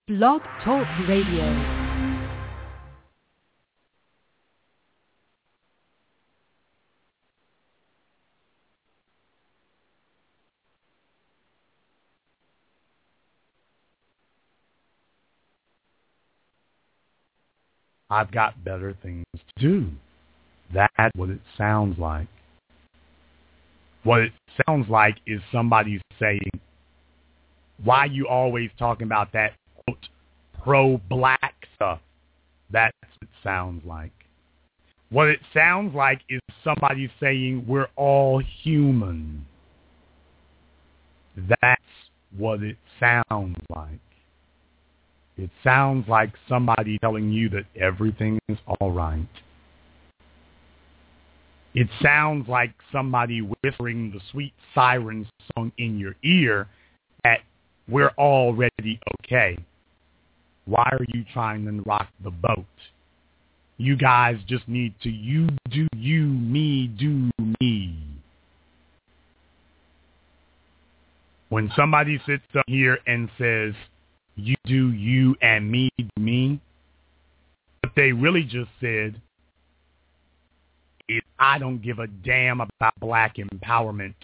Blog Talk Radio. I've got better things to do. That's what it sounds like. What it sounds like is somebody saying, why you always talking about that, quote, pro-black stuff? That's what it sounds like. What it sounds like is somebody saying we're all human. That's what it sounds like. It sounds like somebody telling you that everything is all right. It sounds like somebody whispering the sweet siren song in your ear that we're already okay. Why are you trying to rock the boat? You guys just need to you do you, me do me. When somebody sits up here and says, you do you and me do me, what they really just said is, I don't give a damn about black empowerment.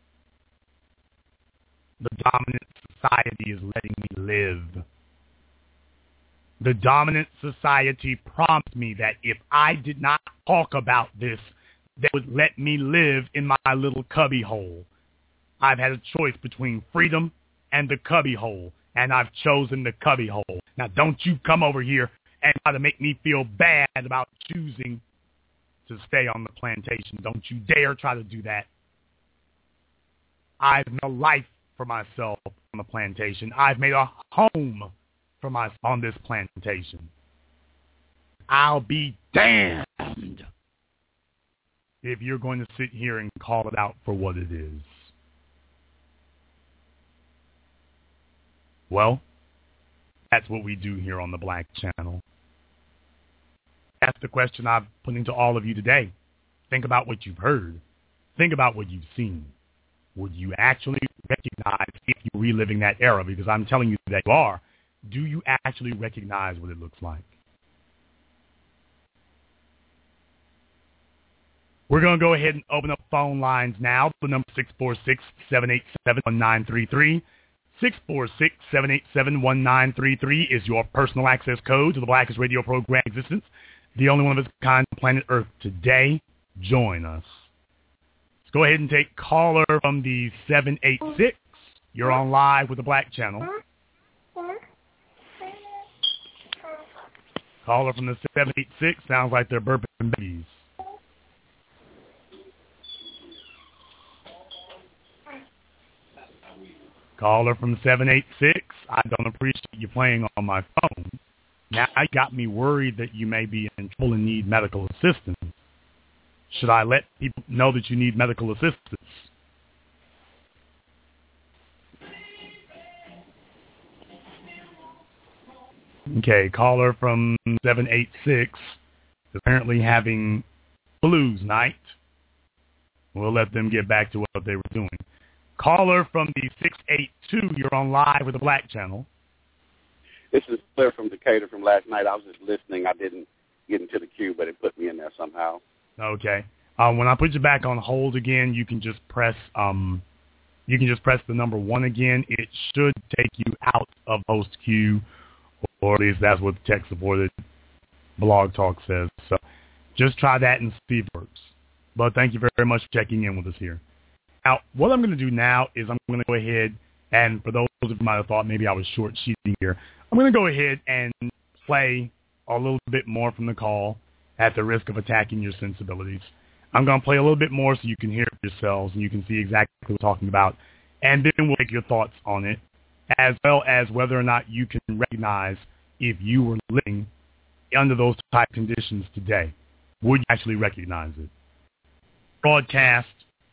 The dominant society is letting me live. The dominant society promised me that if I did not talk about this, they would let me live in my little cubby hole. I've had a choice between freedom and the cubby hole, and I've chosen the cubby hole. Now, don't you come over here and try to make me feel bad about choosing to stay on the plantation. Don't you dare try to do that. I've made a life for myself on the plantation. I've made a home for myself on this plantation. I'll be damned if you're going to sit here and call it out for what it is. Well, that's what we do here on the Black Channel. That's the question I've put into all of you today. Think about what you've heard. Think about what you've seen. Would you actually recognize if you're reliving that era? Because I'm telling you that you are. Do you actually recognize what it looks like? We're going to go ahead and open up phone lines now. The number 646-787-1933. 646-787-1933 is your personal access code to the Blackest Radio program in existence. The only one of its kind on planet Earth today. Join us. Let's go ahead and take caller from the 786. You're on live with the Black Channel. Caller from the 786. Sounds like they're burping babies. Caller from 786. I don't appreciate you playing on my phone. Now you got me worried that you may be in trouble and need medical assistance. Should I let people know that you need medical assistance? Okay, caller from 786 is apparently having blues night. We'll let them get back to what they were doing. Caller from the 682, you're on live with the Black Channel. This is Claire from Decatur from last night. I was just listening. I didn't get into the queue, but it put me in there somehow. Okay. When I put you back on hold again, you can just press the number 1 again. It should take you out of host queue, or at least that's what the tech-supported Blog Talk says. So just try that and see if it works. But thank you very much for checking in with us here. Now, what I'm going to do now is I'm going to go ahead, and for those of you who might have thought maybe I was short-sheeting here, I'm going to go ahead and play a little bit more from the call at the risk of attacking your sensibilities. I'm going to play a little bit more so you can hear it yourselves and you can see exactly what we're talking about, and then we'll take your thoughts on it, as well as whether or not you can recognize if you were living under those type of conditions today. Would you actually recognize it? Broadcast.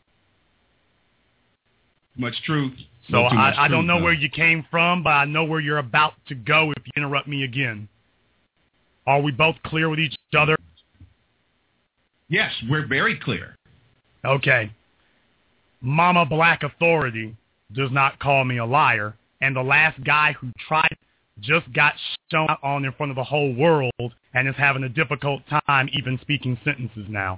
Much truth. So I don't know where you came from, but I know where you're about to go if you interrupt me again. Are we both clear with each other? Yes, we're very clear. Okay. Mama Black Authority does not call me a liar, and the last guy who tried just got shown out on in front of the whole world and is having a difficult time even speaking sentences now.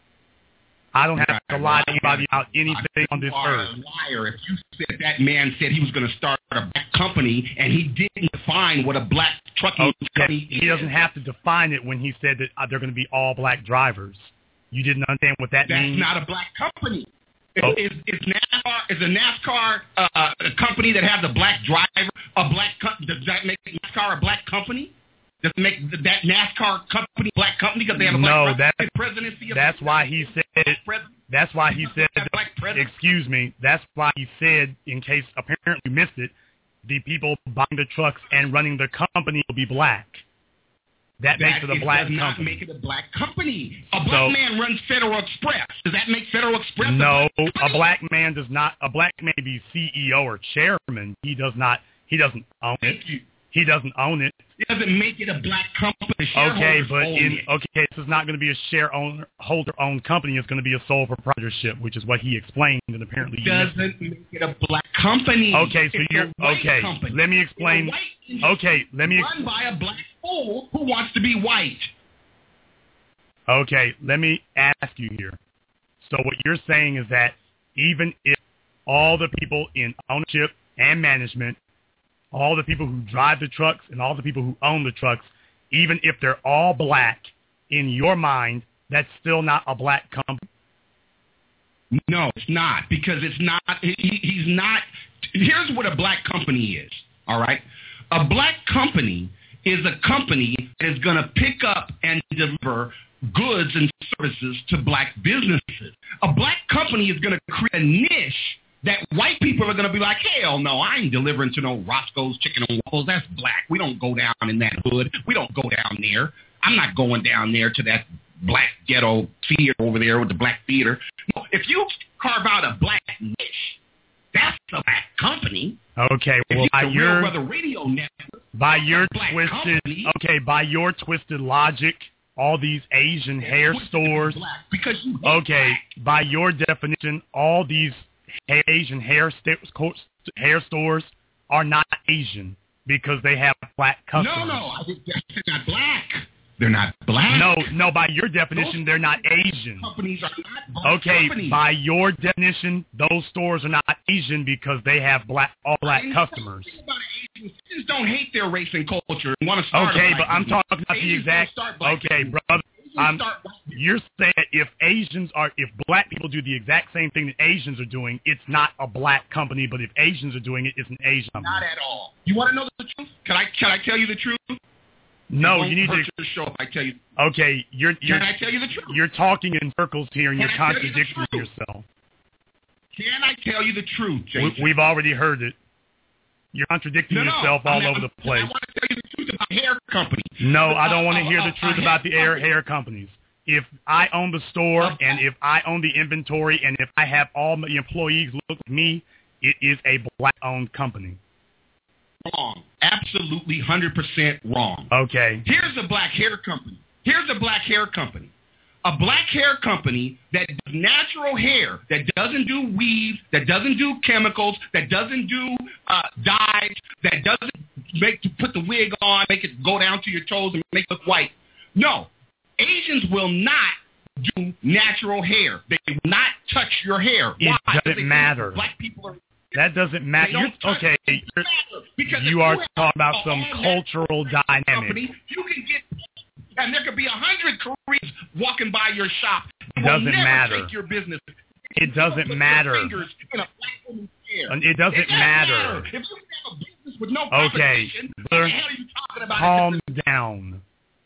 I don't have to lie to anybody about anything on this earth. You are a liar if you said that man said he was going to start a black company and he didn't define what a black trucking company is. He doesn't have to define it when he said that they're going to be all black drivers. You didn't understand what that means? That's not a black company. Is a NASCAR a company that has a black driver a black company? Does that make NASCAR a black company? Does it make that NASCAR company black company because they have a black presidency? That's why he said. That's why he said. Excuse me. That's why he said. In case apparently you missed it, the people buying the trucks and running the company will be black. That makes it a black company. Does not make it a black company. A black man runs Federal Express. Does that make Federal Express no, a black company? A black man does not. A black man may be CEO or chairman. He does not. He doesn't own it. He doesn't own it. It doesn't make it a black company. Okay, but this is not going to be a shareholder-owned company. It's going to be a sole proprietorship, which is what he explained, and apparently it doesn't make it a black company. Okay, so it's okay. Company. Let me explain. Okay, let me run by a black fool who wants to be white. Okay, let me ask you here. So what you're saying is that even if all the people in ownership and management, all the people who drive the trucks and all the people who own the trucks, even if they're all black, in your mind, that's still not a black company? No, it's not, because it's not. He's not. Here's what a black company is, all right? A black company is a company that is going to pick up and deliver goods and services to black businesses. A black company is going to create a niche that white people are going to be like, hell no, I ain't delivering to no Roscoe's Chicken and Waffles. That's black. We don't go down in that hood. We don't go down there. I'm not going down there to that black ghetto theater over there with the black theater. No, if you carve out a black niche, that's a black company. Okay, well, by your twisted logic, all these Asian hair stores. Because by your definition, all these Asian hair stores are not Asian because they have black customers. No, they're not black. They're not black. No, by your definition, they're not Asian. Companies are not black companies. By your definition, those stores are not Asian because they have all black customers. Asians don't hate their race and culture and want to start. Okay, but I'm talking about the exact. Okay, brother. You're saying if black people do the exact same thing that Asians are doing, it's not a black company. But if Asians are doing it, it's an Asian company. Not at all. You want to know the truth? Can I tell you the truth? No, you need to show if I tell you. Okay, Can I tell you the truth? You're talking in circles here, and you're contradicting yourself. Can I tell you the truth, Jason? We've already heard it. You're contradicting yourself all over the place. I want to tell you the truth about hair companies. No, I don't want to hear the truth about the hair companies. If I own the store and if I own the inventory and if I have all my employees look like me, it is a black-owned company. Wrong. Absolutely 100% wrong. Okay. Here's a black hair company. A black hair company that does natural hair, that doesn't do weave, that doesn't do chemicals, that doesn't do dyes, that doesn't put the wig on, make it go down to your toes and make it look white. No. Asians will not do natural hair. They will not touch your hair. It doesn't matter. Black people are... That doesn't matter. You are talking about some cultural dynamics. You can get, and there could be 100 Koreans walking by your shop. It doesn't matter. Take your business. It doesn't matter. It doesn't matter. If you have a business with no competition, what the hell are you talking about? Calm down.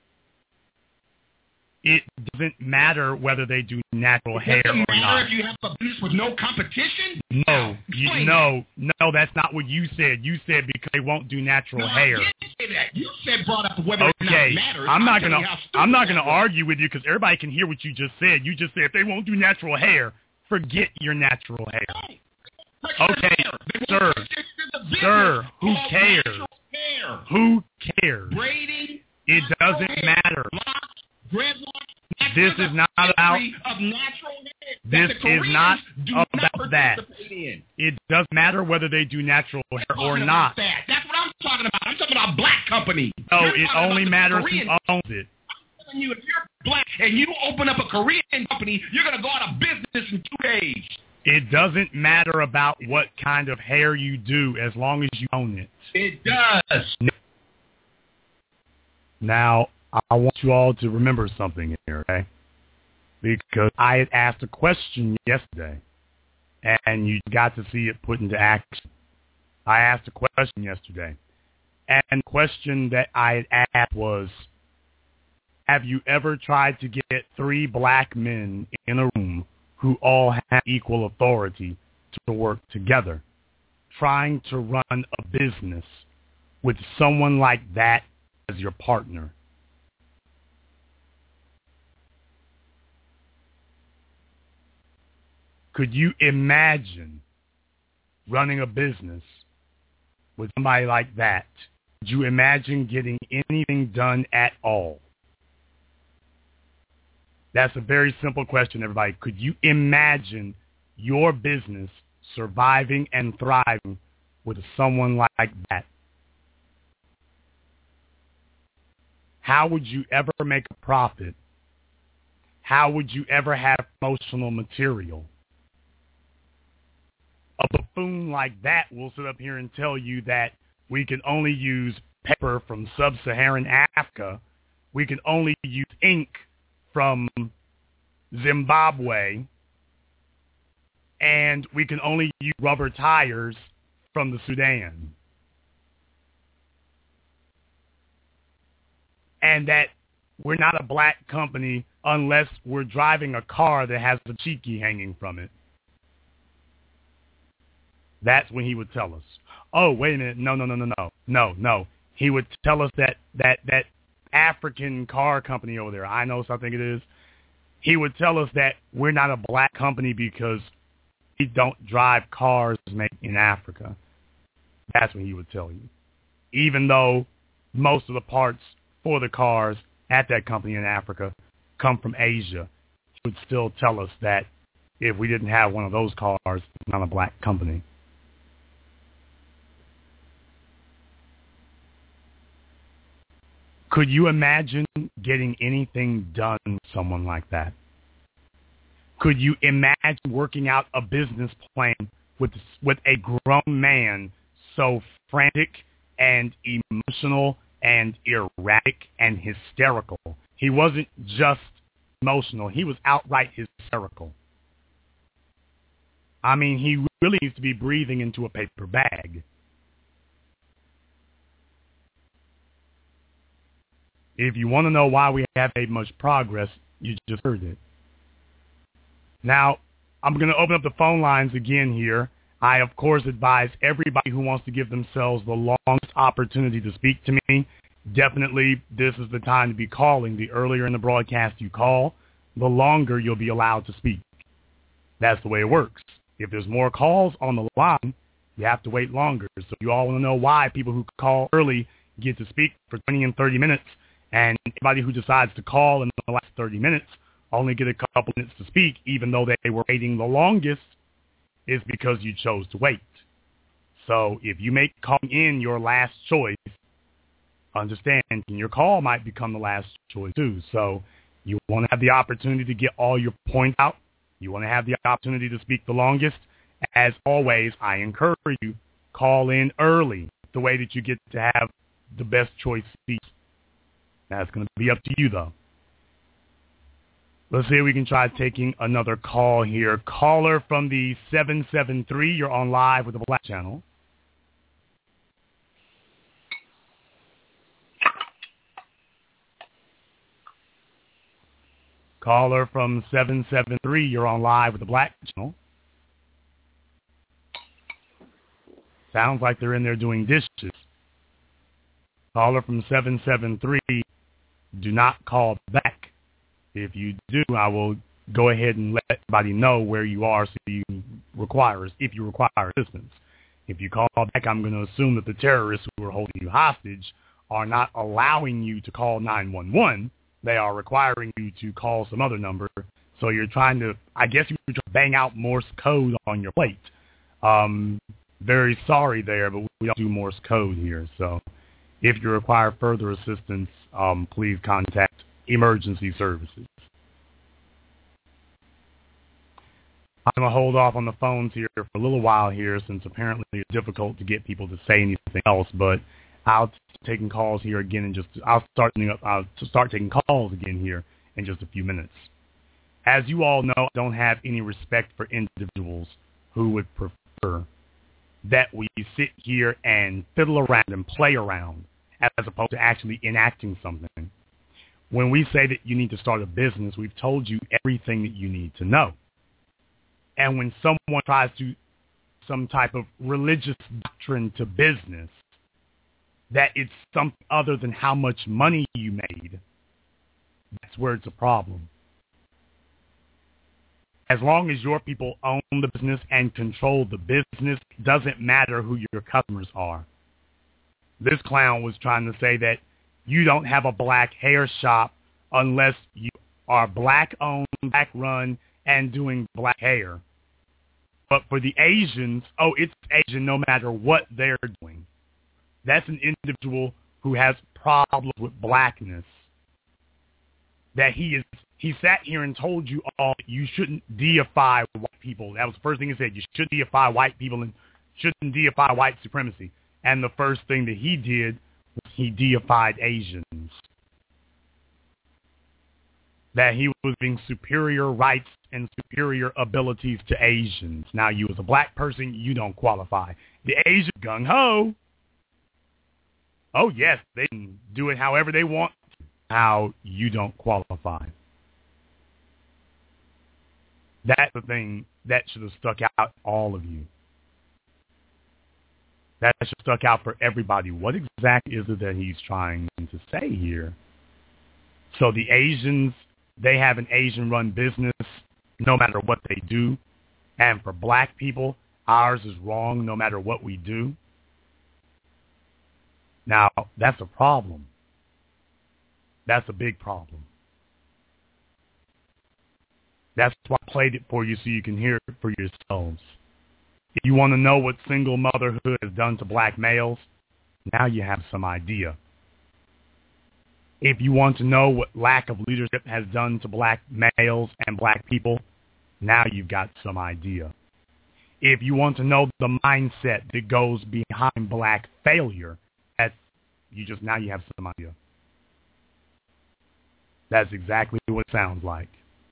It doesn't matter whether they do natural hair or not. It doesn't matter if you have a business with no competition? No, that's not what you said. You said because they won't do natural hair. I didn't say that. You said brought up whether or not it matters. I'm not gonna argue with you because everybody can hear what you just said. You just said if they won't do natural hair, forget your natural hair. Okay, sir, who cares? Who cares? Braiding. It doesn't matter. This is not about. This is not about that. It doesn't matter whether they do natural hair or not. That's what I'm talking about. I'm talking about black companies. No, it only matters who owns it. I'm telling you, if you're black and you open up a Korean company, you're going to go out of business in 2 days. It doesn't matter about what kind of hair you do as long as you own it. It does. Now, I want you all to remember something here, okay? Because I had asked a question yesterday, and you got to see it put into action. I asked a question yesterday, and the question that I had asked was, have you ever tried to get 3 black men in a room who all have equal authority to work together, trying to run a business with someone like that as your partner? Could you imagine running a business with somebody like that? Could you imagine getting anything done at all? That's a very simple question, everybody. Could you imagine your business surviving and thriving with someone like that? How would you ever make a profit? How would you ever have promotional material? A buffoon like that will sit up here and tell you that we can only use paper from sub-Saharan Africa. We can only use ink from Zimbabwe, and we can only use rubber tires from the Sudan. And that we're not a black company unless we're driving a car that has a cheeky hanging from it. That's when he would tell us, oh, wait a minute, no. He would tell us that African car company over there, I know something it is, he would tell us that we're not a black company because we don't drive cars made in Africa. That's what he would tell you. Even though most of the parts for the cars at that company in Africa come from Asia, he would still tell us that if we didn't have one of those cars, it's not a black company. Could you imagine getting anything done with someone like that? Could you imagine working out a business plan with a grown man so frantic and emotional and erratic and hysterical? He wasn't just emotional. He was outright hysterical. I mean, he really needs to be breathing into a paper bag. If you want to know why we haven't made much progress, you just heard it. Now, I'm going to open up the phone lines again here. I, of course, advise everybody who wants to give themselves the longest opportunity to speak to me. Definitely, this is the time to be calling. The earlier in the broadcast you call, the longer you'll be allowed to speak. That's the way it works. If there's more calls on the line, you have to wait longer. So you all want to know why people who call early get to speak for 20 and 30 minutes. And anybody who decides to call in the last 30 minutes only get a couple minutes to speak, even though they were waiting the longest, is because you chose to wait. So if you make calling in your last choice, understand your call might become the last choice too. So you want to have the opportunity to get all your points out. You want to have the opportunity to speak the longest. As always, I encourage you, call in early, the way that you get to have the best choice seats. That's going to be up to you, though. Let's see if we can try taking another call here. Caller from the 773. You're on live with the Black Channel. Caller from 773. You're on live with the Black Channel. Sounds like they're in there doing dishes. Caller from 773. Do not call back. If you do, I will go ahead and let everybody know where you are so if you require assistance. If you call back, I'm going to assume that the terrorists who are holding you hostage are not allowing you to call 911. They are requiring you to call some other number. So you're trying to, I guess you're trying to bang out Morse code on your plate. very sorry there, but we don't do Morse code here. So if you require further assistance, please contact emergency services. I'm going to hold off on the phones here for a little while here since apparently it's difficult to get people to say anything else, but I'll taking calls here again I'll start taking calls again here in just a few minutes. As you all know, I don't have any respect for individuals who would prefer that we sit here and fiddle around and play around as opposed to actually enacting something. When we say that you need to start a business, we've told you everything that you need to know. And when someone tries to some type of religious doctrine to business, that it's something other than how much money you made, that's where it's a problem. As long as your people own the business and control the business, it doesn't matter who your customers are. This clown was trying to say that you don't have a black hair shop unless you are black-owned, black-run, and doing black hair. But for the Asians, it's Asian no matter what they're doing. That's an individual who has problems with blackness. That he sat here and told you all you shouldn't deify white people. That was the first thing he said. You shouldn't deify white people and shouldn't deify white supremacy. And the first thing that he did was he deified Asians. That he was giving superior rights and superior abilities to Asians. Now, you as a black person, you don't qualify. The Asian gung-ho. Oh, yes, they can do it however they want. How you don't qualify. That's the thing that should have stuck out all of you. That should have stuck out for everybody. What exactly is it that he's trying to say here? So the Asians, they have an Asian-run business no matter what they do. And for black people, ours is wrong no matter what we do. Now, that's a problem. That's a big problem. That's why I played it for you so you can hear it for yourselves. If you want to know what single motherhood has done to black males, now you have some idea. If you want to know what lack of leadership has done to black males and black people, now you've got some idea. If you want to know the mindset that goes behind black failure, now you have some idea. That's exactly what it sounds like.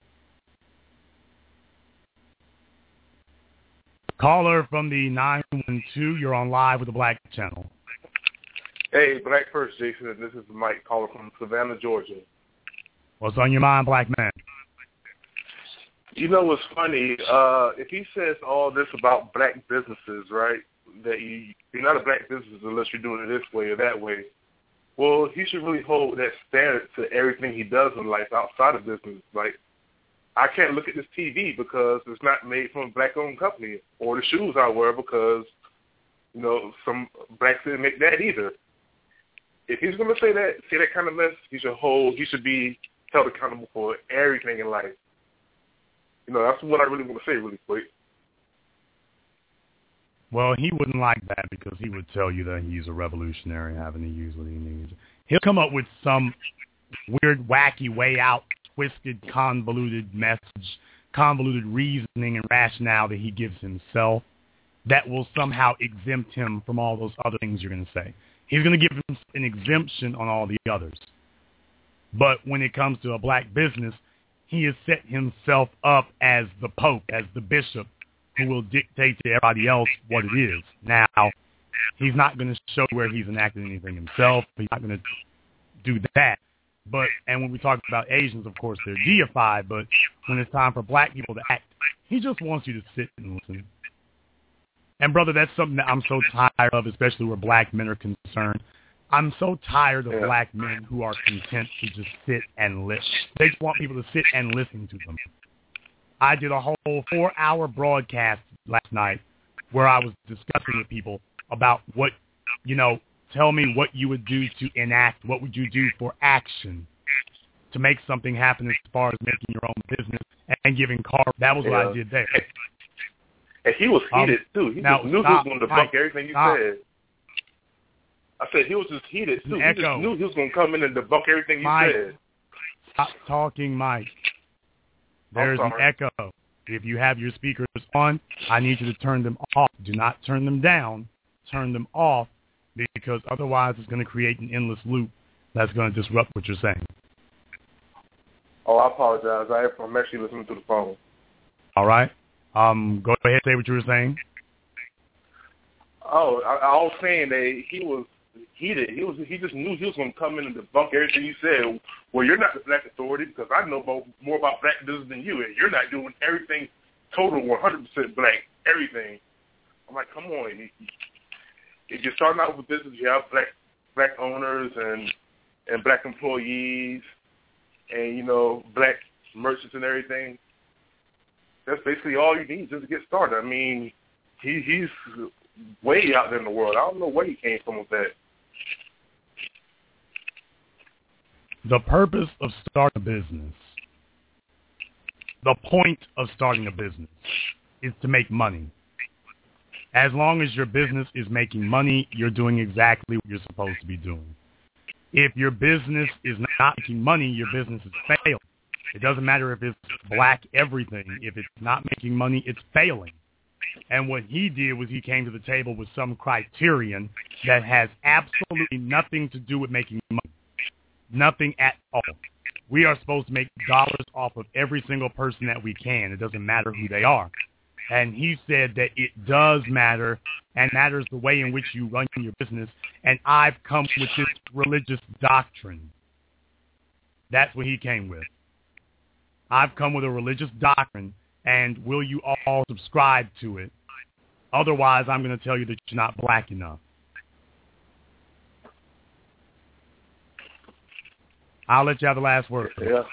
Caller from the 912, you're on live with the Black Channel. Hey, Black First, Jason. This is Mike, caller from Savannah, Georgia. What's on your mind, black man? You know what's funny? If he says all this about black businesses, right, that you're not a black business unless you're doing it this way or that way, well, he should really hold that standard to everything he does in life outside of business. Like, I can't look at this TV because it's not made from a black-owned company, or the shoes I wear because, some blacks didn't make that either. If he's going to say that kind of mess, he should be held accountable for everything in life. That's what I really want to say really quick. Well, he wouldn't like that because he would tell you that he's a revolutionary having to use what he needs. He'll come up with some weird, wacky, way out, twisted, convoluted message, convoluted reasoning and rationale that he gives himself that will somehow exempt him from all those other things you're going to say. He's going to give him an exemption on all the others. But when it comes to a black business, he has set himself up as the Pope, as the bishop, who will dictate to everybody else what it is. Now, he's not going to show where he's enacted anything himself. He's not going to do that. And when we talk about Asians, of course, they're deified, but when it's time for black people to act, he just wants you to sit and listen. And, brother, that's something that I'm so tired of, especially where black men are concerned. I'm so tired of black men who are content to just sit and listen. They just want people to sit and listen to them. I did a whole 4-hour broadcast last night where I was discussing with people about what, tell me what you would do to enact, what would you do for action to make something happen as far as making your own business and giving cars. That was what I did there. And he was heated, too. He just knew he was going to debunk everything you said. I said he was just heated, too. He just knew he was going to come in and debunk everything you said. Stop talking, Mike. There's an echo. If you have your speakers on, I need you to turn them off. Do not turn them down. Turn them off, because otherwise it's going to create an endless loop that's going to disrupt what you're saying. Oh, I apologize. I'm actually listening to the phone. All right. Go ahead and say what you were saying. Oh, I was saying that he was heated. He just knew he was going to come in and debunk everything you said. Well, you're not the black authority because I know more about black business than you, and you're not doing everything total 100% black, everything. I'm like, come on. If you're starting out with business, you have black owners and black employees and, you know, black merchants and everything. That's basically all you need just to get started. I mean, he's way out there in the world. I don't know where he came from with that. The purpose of starting a business, the point of starting a business is to make money. As long as your business is making money, you're doing exactly what you're supposed to be doing. If your business is not making money, your business is failing. It doesn't matter if it's black everything. If it's not making money, it's failing. And what he did was he came to the table with some criterion that has absolutely nothing to do with making money. Nothing at all. We are supposed to make dollars off of every single person that we can. It doesn't matter who they are. And he said that it does matter, and matters the way in which you run your business. And I've come with this religious doctrine. That's what he came with. I've come with a religious doctrine, and will you all subscribe to it? Otherwise, I'm going to tell you that you're not black enough. I'll let you have the last word.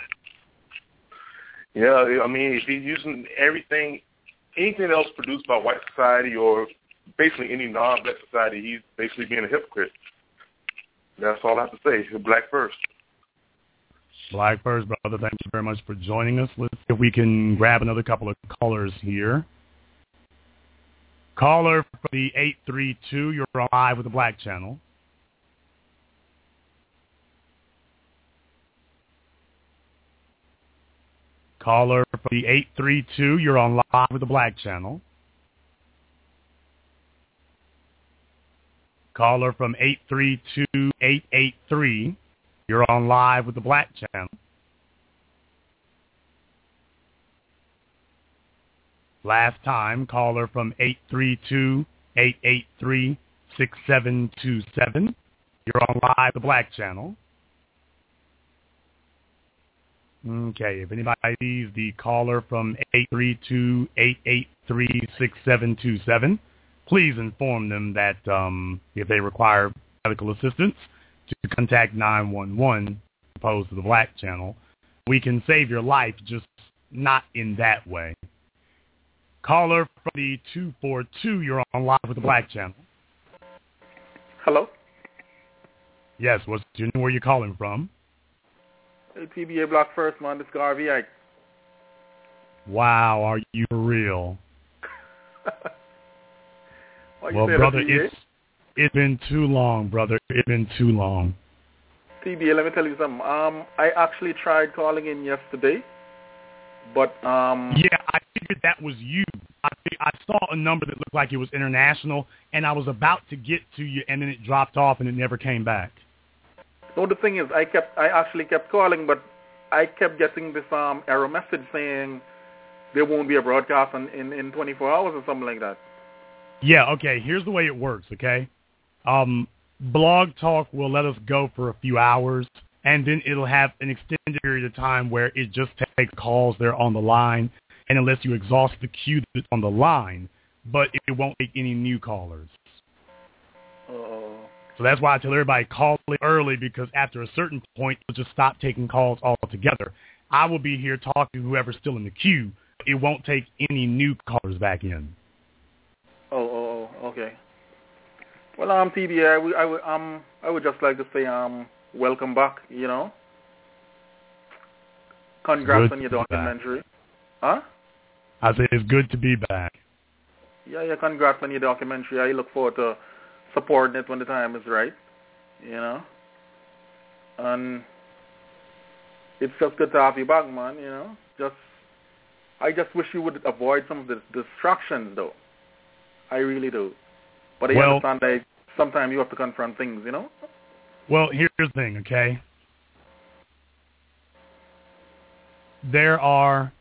Yeah, I mean, if he's using anything else produced by white society or basically any non-black society, he's basically being a hypocrite. That's all I have to say. Black first. Black first, brother. Thank you very much for joining us. Let's see if we can grab another couple of callers here. Caller for the 832, you're on live with the Black Channel. Caller for the 832, you're on live with the Black Channel. Caller from 832-883, you're on live with the Black Channel. Last time, caller from 832-883-6727, you're on live with the Black Channel. Okay, if anybody sees the caller from 832-883-6727, please inform them that if they require medical assistance, to contact 911 opposed to the Black Channel. We can save your life, just not in that way. Caller from the 242, you're on live with the Black Channel. Hello? Yes, what's your name, where you calling from? Hey, TBA Block First, man. This is Garvey Ike. Wow, are you for real? Well, brother, it's been too long, brother. It's been too long. TBA, let me tell you something. I actually tried calling in yesterday, but yeah, I figured that was you. I saw a number that looked like it was international, and I was about to get to you, and then it dropped off, and it never came back. No, the thing is, I actually kept calling, but I kept getting this error message saying there won't be a broadcast in 24 hours or something like that. Yeah, okay, here's the way it works, okay? Blog Talk will let us go for a few hours, and then it'll have an extended period of time where it just takes calls that are on the line, and unless you exhaust the queue that's on the line, but it won't take any new callers. So that's why I tell everybody call it early, because after a certain point, you'll just stop taking calls altogether. I will be here talking to whoever's still in the queue. It won't take any new callers back in. Okay. Well, TBA, I would just like to say welcome back. You know, congrats on your documentary. Huh? I say it's good to be back. Yeah, congrats on your documentary. I look forward to supporting it when the time is right, you know. And it's just good to have you back, man, you know. I just wish you would avoid some of the distractions, though. I really do. But I understand that sometimes you have to confront things, you know. Well, here's the thing, okay? There are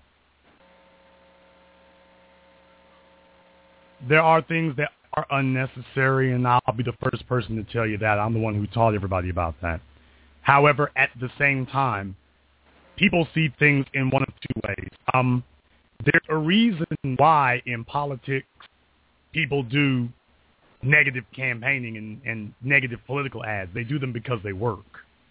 things that are unnecessary, and I'll be the first person to tell you that. I'm the one who taught everybody about that. However, at the same time, people see things in one of two ways. There's a reason why in politics people do negative campaigning and negative political ads. They do them because they work.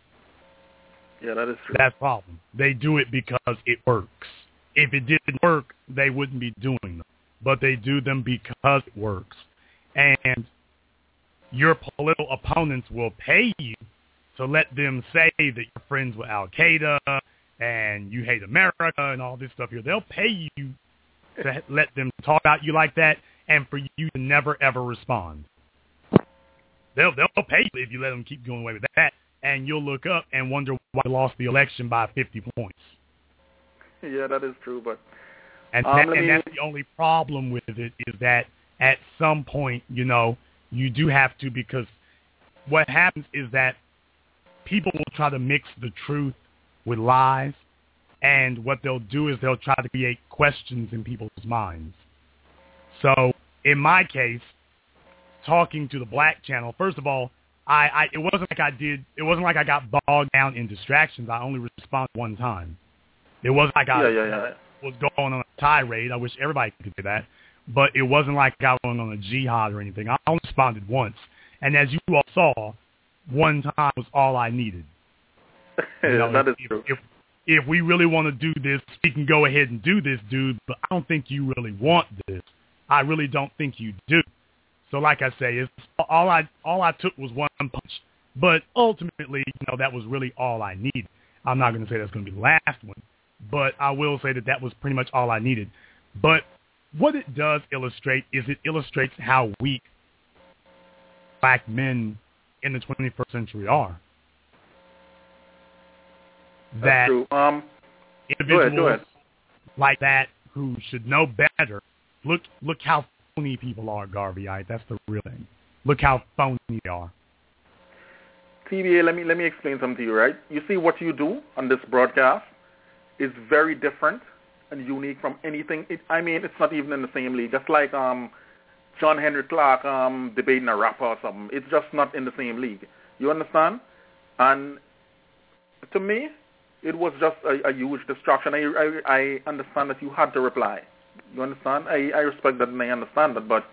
Yeah, that is true. That's the problem. They do it because it works. If it didn't work, they wouldn't be doing them. But they do them because it works. And your political opponents will pay you to let them say that you're friends with Al-Qaeda and you hate America and all this stuff here. They'll pay you to let them talk about you like that and for you to never, ever respond. They'll pay you if you let them keep going away with that, and you'll look up and wonder why they lost the election by 50 points. Yeah, that is true, but... And that's the only problem with it is that at some point, you know, you do have to, because what happens is that people will try to mix the truth with lies, and what they'll do is they'll try to create questions in people's minds. So in my case, talking to the Black Channel, first of all, it wasn't like I got bogged down in distractions. I only responded one time. It wasn't like I was going on a tirade. I wish everybody could say that. But it wasn't like I was going on a jihad or anything. I only responded once. And as you all saw, one time was all I needed. You know, that is true. If we really want to do this, we can go ahead and do this, dude, but I don't think you really want this. I really don't think you do. So like I say, it's all I took was one punch. But ultimately, you know, that was really all I needed. I'm not going to say that's going to be the last one, but I will say that was pretty much all I needed. But what it does illustrate is it illustrates how weak Black men in the 21st century are. That's true. Individuals go ahead. like that who should know better. Look how phony people are, Garvey. That's the real thing. Look how phony they are. TBA, let me explain something to you, right? You see, what you do on this broadcast is very different and unique from anything. It's not even in the same league. Just like John Henry Clark debating a rapper or something. It's just not in the same league. You understand? And to me, it was just a huge distraction. I understand that you had to reply. You understand? I respect that and I understand that. But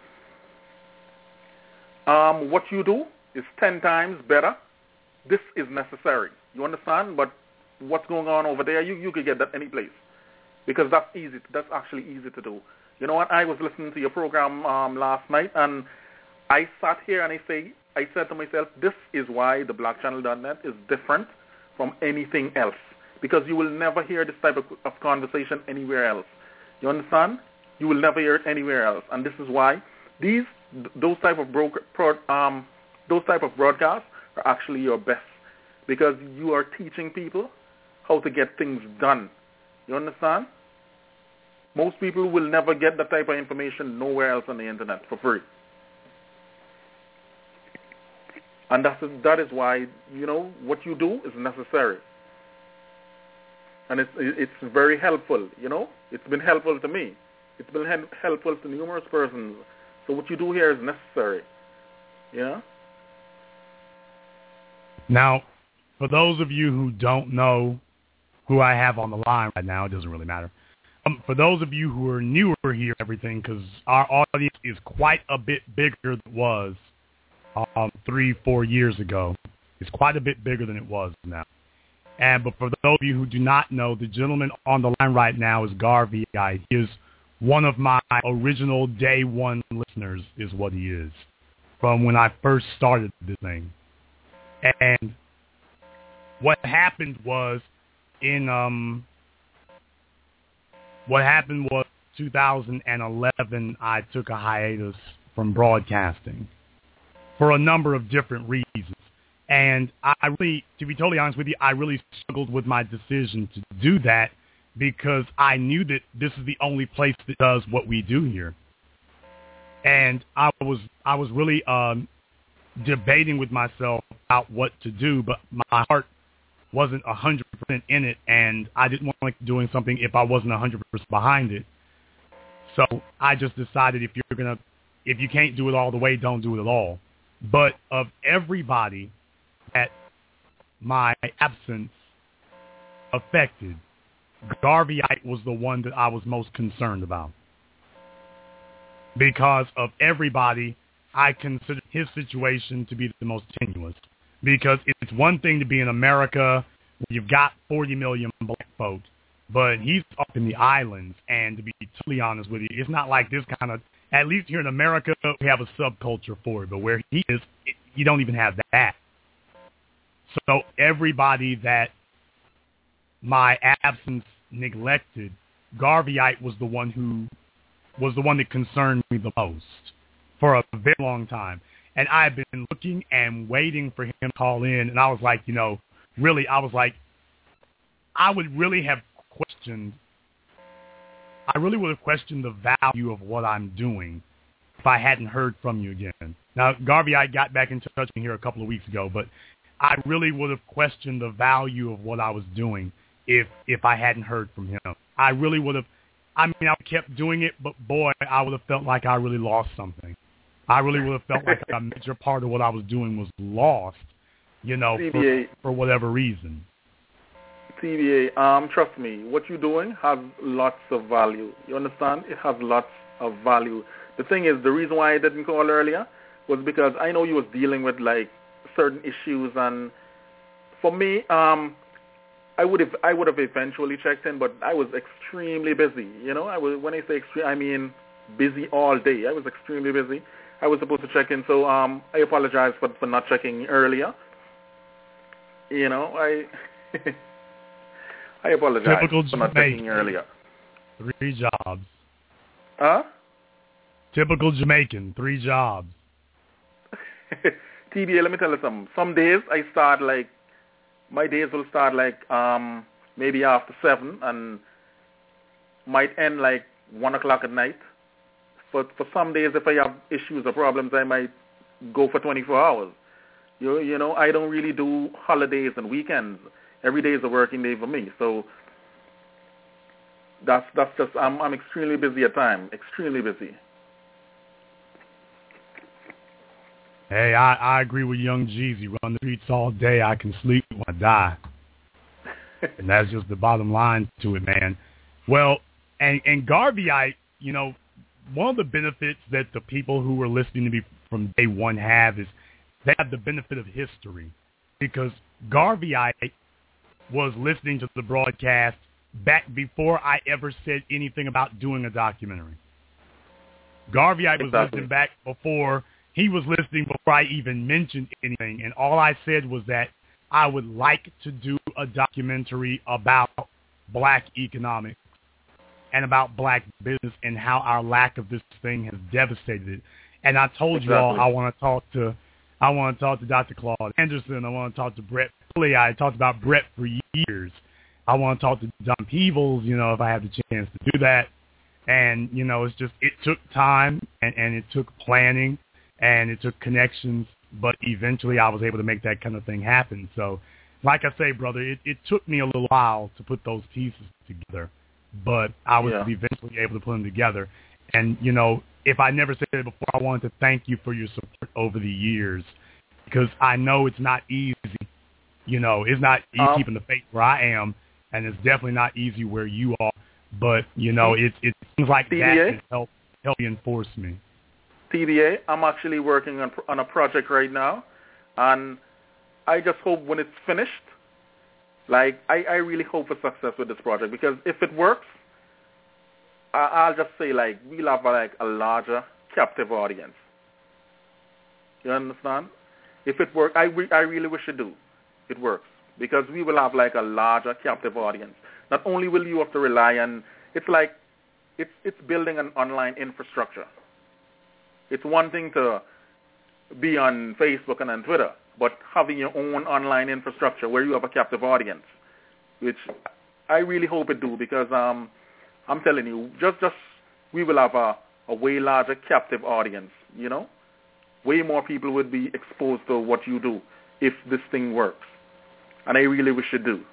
what you do is 10 times better. This is necessary. You understand? But what's going on over there, you could get that any place. Because that's easy. That's actually easy to do. You know what? I was listening to your program last night, and I sat here and I said to myself, this is why the blackchannel.net is different from anything else. Because you will never hear this type of conversation anywhere else. You understand? You will never hear it anywhere else. And this is why those type of broadcasts are actually your best. Because you are teaching people how to get things done. You understand? Most people will never get that type of information nowhere else on the internet for free. And that is why, you know, what you do is necessary. And it's very helpful, you know. It's been helpful to me. It's been helpful to numerous persons. So what you do here is necessary. Yeah? Now, for those of you who don't know who I have on the line right now, it doesn't really matter. For those of you who are newer here, everything, because our audience is quite a bit bigger than it was 3-4 years ago. It's quite a bit bigger than it was now. But for those of you who do not know, the gentleman on the line right now is Garvey. He is one of my original day one listeners, is what he is, from when I first started this thing. And what happened was 2011, I took a hiatus from broadcasting for a number of different reasons. And I really, to be totally honest with you, I really struggled with my decision to do that because I knew that this is the only place that does what we do here. And I was really debating with myself about what to do, but my heart wasn't 100% in it, and I didn't want to like doing something if I wasn't 100% behind it. So I just decided if you can't do it all the way, don't do it at all. But of everybody that my absence affected, Garveyite was the one that I was most concerned about. Because of everybody, I consider his situation to be the most tenuous. Because it's one thing to be in America where you've got 40 million black folks, but he's up in the islands, and to be totally honest with you, it's not like this kind of, at least here in America, we have a subculture for it, but where he is, you don't even have that. So everybody that my absence neglected, Garveyite was the one that concerned me the most for a very long time. And I had been looking and waiting for him to call in, and I was like, really, I would really have questioned the value of what I'm doing if I hadn't heard from you again. Now, Garveyite got back in touch with me here a couple of weeks ago, but I really would have questioned the value of what I was doing if I hadn't heard from him. I really would have. I mean, I kept doing it, but boy, I would have felt like I really lost something. I really would have felt like a major part of what I was doing was lost, for whatever reason. TBA, trust me, what you're doing has lots of value. You understand? It has lots of value. The thing is, the reason why I didn't call earlier was because I know you was dealing with like certain issues, and for me, I would have eventually checked in, but I was extremely busy. When I say extreme, I mean busy all day. I was extremely busy. I was supposed to check in, so I apologize for not checking earlier. I apologize for not checking earlier. 3 jobs. Huh? Typical Jamaican, 3 jobs. TBA, let me tell you something. Some days my days will start maybe after 7 and might end 1 o'clock at night. But for some days, if I have issues or problems, I might go for 24 hours. I don't really do holidays and weekends. Every day is a working day for me. So that's just, I'm extremely busy at times, extremely busy. Hey, I agree with Young Jeezy. Run the streets all day. I can sleep when I die. And that's just the bottom line to it, man. Well, and Garveyite, one of the benefits that the people who were listening to me from day one have is they have the benefit of history. Because Garveyite was listening to the broadcast back before I ever said anything about doing a documentary. Garveyite was listening back before. He was listening before I even mentioned anything, and all I said was that I would like to do a documentary about black economics and about black business and how our lack of this thing has devastated it. And I told you all I want to talk to Dr. Claude Anderson. I want to talk to Brett Pulley. I talked about Brett for years. I want to talk to Don Peebles, if I have the chance to do that. And, it's just, it took time and it took planning. And it took connections, but eventually I was able to make that kind of thing happen. So, like I say, brother, it took me a little while to put those pieces together, but I was eventually able to put them together. And, if I never said it before, I wanted to thank you for your support over the years, because I know it's not easy. It's not easy keeping the faith where I am, and it's definitely not easy where you are. But, it seems like that can help reinforce me. TBA, I'm actually working on a project right now, and I just hope when it's finished, I really hope for success with this project, because if it works, I'll just say we'll have a larger captive audience. You understand? If it works, I really wish it works, because we will have a larger captive audience. Not only will you have to rely on, it's it's building an online infrastructure. It's one thing to be on Facebook and on Twitter, but having your own online infrastructure where you have a captive audience, which I really hope it do, because I'm telling you, just we will have a way larger captive audience, you know? Way more people would be exposed to what you do if this thing works. And I really wish it do.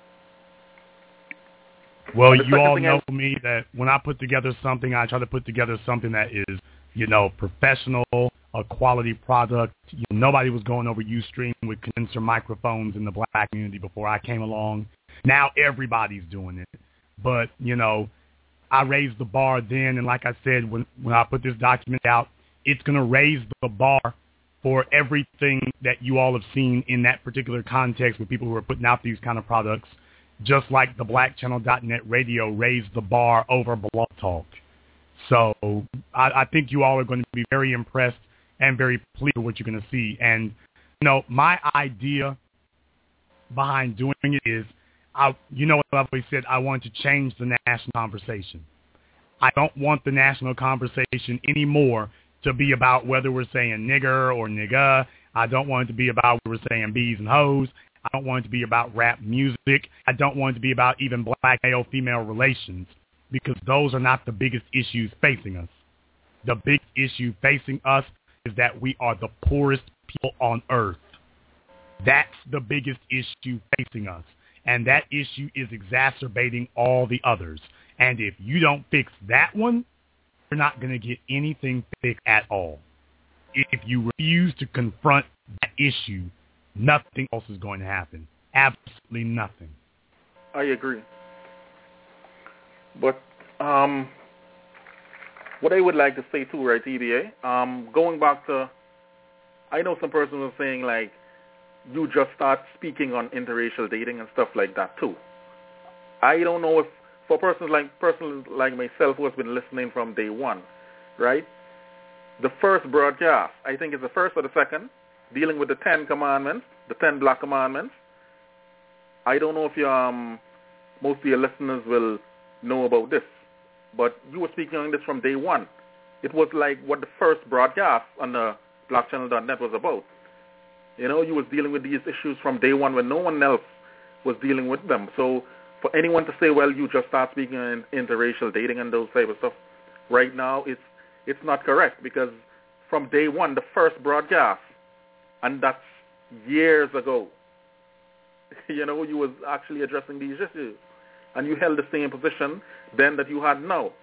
Well, you all know me that when I put together something, I try to put together something that is, you know, professional, a quality product. You know, nobody was going over Ustream with condenser microphones in the black community before I came along. Now everybody's doing it. But, you know, I raised the bar then, and like I said, when I put this document out, it's going to raise the bar for everything that you all have seen in that particular context with people who are putting out these kind of products, just like the BlackChannel.net radio raised the bar over Blog Talk. So I think you all are going to be very impressed and very pleased with what you're going to see. And, you know, my idea behind doing it is, you know what I've always said, I want to change the national conversation. I don't want the national conversation anymore to be about whether we're saying nigger or nigga. I don't want it to be about whether we're saying bees and hoes. I don't want it to be about rap music. I don't want it to be about even black male-female relations, because those are not the biggest issues facing us. The big issue facing us is that we are the poorest people on earth. That's the biggest issue facing us. And that issue is exacerbating all the others. And if you don't fix that one, you're not going to get anything fixed at all. If you refuse to confront that issue, nothing else is going to happen. Absolutely nothing. I agree. But what I would like to say too, right, TBA, going back to, I know some person was saying, like, you just start speaking on interracial dating and stuff like that too. I don't know if, for persons like myself who has been listening from day one, right, the first broadcast, I think it's the first or the second, dealing with the 10 commandments, the 10 black commandments. I don't know if most of your listeners will know about this, but you were speaking on this from day one. It was like what the first broadcast on the BlackChannel.net was about. You know, you was dealing with these issues from day one when no one else was dealing with them. So for anyone to say, well, you just start speaking on interracial dating and those type of stuff, right now it's not correct, because from day one, the first broadcast, and that's years ago, you know, you was actually addressing these issues. And you held the same position then that you had now.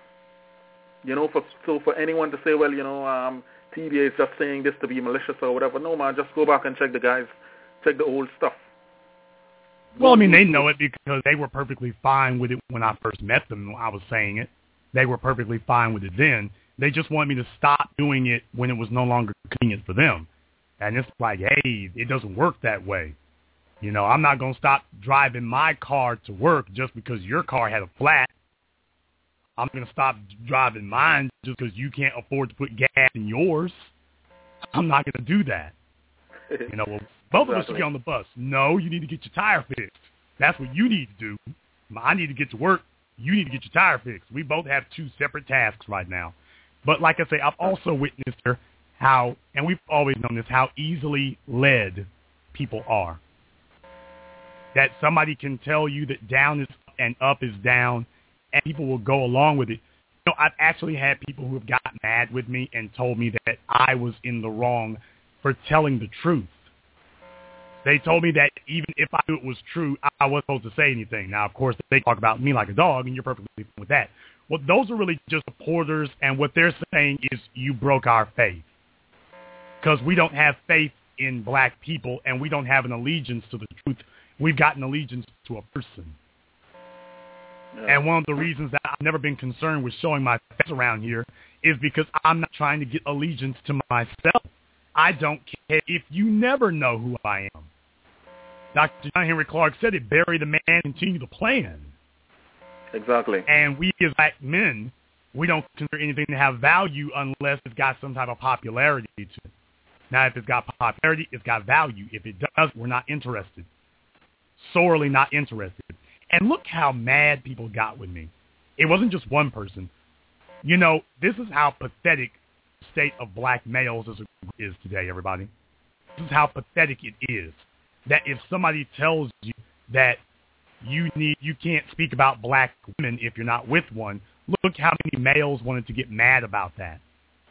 You know, for anyone to say, well, you know, TBA is just saying this to be malicious or whatever. No, man, just go back and check the old stuff. Well, I mean, they know it because they were perfectly fine with it when I first met them. When I was saying it, they were perfectly fine with it then. They just wanted me to stop doing it when it was no longer convenient for them. And it's like, hey, it doesn't work that way. You know, I'm not going to stop driving my car to work just because your car had a flat. I'm going to stop driving mine just because you can't afford to put gas in yours. I'm not going to do that. You know, well, both of us should get on the bus. No, you need to get your tire fixed. That's what you need to do. I need to get to work. You need to get your tire fixed. We both have two separate tasks right now. But like I say, I've also witnessed how, and we've always known this, how easily led people are. That somebody can tell you that down is up and up is down, and people will go along with it. You know, I've actually had people who have gotten mad with me and told me that I was in the wrong for telling the truth. They told me that even if I knew it was true, I wasn't supposed to say anything. Now, of course, they talk about me like a dog, and you're perfectly fine with that. Well, those are really just supporters, and what they're saying is you broke our faith. Because we don't have faith in black people, and we don't have an allegiance to the truth. We've got an allegiance to a person. Yeah. And one of the reasons that I've never been concerned with showing my face around here is because I'm not trying to get allegiance to myself. I don't care if you never know who I am. Dr. John Henry Clark said it, bury the man, continue the plan. Exactly. And we as black men, we don't consider anything to have value unless it's got some type of popularity to it. Now, if it's got popularity, it's got value. If it does, we're not interested. Sorely not interested. And look how mad people got with me. It wasn't just one person. You know, this is how pathetic the state of black males is today, everybody. This is how pathetic it is. That if somebody tells you that you can't speak about black women if you're not with one, look how many males wanted to get mad about that.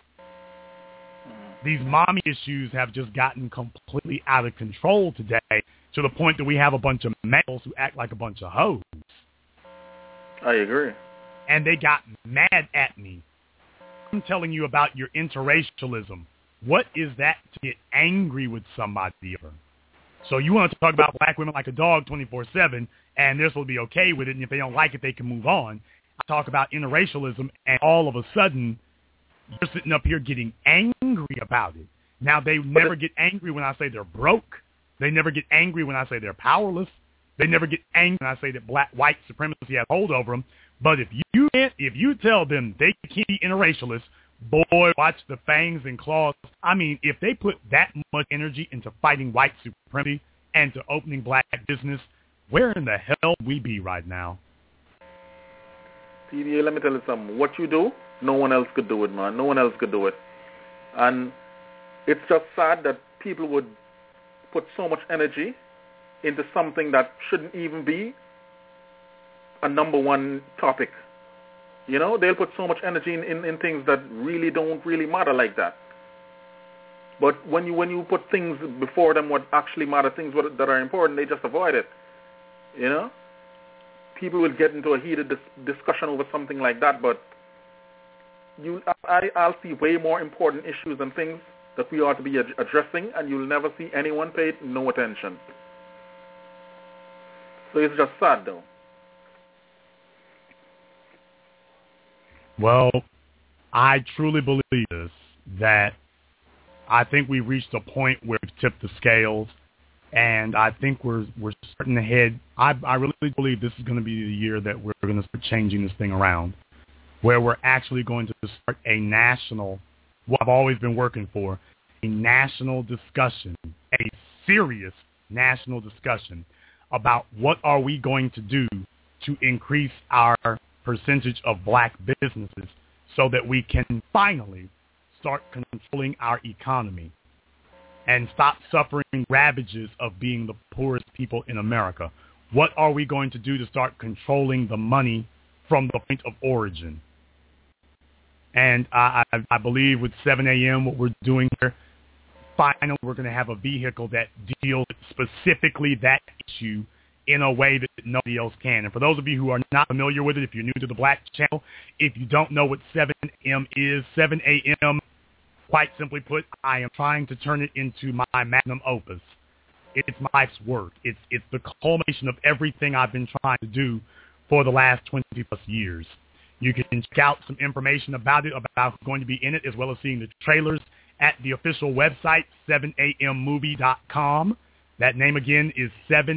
These mommy issues have just gotten completely out of control today, to the point that we have a bunch of males who act like a bunch of hoes. I agree. And they got mad at me. I'm telling you about your interracialism. What is that to get angry with somebody over? So you want to talk about black women like a dog 24/7, and this will be okay with it, and if they don't like it, they can move on. I talk about interracialism, and all of a sudden, you're sitting up here getting angry about it. Now, they never get angry when I say they're broke. They never get angry when I say they're powerless. They never get angry when I say that white supremacy has hold over them. But if you tell them they can't be interracialists, boy, watch the fangs and claws. I mean, if they put that much energy into fighting white supremacy and to opening black business, where in the hell would we be right now? TDA, let me tell you something. What you do, no one else could do it, man. No one else could do it. And it's just sad that people would put so much energy into something that shouldn't even be a number one topic. You know, they'll put so much energy in things that really don't really matter like that. But when you put things before them what actually matter, things that are important, they just avoid it. You know? People will get into a heated discussion over something like that, but I'll see way more important issues and things that we ought to be addressing, and you'll never see anyone pay no attention. So it's just sad, though. Well, I truly believe this, that I think we've reached a point where we've tipped the scales, and I think we're starting to head. I really believe this is going to be the year that we're going to start changing this thing around, where we're actually going to start a national, what I've always been working for, a national discussion, a serious national discussion about what are we going to do to increase our percentage of black businesses so that we can finally start controlling our economy and stop suffering ravages of being the poorest people in America. What are we going to do to start controlling the money from the point of origin? And I believe with 7 a.m. what we're doing here, finally we're going to have a vehicle that deals specifically that issue in a way that nobody else can. And for those of you who are not familiar with it, if you're new to the Black Channel, if you don't know what 7 a.m. is, 7 a.m., quite simply put, I am trying to turn it into my magnum opus. It's my life's work. It's the culmination of everything I've been trying to do for the last 20-plus years. You can check out some information about it, about who's going to be in it, as well as seeing the trailers at the official website, 7ammovie.com. That name again is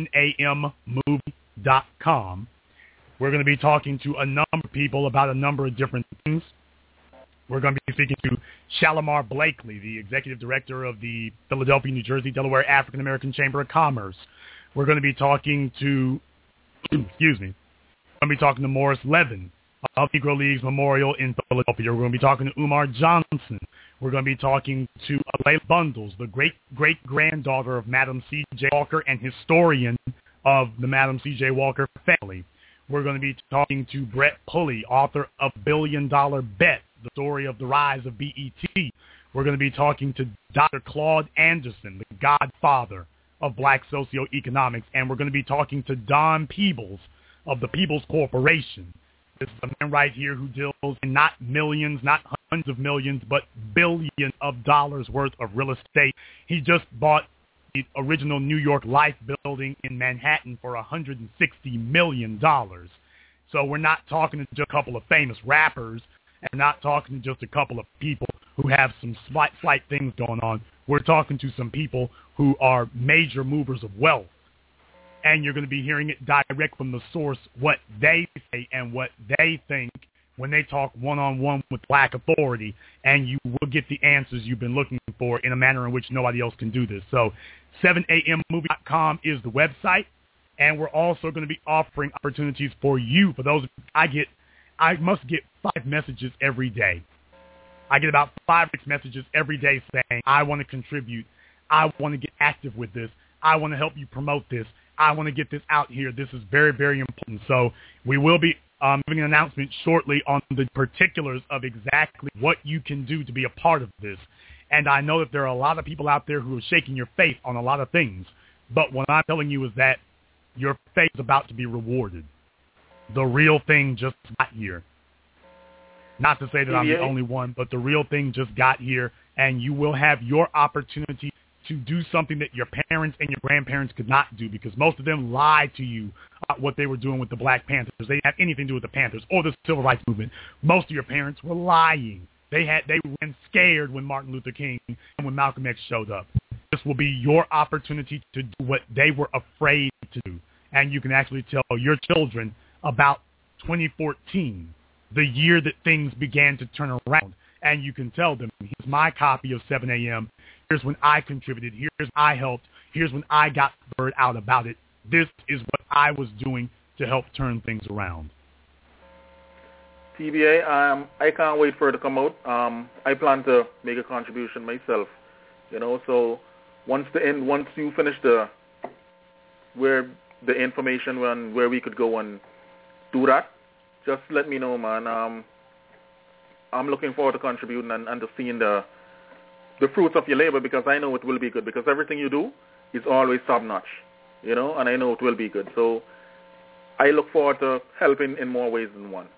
7ammovie.com. We're going to be talking to a number of people about a number of different things. We're going to be speaking to Shalimar Blakely, the executive director of the Philadelphia, New Jersey, Delaware African American Chamber of Commerce. We're going to be talking to, we're going to be talking to Morris Levin of Negro Leagues Memorial in Philadelphia. We're going to be talking to Umar Johnson. We're going to be talking to Layla Bundles, the great-great-granddaughter of Madam C.J. Walker and historian of the Madam C.J. Walker family. We're going to be talking to Brett Pulley, author of Billion Dollar Bet, the story of the rise of BET. We're going to be talking to Dr. Claude Anderson, the godfather of black socioeconomics. And we're going to be talking to Don Peebles of the Peebles Corporation. This is a man right here who deals in not millions, not hundreds of millions, but billions of dollars worth of real estate. He just bought the original New York Life building in Manhattan for $160 million. So we're not talking to just a couple of famous rappers and not talking to just a couple of people who have some slight things going on. We're talking to some people who are major movers of wealth. And you're going to be hearing it direct from the source, what they say and what they think when they talk one-on-one with black authority, and you will get the answers you've been looking for in a manner in which nobody else can do this. So 7ammovie.com is the website, and we're also going to be offering opportunities for you. For those, I I must get 5 messages every day. I get about 5 or 6 messages every day saying, I want to contribute. I want to get active with this. I want to help you promote this. I want to get this out here. This is very, very important. So we will be giving an announcement shortly on the particulars of exactly what you can do to be a part of this. And I know that there are a lot of people out there who are shaking your faith on a lot of things. But what I'm telling you is that your faith is about to be rewarded. The real thing just got here. Not to say that I'm the only one, but the real thing just got here, and you will have your opportunity to do something that your parents and your grandparents could not do, because most of them lied to you about what they were doing with the Black Panthers. They didn't have anything to do with the Panthers or the Civil Rights Movement. Most of your parents were lying. They were scared when Martin Luther King and when Malcolm X showed up. This will be your opportunity to do what they were afraid to do, and you can actually tell your children about 2014, the year that things began to turn around, and you can tell them, here's my copy of 7 a.m., here's when I contributed, here's when I helped, here's when I got the word out about it. This is what I was doing to help turn things around. TBA, I can't wait for it to come out. I plan to make a contribution myself, so once you finish where the information and where we could go and do that, just let me know, man. I'm looking forward to contributing and to seeing the fruits of your labor, because I know it will be good, because everything you do is always top-notch, and I know it will be good. So I look forward to helping in more ways than one.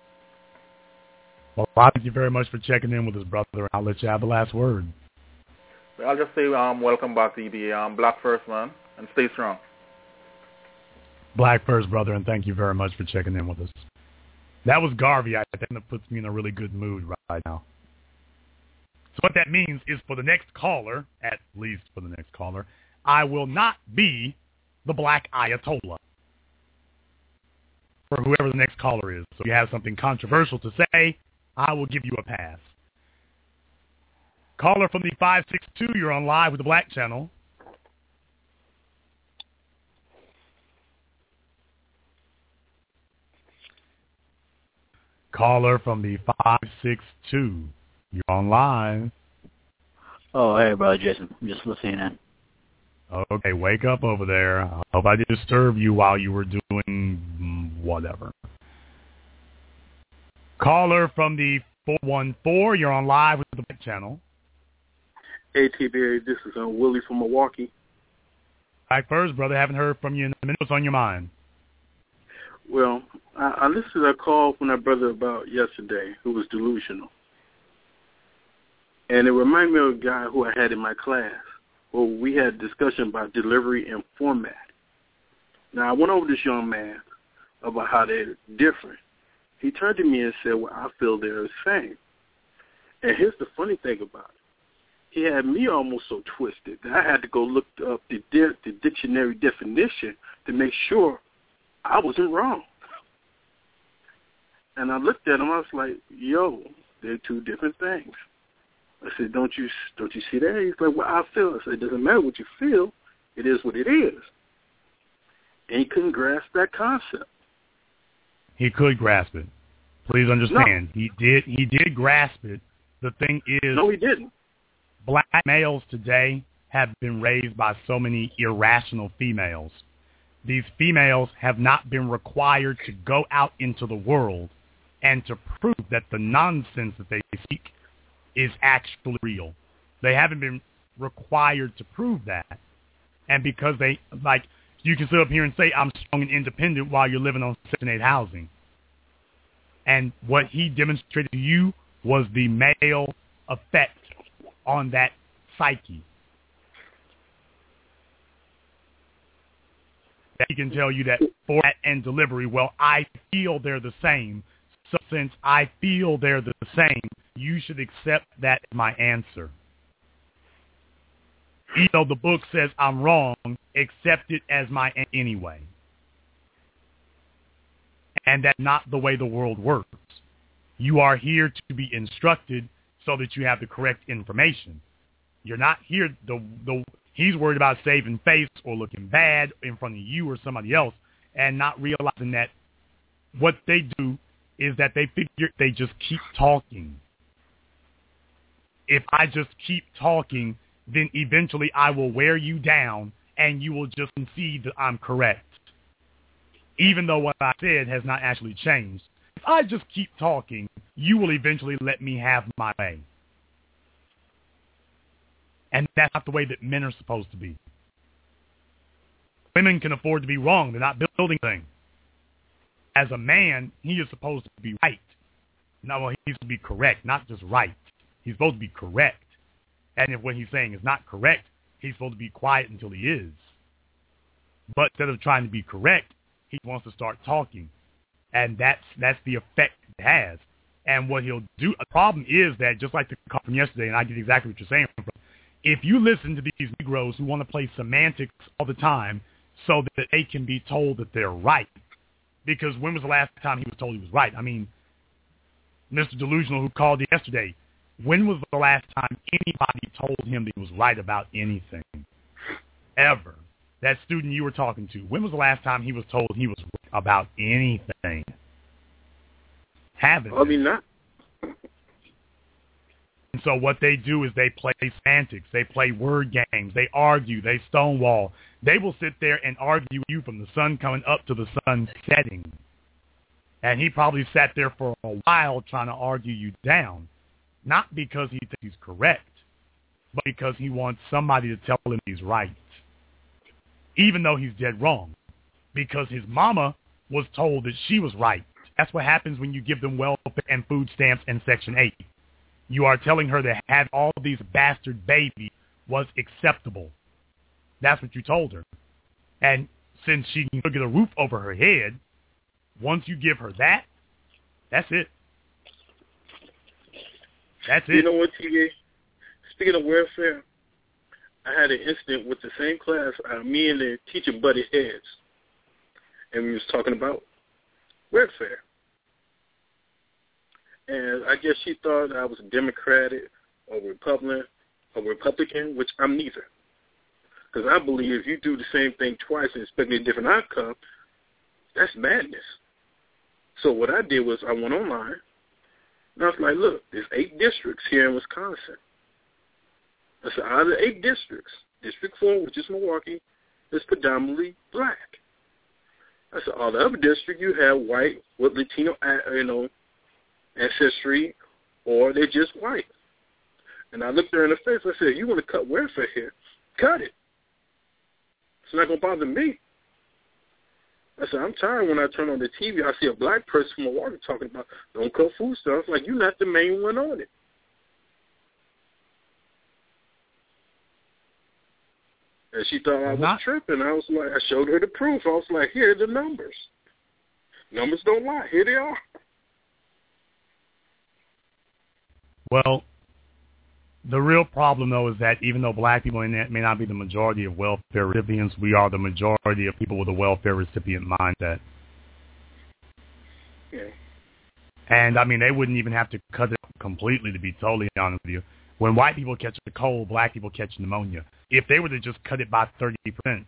Well, thank you very much for checking in with us, brother. I'll let you have the last word. I'll just say welcome back, TBA. Black first, man, and stay strong. Black first, brother, and thank you very much for checking in with us. That was Garvey. I think that puts me in a really good mood right now. So what that means is for the next caller, at least for the next caller, I will not be the Black Ayatollah for whoever the next caller is. So if you have something controversial to say, I will give you a pass. Caller from the 562, you're on live with the Black Channel. Caller from the 562, you're on live. Oh, hey, brother Jason. I'm just listening in. Okay, wake up over there. I hope I didn't disturb you while you were doing whatever. Caller from the 414, you're on live with the Black Channel. Hey, TBA, this is Willie from Milwaukee. Back first, brother. Haven't heard from you in a minute. What's on your mind? Well, I listened to that call from that brother about yesterday who was delusional. And it reminded me of a guy who I had in my class where we had a discussion about delivery and format. Now, I went over this young man about how they're different. He turned to me and said, well, I feel they're the same. And here's the funny thing about it. He had me almost so twisted that I had to go look up the dictionary definition to make sure I wasn't wrong. And I looked at him, I was like, yo, they're two different things. I said, don't you see that? He's like, well, I feel. I said, it doesn't matter what you feel. It is what it is. And he couldn't grasp that concept. He could grasp it. Please understand. No. He did grasp it. The thing is, no, he didn't. Black males today have been raised by so many irrational females. These females have not been required to go out into the world and to prove that the nonsense that they speak is actually real. They haven't been required to prove that. And because they, like, you can sit up here and say, I'm strong and independent while you're living on Section 8 housing. And what he demonstrated to you was the male effect on that psyche. He can tell you that format and delivery, well, I feel they're the same. So since I feel they're the same, you should accept that as my answer. Even though the book says I'm wrong, accept it as my answer anyway. And that's not the way the world works. You are here to be instructed so that you have the correct information. You're not here, he's worried about saving face or looking bad in front of you or somebody else and not realizing that what they do is that they figure they just keep talking. If I just keep talking, then eventually I will wear you down and you will just concede that I'm correct. Even though what I said has not actually changed. If I just keep talking, you will eventually let me have my way. And that's not the way that men are supposed to be. Women can afford to be wrong. They're not building things. As a man, he is supposed to be right. No, well, he's to be correct, not just right. He's supposed to be correct. And if what he's saying is not correct, he's supposed to be quiet until he is. But instead of trying to be correct, he wants to start talking. And that's the effect it has. And what he'll do, the problem is that, just like the call from yesterday, and I get exactly what you're saying, if you listen to these Negroes who want to play semantics all the time so that they can be told that they're right, because when was the last time he was told he was right? I mean, Mr. Delusional who called yesterday, when was the last time anybody told him that he was right about anything? Ever. That student you were talking to, when was the last time he was told he was right about anything? Haven't. I mean, not. And so what they do is they play semantics, they play word games, they argue, they stonewall. They will sit there and argue with you from the sun coming up to the sun setting. And he probably sat there for a while trying to argue you down. Not because he thinks he's correct, but because he wants somebody to tell him he's right. Even though he's dead wrong. Because his mama was told that she was right. That's what happens when you give them welfare and food stamps and Section 8. You are telling her that having all these bastard babies was acceptable. That's what you told her. And since she can get a roof over her head, once you give her that, that's it. That's it. You know what, TJ? Speaking of welfare, I had an incident with the same class. Me and the teacher butted heads. And we was talking about welfare. And I guess she thought I was a Democratic or Republican, which I'm neither. Because I believe if you do the same thing twice and expect a different outcome, that's madness. So what I did was I went online, and I was like, look, there's 8 districts here in Wisconsin. I said, out of the 8 districts, District 4, which is Milwaukee, is predominantly black. I said, all the other districts, you have white with Latino, ancestry, or they're just white. And I looked her in the face. I said, you want to cut welfare here? Cut it. It's not going to bother me. I said, I'm tired when I turn on the TV, I see a black person from Milwaukee talking about don't cut food stamps. Like, you're not the main one on it. And she thought I was tripping. I was like, I showed her the proof. I was like, here are the numbers. Numbers don't lie. Here they are. Well, the real problem, though, is that even though black people may not be the majority of welfare recipients, we are the majority of people with a welfare recipient mindset. Yeah. And, I mean, they wouldn't even have to cut it completely, to be totally honest with you. When white people catch a cold, black people catch pneumonia. If they were to just cut it by 30%,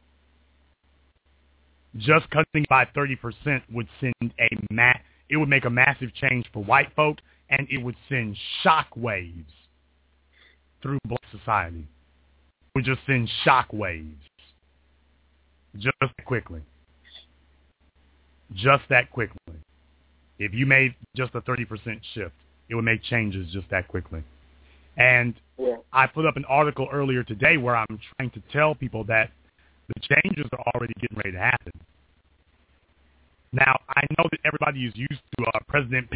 just cutting by 30% would send it would make a massive change for white folk, and it would send shock waves through black society. It would just send shock waves. Just that quickly. Just that quickly. If you made just a 30% shift, it would make changes just that quickly. And I put up an article earlier today where I'm trying to tell people that the changes are already getting ready to happen. Now, I know that everybody is used to President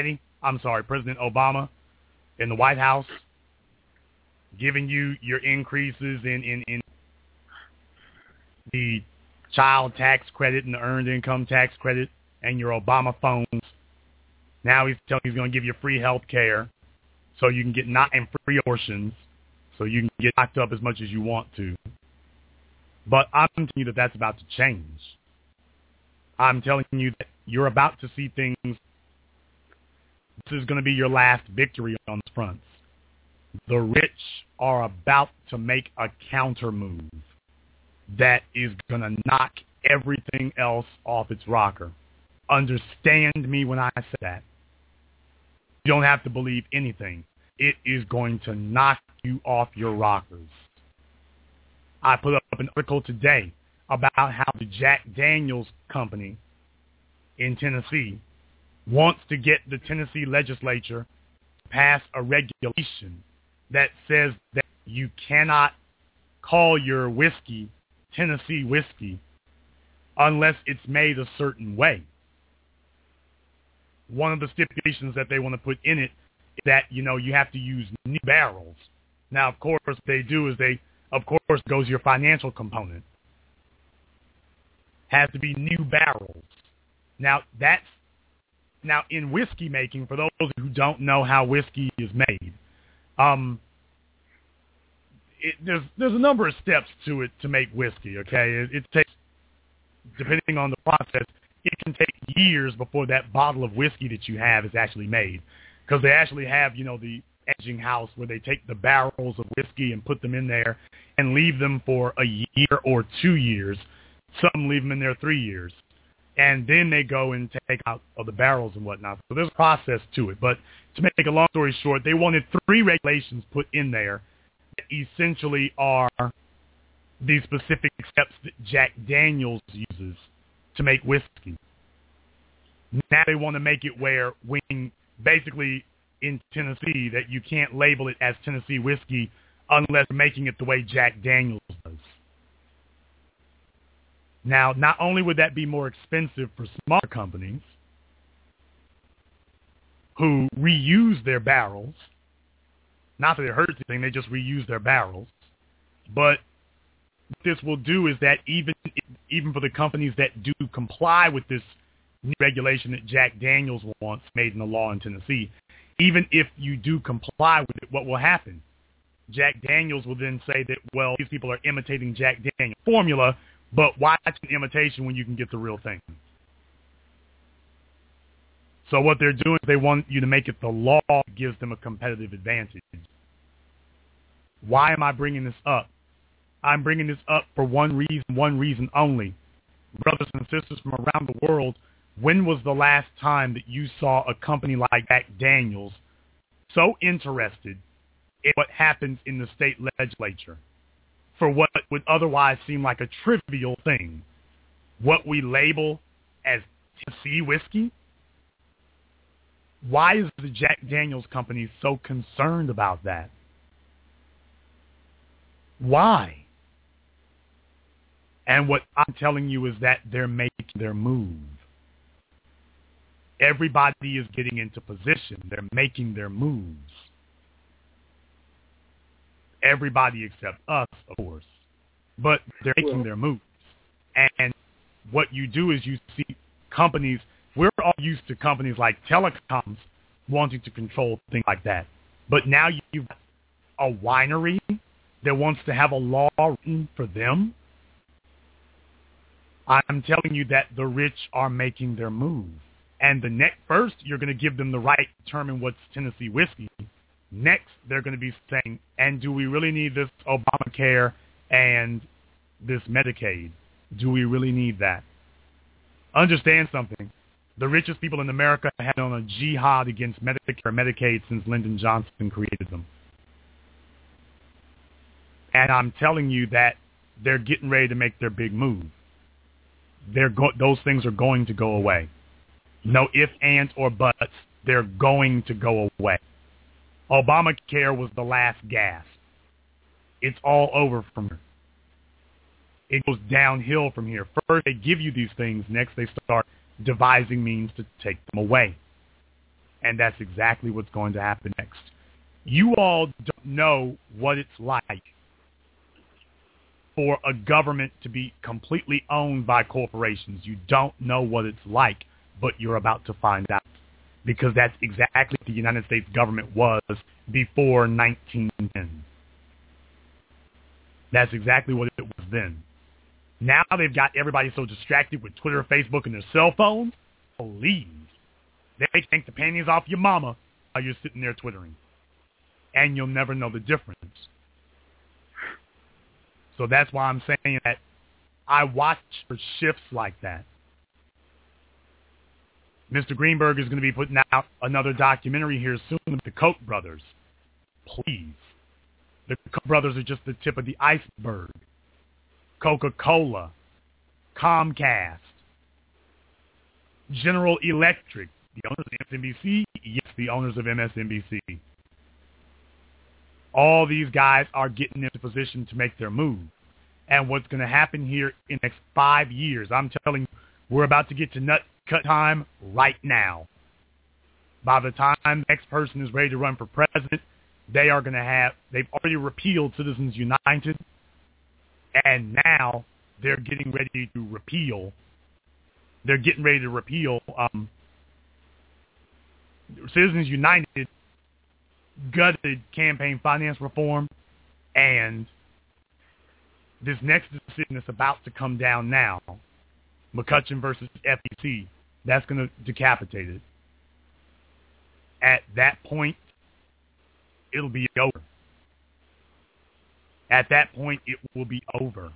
Obama in the White House giving you your increases in the child tax credit and the earned income tax credit and your Obama phones. Now he's telling you he's going to give you free health care so you can get and free abortions so you can get knocked up as much as you want to. But I'm telling you that that's about to change. I'm telling you that you're about to see things. This is going to be your last victory on the fronts. The rich are about to make a counter move that is going to knock everything else off its rocker. Understand me when I say that. You don't have to believe anything. It is going to knock you off your rockers. I put up an article today about how the Jack Daniels Company in Tennessee wants to get the Tennessee legislature to pass a regulation that says that you cannot call your whiskey Tennessee whiskey unless it's made a certain way. One of the stipulations that they want to put in it is that, you have to use new barrels. Now, of course, what they do is goes your financial component. Has to be new barrels. Now, in whiskey making, for those who don't know how whiskey is made, there's a number of steps to it to make whiskey, okay? It takes, depending on the process, it can take years before that bottle of whiskey that you have is actually made. Because they actually have, the aging house where they take the barrels of whiskey and put them in there and leave them for a year or 2 years. Some leave them in there 3 years. And then they go and take out of the barrels and whatnot. So there's a process to it. But to make a long story short, they wanted 3 regulations put in there that essentially are the specific steps that Jack Daniels uses to make whiskey. Now they want to make it where when basically in Tennessee that you can't label it as Tennessee whiskey unless you're making it the way Jack Daniels does. Now, not only would that be more expensive for smaller companies who reuse their barrels, not that it hurts anything, they just reuse their barrels, but what this will do is that even for the companies that do comply with this new regulation that Jack Daniels wants made in the law in Tennessee, even if you do comply with it, what will happen? Jack Daniels will then say that, well, these people are imitating Jack Daniels formula, but why an imitation when you can get the real thing? So what they're doing is they want you to make it the law that gives them a competitive advantage. Why am I bringing this up? I'm bringing this up for one reason only. Brothers and sisters from around the world, when was the last time that you saw a company like Jack Daniels so interested in what happens in the state legislature for what would otherwise seem like a trivial thing? What we label as Tennessee whiskey? Why is the Jack Daniels company so concerned about that? Why? And what I'm telling you is that they're making their move. Everybody is getting into position. They're making their moves. Everybody except us, of course. But they're making their moves. And what you do is you see companies, we're all used to companies like telecoms wanting to control things like that. But now you've got a winery that wants to have a law written for them. I'm telling you that the rich are making their move. And first, you're going to give them the right to determine what's Tennessee whiskey. Next, they're going to be saying, and do we really need this Obamacare and this Medicaid? Do we really need that? Understand something. The richest people in America have been on a jihad against Medicare and Medicaid since Lyndon Johnson created them. And I'm telling you that they're getting ready to make their big move. Those things are going to go away. No ifs, ands, or buts. They're going to go away. Obamacare was the last gasp. It's all over from here. It goes downhill from here. First, they give you these things. Next, they start devising means to take them away. And that's exactly what's going to happen next. You all don't know what it's like for a government to be completely owned by corporations. You don't know what it's like, but you're about to find out. Because that's exactly what the United States government was before 1910. That's exactly what it was then. Now they've got everybody so distracted with Twitter, Facebook, and their cell phones. Please. They take the panties off your mama while you're sitting there twittering. And you'll never know the difference. So that's why I'm saying that I watch for shifts like that. Mr. Greenberg is going to be putting out another documentary here soon with the Koch brothers. Please. The Koch brothers are just the tip of the iceberg. Coca-Cola, Comcast, General Electric, the owners of MSNBC, yes, the owners of MSNBC. All these guys are getting into position to make their move. And what's going to happen here in the next 5 years, I'm telling you, we're about to get to nut cut time right now. By the time the next person is ready to run for president, they are going to have, they've already repealed Citizens United, and now they're getting ready to repeal. They're getting ready to repeal Citizens United gutted campaign finance reform, and this next decision that's about to come down now, McCutcheon versus FEC, that's going to decapitate it. At that point, it'll be over. At that point, it will be over.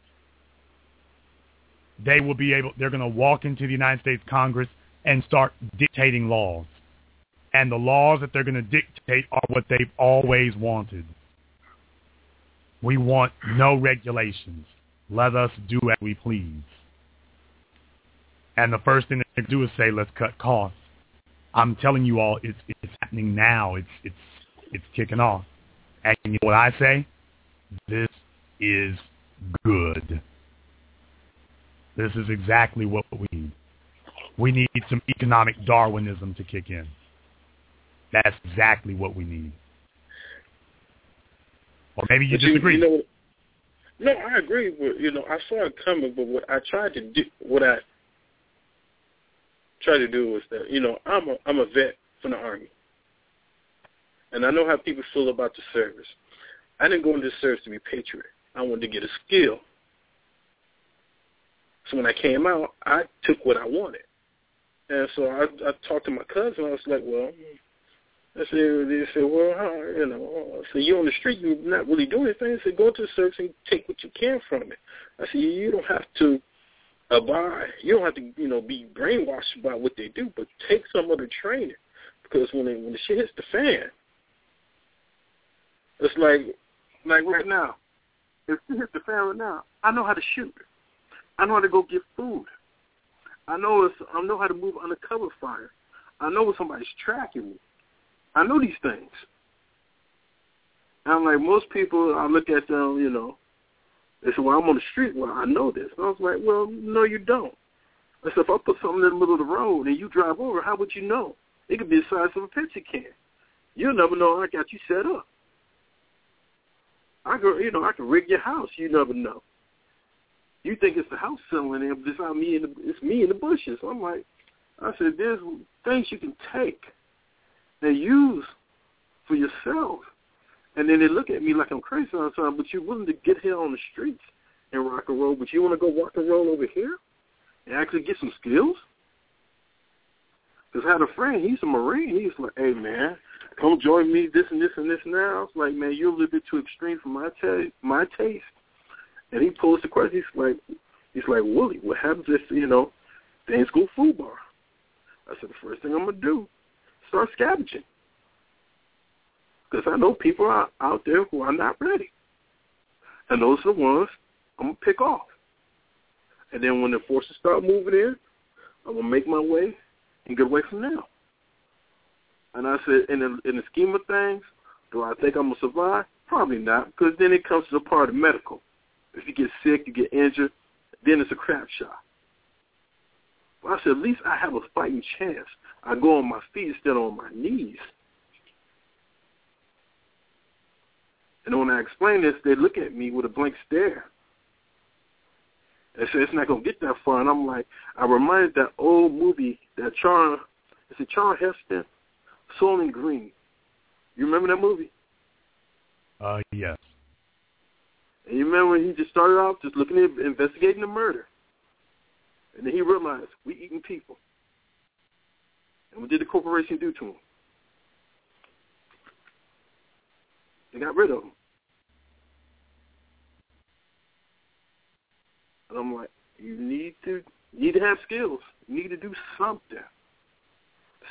They're going to walk into the United States Congress and start dictating laws. And the laws that they're going to dictate are what they've always wanted. We want no regulations. Let us do as we please. And the first thing they do is say, let's cut costs. I'm telling you all, it's happening now. It's kicking off. And you know what I say? This is good. This is exactly what we need. We need some economic Darwinism to kick in. That's exactly what we need. Or maybe you disagree. No, I agree. But, I saw it coming, but what I tried to do was that, I'm a vet from the Army. And I know how people feel about the service. I didn't go into the service to be patriot. I wanted to get a skill. So when I came out, I took what I wanted. And so I talked to my cousin. I was like, well, they said, well, I said, you're on the street, you're not really doing anything. I said, go to the service and take what you can from it. I said, you don't have to abide. You don't have to, be brainwashed about what they do, but take some of the training. Because when the shit hits the fan, it's like right now. If it hits the fan right now, I know how to shoot. I know how to go get food. I know how to move under cover fire. I know when somebody's tracking me. I know these things. And I'm like, most people, I look at them, they say, well, I'm on the street. Well, I know this. And I was like, well, no, you don't. I said, if I put something in the middle of the road and you drive over, how would you know? It could be the size of a Pepsi can. You'll never know I got you set up. I can rig your house. You never know. You think it's the house selling in, but it's me in the bushes. So I'm like, I said, there's things you can take and use for yourself. And then they look at me like I'm crazy all the time, but you're willing to get here on the streets and rock and roll, but you want to go rock and roll over here and actually get some skills? Because I had a friend, he's a Marine. He's like, hey, man, come join me, this and this and this now. I was like, man, you're a little bit too extreme for my taste. And he posed the question. He's like, Willie, what happens if, things go foobar? I said, the first thing I'm going to do, start scavenging. Because I know people are out there who are not ready. And those are the ones I'm going to pick off. And then when the forces start moving in, I'm going to make my way and get away from them. And I said, in the scheme of things, do I think I'm going to survive? Probably not, because then it comes to the part of medical. If you get sick, you get injured, then it's a crap shot. But I said, at least I have a fighting chance. I go on my feet instead of on my knees. And when I explain this, they look at me with a blank stare. They say, it's not going to get that far. And I'm like, I reminded that old movie, Charles Heston, Soylent Green. You remember that movie? Yes. And you remember when he just started off just looking at investigating the murder. And then he realized, we eating people. And what did the corporation do to him? They got rid of him. And I'm like, you need to have skills. You need to do something.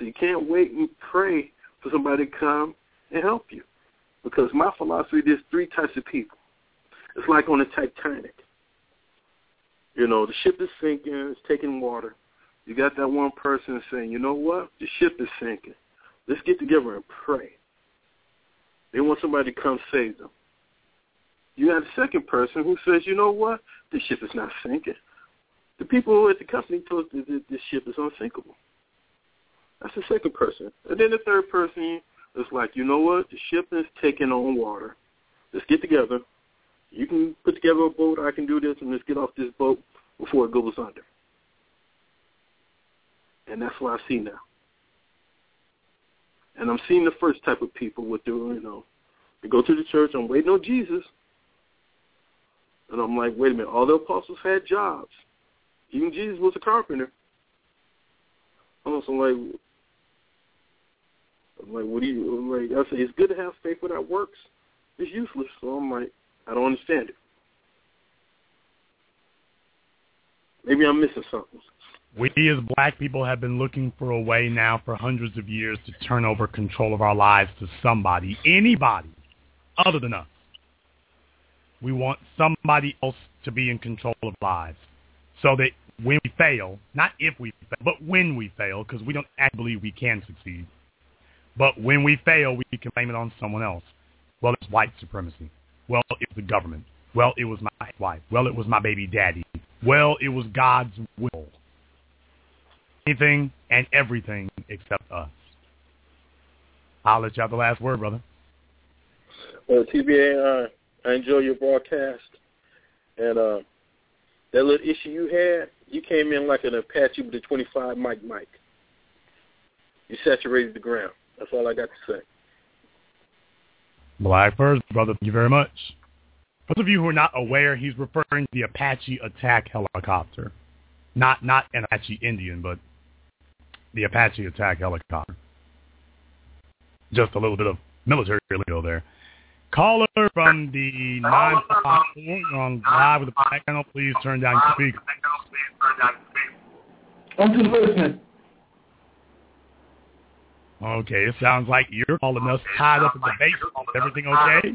So you can't wait and pray for somebody to come and help you. Because my philosophy, there's three types of people. It's like on the Titanic. You know, the ship is sinking, it's taking water. You got that one person saying, you know what, the ship is sinking. Let's get together and pray. They want somebody to come save them. You have a second person who says, you know what, the ship is not sinking. The people at the company told us that this ship is unsinkable. That's the second person. And then the third person is like, you know what, the ship is taking on water. Let's get together. You can put together a boat, I can do this, and let's get off this boat before it goes under. And that's what I see now. And I'm seeing the first type of people with the, you know, they go to the church, I'm waiting on Jesus. And I'm like, wait a minute, all the apostles had jobs. Even Jesus was a carpenter. I'm like, what do you, like, I say, it's good to have faith without works. It's useless. So I'm like, I don't understand it. Maybe I'm missing something. We as black people have been looking for a way now for hundreds of years to turn over control of our lives to somebody, anybody, other than us. We want somebody else to be in control of lives so that when we fail, not if we fail, but when we fail, because we don't actually believe we can succeed, but when we fail, we can blame it on someone else. Well, it's white supremacy. Well, it was the government. Well, it was my wife. Well, it was my baby daddy. Well, it was God's will. Anything and everything except us. I'll let you have the last word, brother. Well, TBA, I enjoy your broadcast. And that little issue you had, you came in like an Apache with a 25 mic. You saturated the ground. That's all I got to say. Black first, brother. Thank you very much. For those of you who are not aware, he's referring to the Apache attack helicopter. Not an Apache Indian, but the Apache attack helicopter. Just a little bit of military lingo there. Caller from the 954, you're on live with the Black Channel. Please turn down your speaker. I'm just listening. Okay, it sounds like you're calling us tied up in the basement. Is everything okay?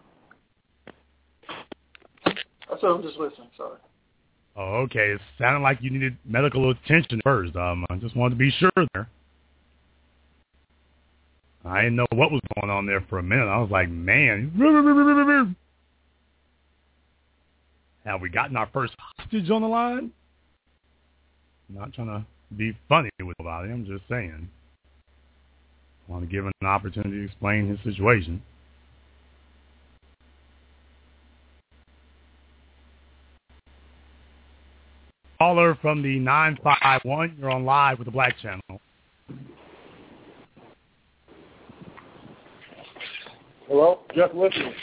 I said I'm just listening, sorry. Oh, okay. It sounded like you needed medical attention first. I just wanted to be sure there. I didn't know what was going on there for a minute. I was like, man. Have we gotten our first hostage on the line? I'm not trying to be funny with about it. I'm just saying. I want to give him an opportunity to explain his situation. Caller from the 951, you're on live with the Black Channel. Hello? Just listening.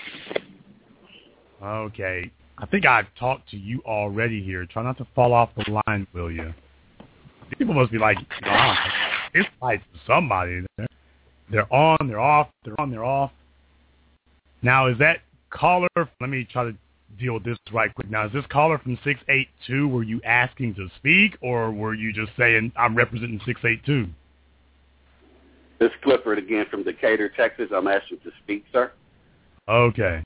Okay. I think I've talked to you already here. Try not to fall off the line, will you? People must be like, wow, it's like somebody. They're on, they're off, they're on, they're off. Now, is that caller, let me try to deal with this right quick. Now, is this caller from 682, were you asking to speak, or were you just saying, I'm representing 682? This is Clifford again from Decatur, Texas. I'm asking to speak, sir. Okay.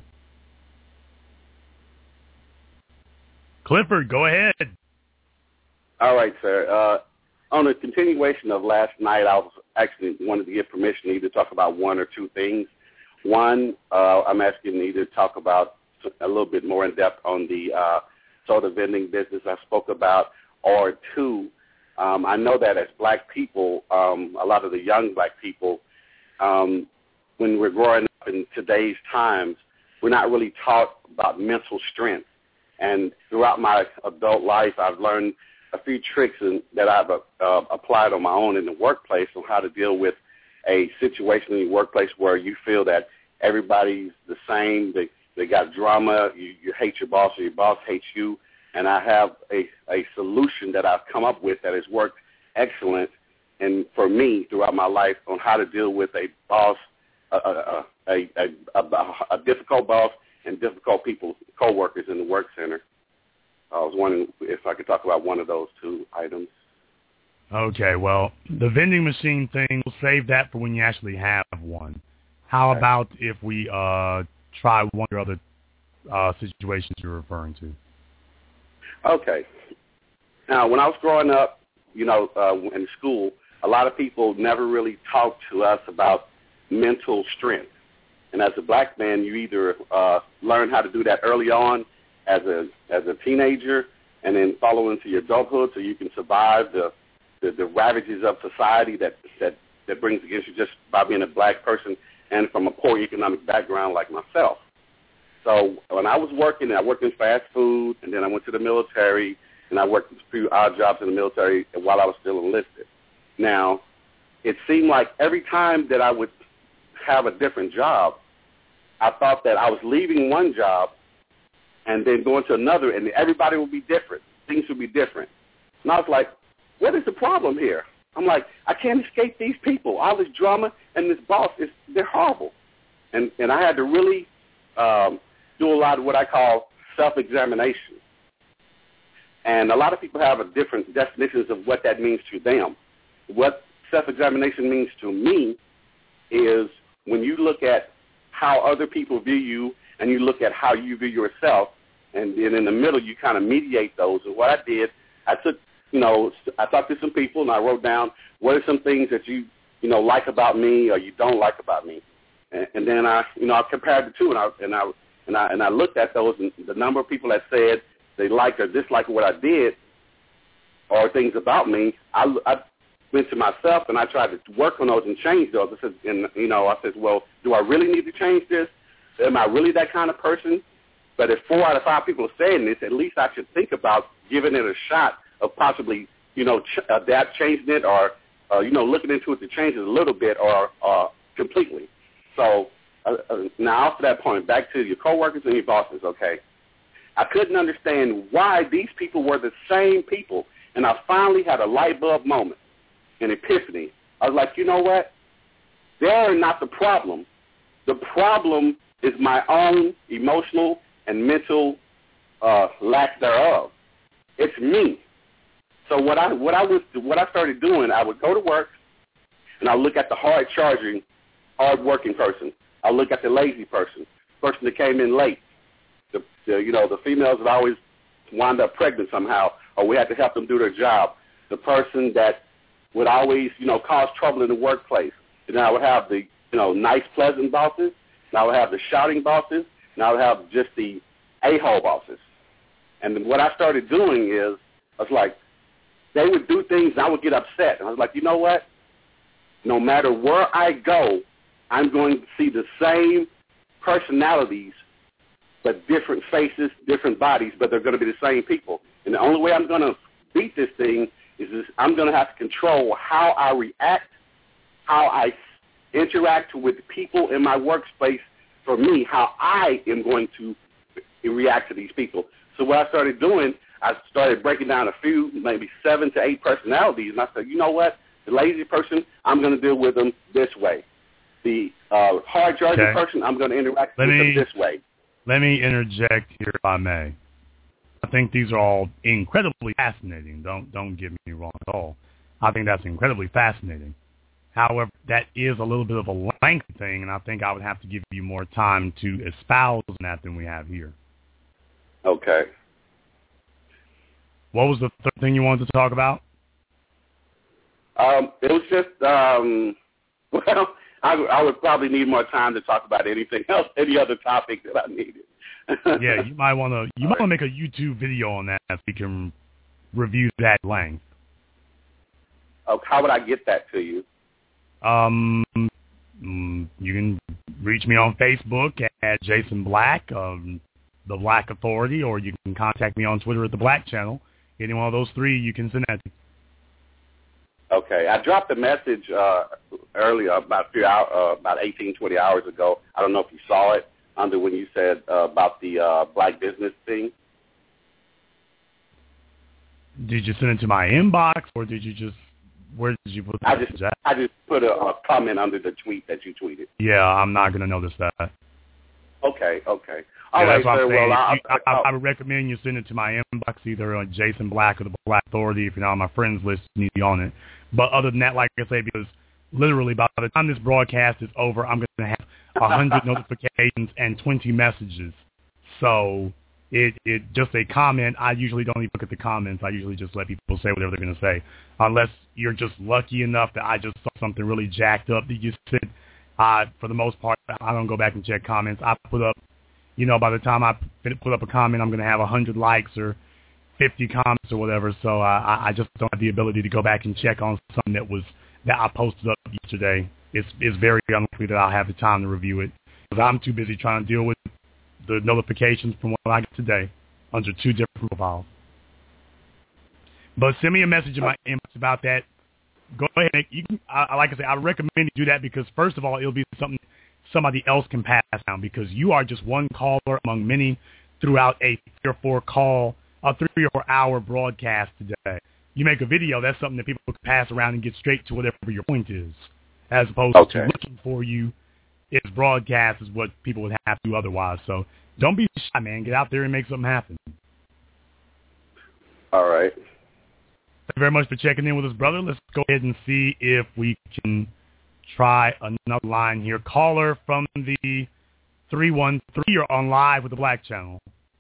Clifford, go ahead. All right, sir. On a continuation of last night, I was actually wanted to get permission to either talk about one or two things. One, I'm asking you to talk about a little bit more in depth on the soda vending business I spoke about, or two, I know that as black people, a lot of the young black people, when we're growing up in today's times, we're not really taught about mental strength. And throughout my adult life, I've learned a few tricks that I've applied on my own in the workplace on how to deal with a situation in the workplace where you feel that everybody's the same, they got drama, you hate your boss or your boss hates you. And I have a solution that I've come up with that has worked excellent and for me throughout my life on how to deal with a boss, a difficult boss and difficult people, coworkers in the work center. I was wondering if I could talk about one of those two items. Okay, well, the vending machine thing, we'll save that for when you actually have one. How about if we try one or other situations you're referring to? Okay. Now, when I was growing up, in school, a lot of people never really talked to us about mental strength. And as a black man, you either learn how to do that early on as a teenager and then follow into your adulthood so you can survive the ravages of society that brings against you just by being a black person and from a poor economic background like myself. So when I was working, I worked in fast food, and then I went to the military, and I worked a few odd jobs in the military while I was still enlisted. Now, it seemed like every time that I would have a different job, I thought that I was leaving one job and then going to another, and everybody would be different. Things would be different. And I was like, what is the problem here? I'm like, I can't escape these people. All this drama and this boss, they're horrible. And I had to really do a lot of what I call self-examination. And a lot of people have a different definitions of what that means to them. What self-examination means to me is when you look at how other people view you and you look at how you view yourself, and then in the middle you kind of mediate those. And what I did, I took, I talked to some people and I wrote down what are some things that you like about me or you don't like about me. And then I compared the two, and I looked at those, and the number of people that said they liked or disliked what I did or things about me, I went to myself and I tried to work on those and change those. I said, well, do I really need to change this? Am I really that kind of person? But if 4 out of 5 people are saying this, at least I should think about giving it a shot of possibly, changing it or, looking into it to change it a little bit or completely. So now off to that point, back to your coworkers and your bosses, okay? I couldn't understand why these people were the same people, and I finally had a light bulb moment, an epiphany. I was like, you know what? They're not the problem. The problem is my own emotional and mental lack thereof. It's me. So what I started doing, I would go to work, and I look at the hard-working person. I look at the lazy person that came in late. The females that always wind up pregnant somehow, or we had to help them do their job. The person that would always, cause trouble in the workplace. And I would have the, nice, pleasant bosses. And I would have the shouting bosses. And I would have just the a-hole bosses. And then what I started doing is, I was like, they would do things and I would get upset. And I was like, you know what? No matter where I go, I'm going to see the same personalities, but different faces, different bodies, but they're going to be the same people. And the only way I'm going to beat this thing is I'm going to have to control how I react, how I interact with people in my workspace, for me, how I am going to react to these people. So what I started doing, I started breaking down a few, maybe 7 to 8 personalities, and I said, you know what? The lazy person, I'm going to deal with them this way. The hard-charging person, I'm going to interact with them this way. Let me interject here, if I may. I think these are all incredibly fascinating. Don't get me wrong at all. I think that's incredibly fascinating. However, that is a little bit of a lengthy thing, and I think I would have to give you more time to espouse that than we have here. Okay. What was the third thing you wanted to talk about? It was just, I would probably need more time to talk about anything else, any other topic that I needed. Yeah, you might want to make a YouTube video on that so we can review that length. How would I get that to you? You can reach me on Facebook at Jason Black, The Black Authority, or you can contact me on Twitter at The Black Channel. Any one of those 3, you can send that to. Okay. I dropped a message earlier, about 18, 20 hours ago. I don't know if you saw it, under when you said about the black business thing. Did you send it to my inbox, or did you just, where did you put that? I just put a comment under the tweet that you tweeted. Yeah, I'm not going to notice that. Okay. All right, that's what sir. I'm saying. Well, I would recommend you send it to my inbox, either on Jason Black or the Black Authority. If you're not on my friends list, you need to be on it. But other than that, like I say, because literally by the time this broadcast is over, I'm going to have 100 notifications and 20 messages. So it just a comment. I usually don't even look at the comments. I usually just let people say whatever they're going to say, unless you're just lucky enough that I just saw something really jacked up that you said. For the most part, I don't go back and check comments. I put up, by the time I put up a comment, I'm going to have 100 likes or 50 comments or whatever. So I just don't have the ability to go back and check on something that I posted up yesterday. It's very unlikely that I'll have the time to review it because I'm too busy trying to deal with the notifications from what I got today under 2 different profiles. But send me a message in my inbox about that. Go ahead. You can, like I say, I recommend you do that because, first of all, it'll be something somebody else can pass down because you are just one caller among many throughout a 3 or 4 hour broadcast today. You make a video, that's something that people can pass around and get straight to whatever your point is, as opposed to looking for you. Its broadcast is what people would have to do otherwise. So don't be shy, man. Get out there and make something happen. All right. Thank you very much for checking in with us, brother. Let's go ahead and see if we can try another line here. Caller from the 313, you're on live with the Black Channel.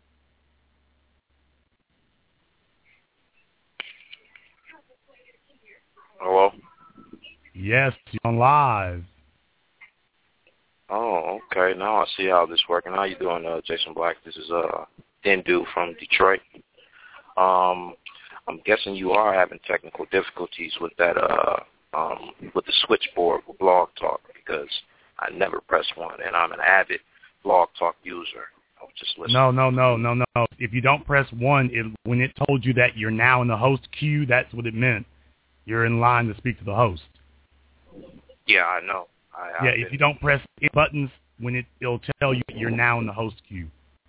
Hello? Yes, you're on live. Oh, okay. Now I see how this is working. How you doing, Jason Black? This is Dendu from Detroit. I'm guessing you are having technical difficulties with that with the switchboard with Blog Talk because I never press one, and I'm an avid Blog Talk user. I was just listening. No. If you don't press 1, when it told you that you're now in the host queue, that's what it meant. You're in line to speak to the host. Yeah, I know. If you don't press any buttons, it'll tell you that you're now in the host queue.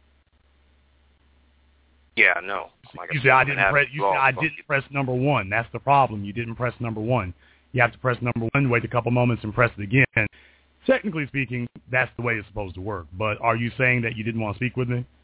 Yeah, I know. Like You said I didn't press number 1. That's the problem. You didn't press number 1. You have to press number 1, wait a couple moments, and press it again. Technically speaking, that's the way it's supposed to work. But are you saying that you didn't want to speak with me?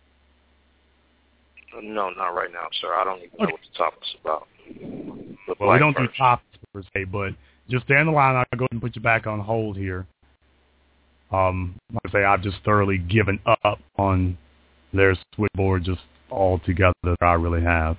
No, not right now, sir. I don't even know what the topic's about. Well, we don't do topics per se, but just stay on the line. I'll go ahead and put you back on hold here. Like I say, I've just thoroughly given up on their switchboard just altogether that I really have.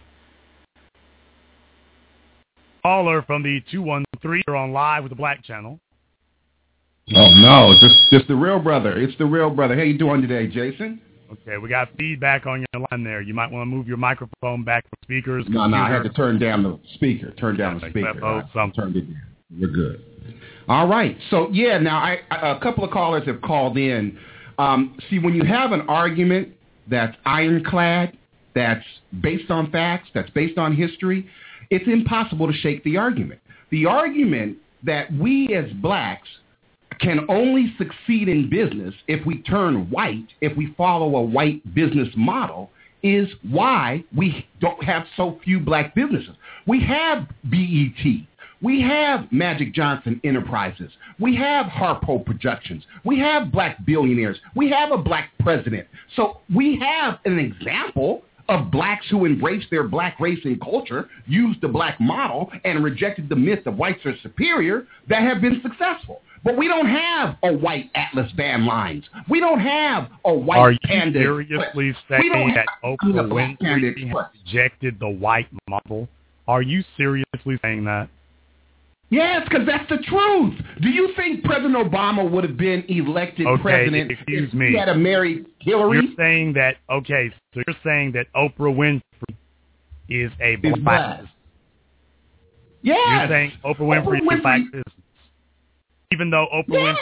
Caller from the 213, you're on live with the Black Channel. Oh, no, just the real brother. It's the real brother. How you doing today, Jason? Okay, we got feedback on your line there. You might want to move your microphone back from speakers. No, I had to turn down the speaker. Turned it down. We're good. All right. So, now a couple of callers have called in. See, when you have an argument that's ironclad, that's based on facts, that's based on history, it's impossible to shake the argument. The argument that we as blacks can only succeed in business if we turn white, if we follow a white business model, is why we don't have so few black businesses. We have BET. We have Magic Johnson Enterprises. We have Harpo Productions. We have black billionaires. We have a black president. So we have an example of blacks who embraced their black race and culture, used the black model, and rejected the myth of whites are superior that have been successful. But we don't have a white Atlas Van Lines. We don't have a white Panda. Are you seriously saying that Oprah Winfrey has rejected the white model? Are you seriously saying that? Yes, because that's the truth. Do you think President Obama would have been elected president if he had married Hillary? You're saying that, so you're saying that Oprah Winfrey is a black business. Yes. You're saying Oprah Winfrey is a black business. Even though Oprah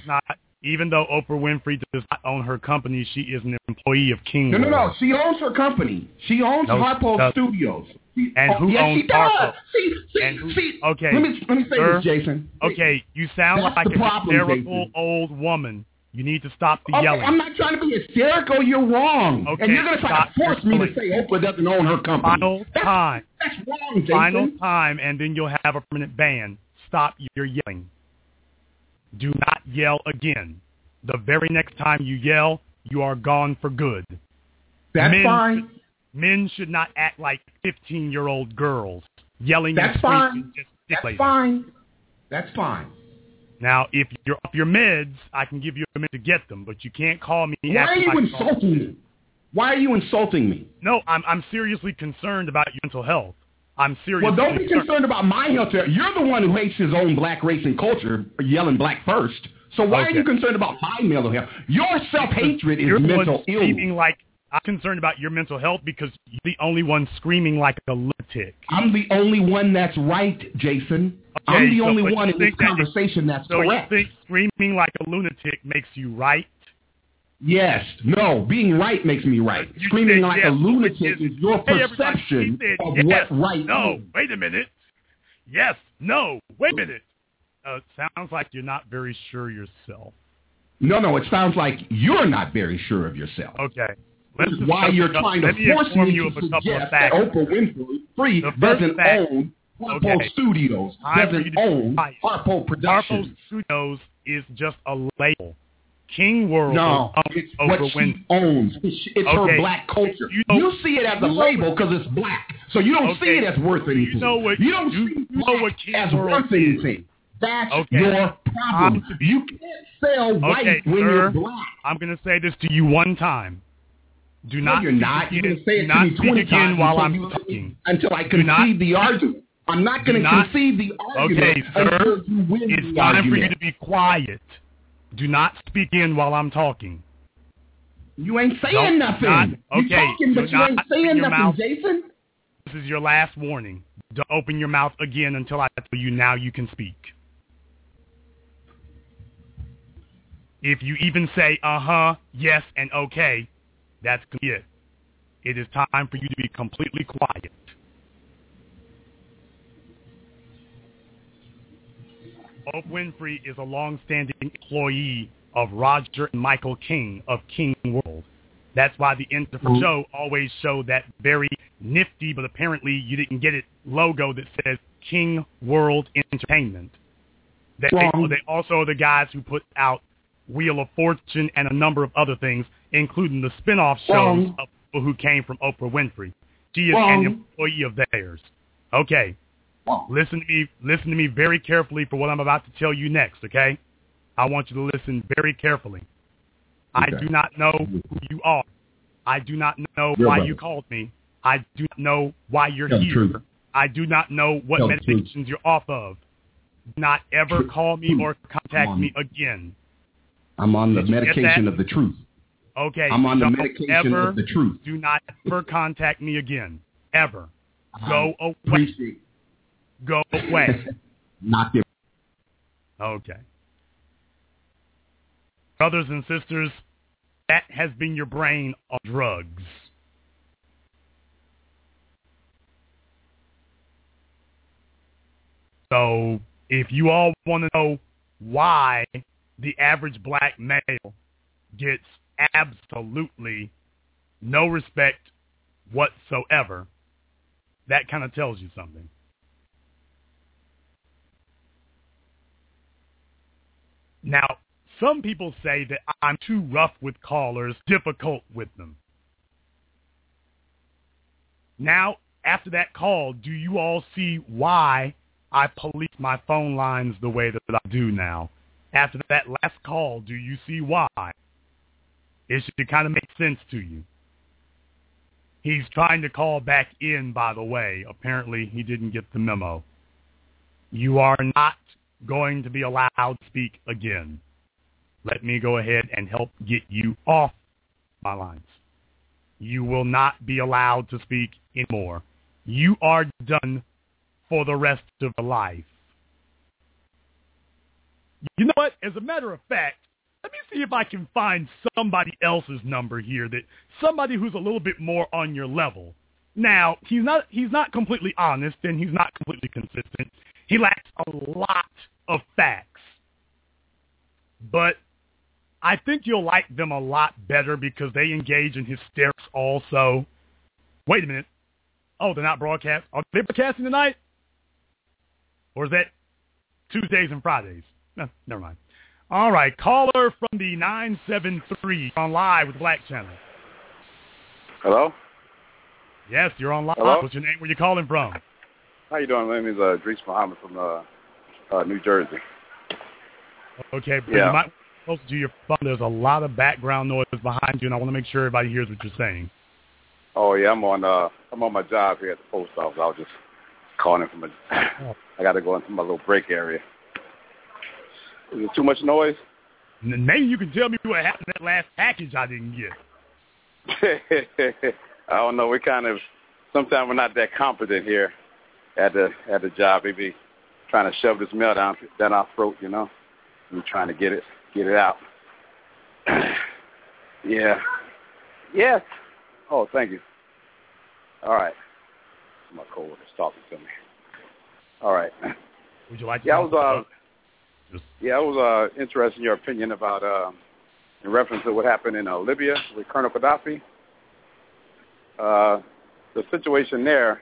Winfrey does not own her company, she is an employee of King. No. She owns her company. She owns Harpo Studios. And who owns Harpo? Okay. Let me say this, Jason. Okay, you sound like a hysterical old woman. You need to stop the yelling. I'm not trying to be hysterical. You're wrong. Okay, and you're going to try to force me to say Oprah doesn't own her company. Final time. That's wrong, Jason. Final time, and then you'll have a permanent ban. Stop your yelling. Do not yell again. The very next time you yell, you are gone for good. That's fine. Men should not act like 15-year-old girls yelling. That's fine. That's fine. That's fine. Now, if you're off your meds, I can give you a minute to get them, but you can't call me. Why are you insulting me? Why are you insulting me? No, I'm seriously concerned about your mental health. I'm seriously Well, don't be concerned about my health. You're the one who hates his own black race and culture, yelling black first. So why are you concerned about my mental health? Your self-hatred is mental illness. I'm concerned about your mental health because you're the only one screaming like a lunatic. I'm the only one that's right, Jason. Okay, I'm the only one in this conversation that's correct. So you think screaming like a lunatic makes you right? Yes. No. Being right makes me right. Screaming like a lunatic is your perception of what right No. is. Wait a minute. Yes. No. Wait a minute. Sounds like you're not very sure yourself. No. It sounds like you're not very sure of yourself. Okay. This is why you're trying to force me to suggest that Oprah Winfrey doesn't own Harpo Studios, doesn't own Harpo Productions. Harpo Studios is just a label. King World. No, it's what she owns. It's her black culture. You see it as a label because it's black, so you don't see it as worth anything. You don't see it as worth anything. That's your problem. You can't sell white when you're black. I'm going to say this to you one time. Do not. You're not. You're going to say it to me 20 times while I'm talking. Until I concede the argument. I'm not going to concede the argument until you win the argument. It's time for you to be quiet. Do not speak in while I'm talking. You ain't saying nothing. You're talking, but you ain't saying nothing, Jason. This is your last warning. Don't open your mouth again until I tell you now you can speak. If you even say, yes, and okay, that's it. It is time for you to be completely quiet. Oprah Winfrey is a long-standing employee of Roger and Michael King of King World. That's why the end of the show always showed that very nifty, but apparently you didn't get it, logo that says King World Entertainment. They also are the guys who put out Wheel of Fortune and a number of other things, including the spin-off shows of people who came from Oprah Winfrey. She is an employee of theirs. Okay. Listen to me very carefully for what I'm about to tell you next, okay? I want you to listen very carefully. Okay. I do not know who you are. I do not know why you called me. I do not know why you're here. I do not know what medications you're off of. Do not ever call me or contact me again. I'm on the medication of the truth. Okay. I'm on the medication of the truth. Do not ever contact me again. Ever. Go away. Go away. Not there. Okay. Brothers and sisters, that has been your brain on drugs. So if you all want to know why the average black male gets absolutely no respect whatsoever, that kind of tells you something. Now, some people say that I'm too rough with callers, difficult with them. Now, after that call, do you all see why I police my phone lines the way that I do now? After that last call, do you see why? It should kind of make sense to you. He's trying to call back in, by the way. Apparently, he didn't get the memo. You are not going to be allowed to speak again. Let me go ahead and help get you off my lines. You will not be allowed to speak anymore. You are done for the rest of your life. You know what? As a matter of fact, let me see if I can find somebody else's number here, that somebody who's a little bit more on your level. Now, he's not completely honest and he's not completely consistent. He lacks a lot of facts. But I think you'll like them a lot better because they engage in hysterics also. Wait a minute. Oh, they're not broadcasting? Are they broadcasting tonight? Or is that Tuesdays and Fridays? No, never mind. All right, caller from the 973 on live with Black Channel. Hello? Yes, you're on live. Hello? What's your name? Where you calling from? How you doing? My name is Idris Muhammad from New Jersey. Okay, but yeah. You might be close to your phone. There's a lot of background noise behind you, and I want to make sure everybody hears what you're saying. Oh yeah, I'm on my job here at the post office. I was just calling from I got to go into my little break area. Is it too much noise? Maybe you can tell me what happened to that last package I didn't get. I don't know. Sometimes we're not that competent here at the job. Maybe trying to shove this mail down our throat, you know. We're trying to get it out. Yeah. Yes. Oh, thank you. All right. My coworker's talking to me. All right. Would you like to talk about? I was interested in your opinion about in reference to what happened in Libya with Colonel Gaddafi. The situation there.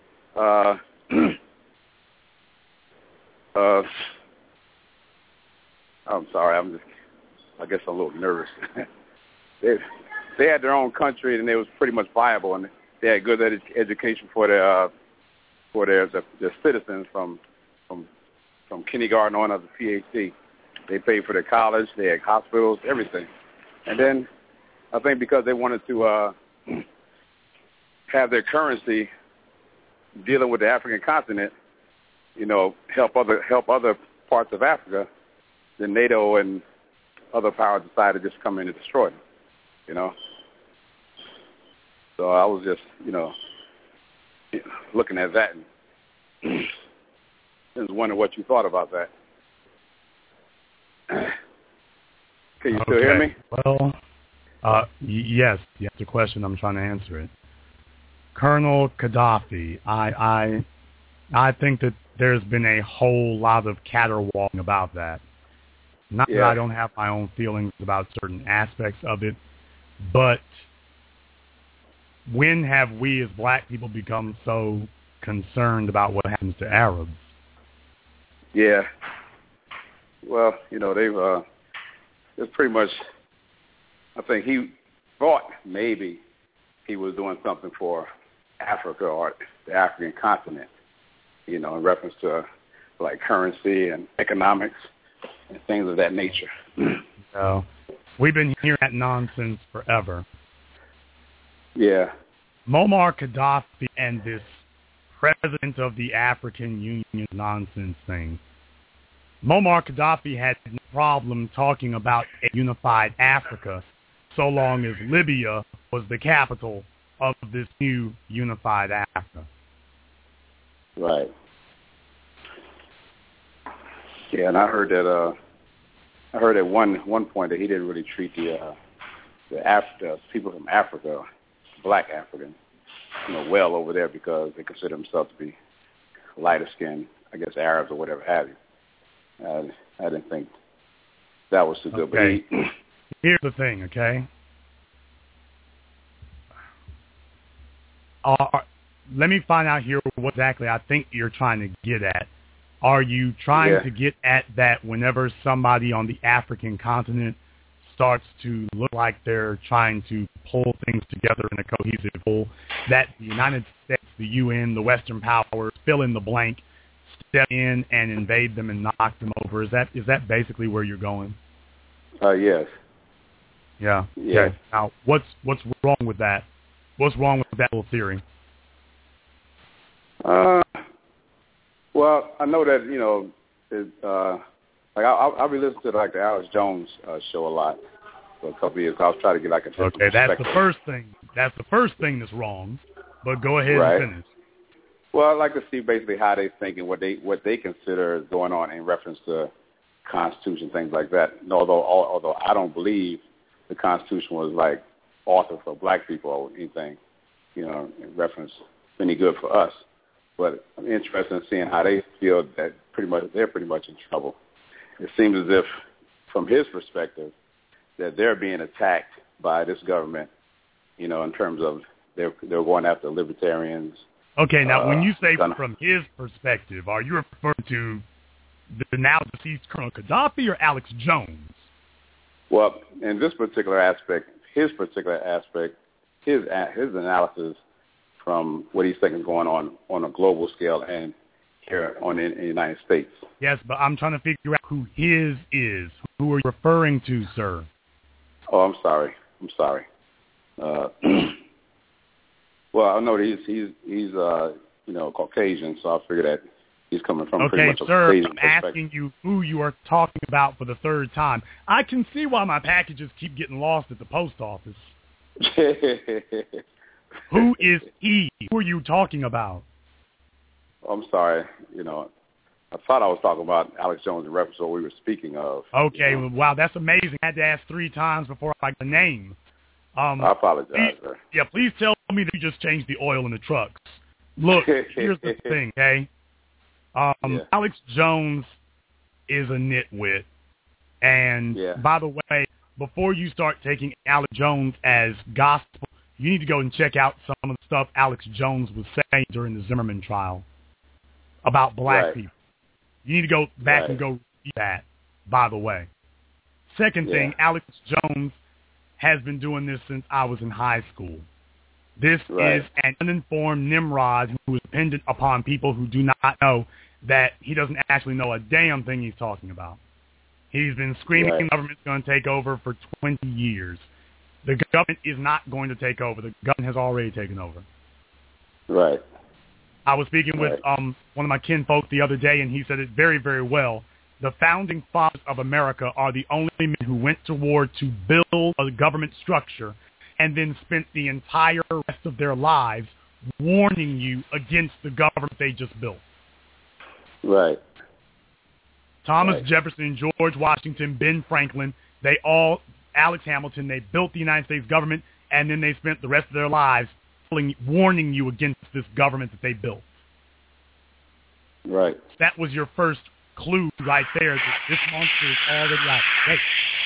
I'm sorry. I guess I'm a little nervous. They had their own country and it was pretty much viable, and they had good education for their citizens from kindergarten on up to PhD. They paid for their college, they had hospitals, everything. And then I think because they wanted to have their currency dealing with the African continent, you know, help other parts of Africa, then NATO and other powers decided to just come in and destroy them, you know. So I was just, you know, looking at that and just wondering what you thought about that. Can you still hear me? Well, yes. You asked a question. I'm trying to answer it. Colonel Gaddafi, I think that there's been a whole lot of caterwauling about that. Not that I don't have my own feelings about certain aspects of it, but when have we as black people become so concerned about what happens to Arabs? Yeah. Well, you know, it's pretty much, I think he thought maybe he was doing something for Africa or the African continent, you know, in reference to like currency and economics and things of that nature. So we've been hearing that nonsense forever. Yeah. Muammar Gaddafi and this president of the African Union nonsense thing. Muammar Gaddafi had no problem talking about a unified Africa so long as Libya was the capital of this new unified Africa. Right. Yeah, and I heard at one point that he didn't really treat the people from Africa, black Africans, you know, well over there because they consider themselves to be lighter skinned, I guess Arabs or whatever have you. I didn't think that was too good. Okay. But here's the thing, okay? Let me find out here what exactly I think you're trying to get at. Are you trying to get at that whenever somebody on the African continent starts to look like they're trying to pull things together in a cohesive whole, that the United States, the UN, the Western powers, fill in the blank, step in and invade them and knock them over? Is that basically where you're going? Yes. Yeah. Yeah. Okay. Now, what's wrong with that? What's wrong with that little theory? Well, I know that, you know, like I'll be listening to like the Alex Jones show a lot for a couple of years. I was trying to get like a different perspective. That's the first thing. That's the first thing that's wrong. But go ahead and finish. Well, I'd like to see basically how they think and what they consider going on in reference to Constitution, things like that. Although I don't believe the Constitution was like authored for black people or anything, you know, in reference any good for us. But I'm interested in seeing how they feel that they're pretty much in trouble. It seems as if, from his perspective, that they're being attacked by this government, you know, in terms of they're going after libertarians. Okay, now when you say from his perspective, are you referring to the now deceased Colonel Gaddafi or Alex Jones? Well, in this particular aspect, his analysis from what he's thinking is going on a global scale and here in the United States. Yes, but I'm trying to figure out who his is. Who are you referring to, sir? Oh, I'm sorry. Well, I know that he's Caucasian, so I figure that he's coming from pretty much a Caucasian perspective. I'm asking you who you are talking about for the third time. I can see why my packages keep getting lost at the post office. Who is he? Who are you talking about? I'm sorry. I thought I was talking about Alex Jones in reference to what we were speaking of. Okay, wow, that's amazing. I had to ask 3 times before I got the name. I apologize, sir. Yeah, please tell me that you just changed the oil in the trucks. Look, here's the thing, okay? Alex Jones is a nitwit. And by the way, before you start taking Alex Jones as gospel, you need to go and check out some of the stuff Alex Jones was saying during the Zimmerman trial about black people. You need to go back and go read that, by the way. Second thing, Alex Jones has been doing this since I was in high school. This is an uninformed Nimrod who is dependent upon people who do not know that he doesn't actually know a damn thing he's talking about. He's been screaming the government's going to take over for 20 years. The government is not going to take over. The government has already taken over. Right. I was speaking with one of my kinfolk the other day, and he said it very, very well. The founding fathers of America are the only men who went to war to build a government structure and then spent the entire rest of their lives warning you against the government they just built. Right. Thomas Jefferson, George Washington, Ben Franklin, Alex Hamilton, they built the United States government, and then they spent the rest of their lives warning you against this government that they built. Right. That was your first clue right there that this monster is already out. Hey.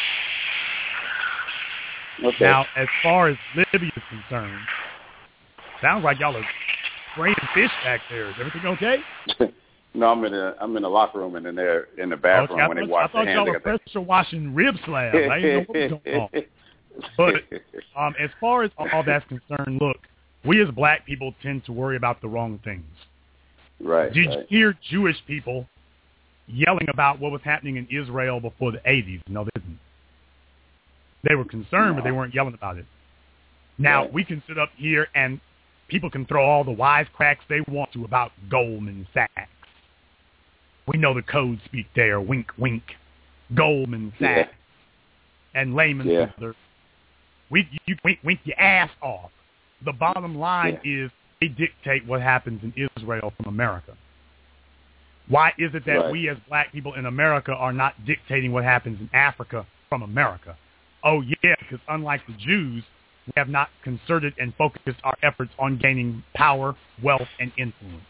Okay. Now, as far as Libya is concerned, sounds like y'all are spraying fish back there. Is everything okay? No, I'm in the locker room and in there in the bathroom when they wash their hands. I thought y'all were pressure washing rib slabs. I didn't know what was going on. But as far as all that's concerned, look, we as black people tend to worry about the wrong things. Right. Did you hear Jewish people yelling about what was happening in Israel before the 80s? No, they didn't. They were concerned, but they weren't yelling about it. Now, we can sit up here and people can throw all the wisecracks they want to about Goldman Sachs. We know the code speak there, wink, wink, Goldman Sachs, and Lehman Brothers. You wink your ass off. The bottom line is they dictate what happens in Israel from America. Why is it that we as black people in America are not dictating what happens in Africa from America? Oh, yeah, because unlike the Jews, we have not concerted and focused our efforts on gaining power, wealth, and influence.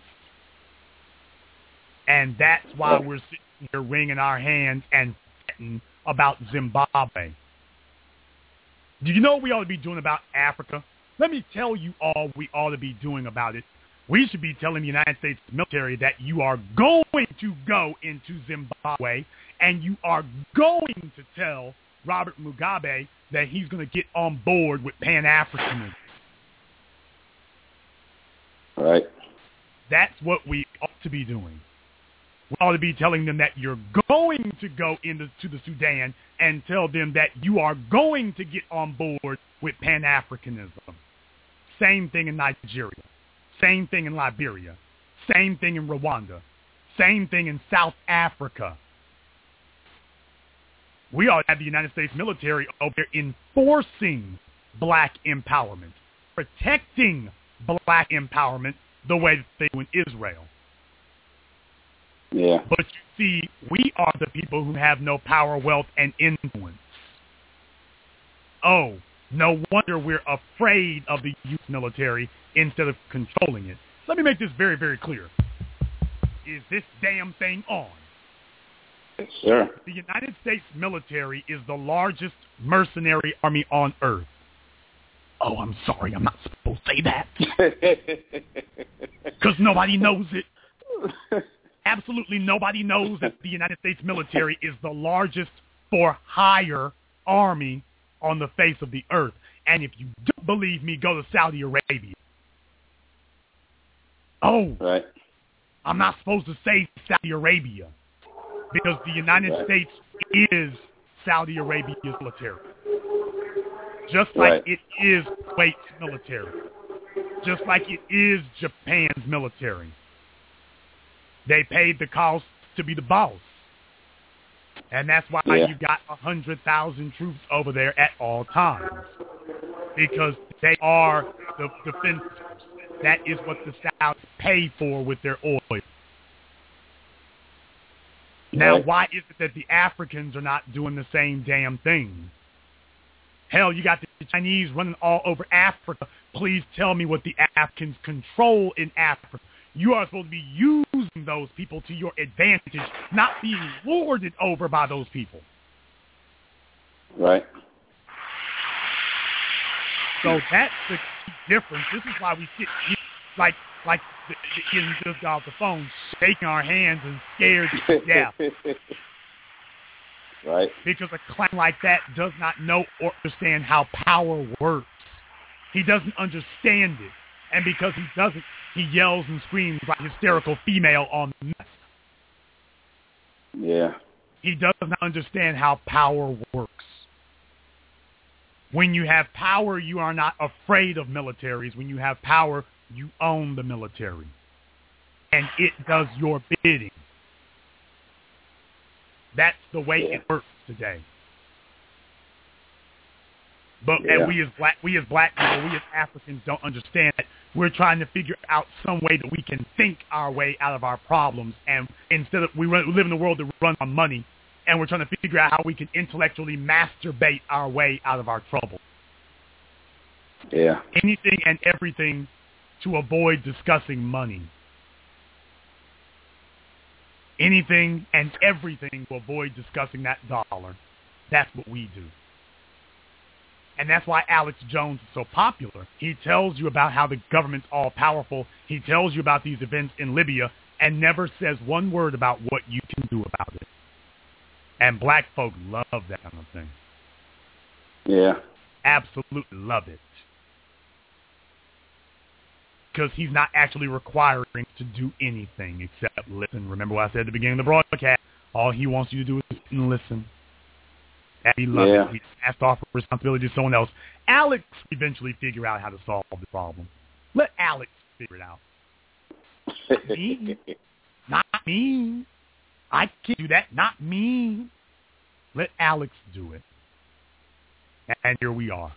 And that's why we're sitting here wringing our hands and fretting about Zimbabwe. Do you know what we ought to be doing about Africa? Let me tell you all we ought to be doing about it. We should be telling the United States military that you are going to go into Zimbabwe and you are going to tell Robert Mugabe that he's going to get on board with Pan-Africanism. Right. That's what we ought to be doing. We ought to be telling them that you're going to go into the Sudan and tell them that you are going to get on board with Pan-Africanism. Same thing in Nigeria. Same thing in Liberia. Same thing in Rwanda. Same thing in South Africa. We ought to have the United States military over there enforcing black empowerment, protecting black empowerment the way that they do in Israel. Yeah. But you see, we are the people who have no power, wealth, and influence. Oh, no wonder we're afraid of the U.S. military instead of controlling it. Let me make this very, very clear. Is this damn thing on? Sure. The United States military is the largest mercenary army on earth. Oh, I'm sorry. I'm not supposed to say that. Because nobody knows it. Absolutely nobody knows that the United States military is the largest for hire army on the face of the earth. And if you don't believe me, go to Saudi Arabia. Oh, right. I'm not supposed to say Saudi Arabia because the United States is Saudi Arabia's military. Just like it is Kuwait's military. Just like it is Japan's military. They paid the cost to be the boss. And that's why you got 100,000 troops over there at all times. Because they are the defense. That is what the Saudis pay for with their oil. Now, why is it that the Africans are not doing the same damn thing? Hell, you got the Chinese running all over Africa. Please tell me what the Africans control in Africa. You are supposed to be using those people to your advantage, not being lorded over by those people. Right. So that's the key difference. This is why we sit here like the kids just got off the phone, shaking our hands and scared to death. Right. Because a clown like that does not know or understand how power works. He doesn't understand it. And because he doesn't, he yells and screams like a hysterical female on the mess. Yeah. He does not understand how power works. When you have power, you are not afraid of militaries. When you have power, you own the military. And it does your bidding. That's the way it works today. But and we as black people, we as Africans don't understand that. We're trying to figure out some way that we can think our way out of our problems, and instead of we live in a world that runs on money, and we're trying to figure out how we can intellectually masturbate our way out of our trouble. Yeah. Anything and everything to avoid discussing money. Anything and everything to avoid discussing that dollar. That's what we do. And that's why Alex Jones is so popular. He tells you about how the government's all-powerful. He tells you about these events in Libya and never says one word about what you can do about it. And black folk love that kind of thing. Yeah. Absolutely love it. Because he's not actually requiring to do anything except listen. Remember what I said at the beginning of the broadcast? All he wants you to do is listen. And he loves it. He has to offer responsibility to someone else. Alex will eventually figure out how to solve the problem. Let Alex figure it out. Me? Not me. I can't do that. Not me. Let Alex do it. And here we are.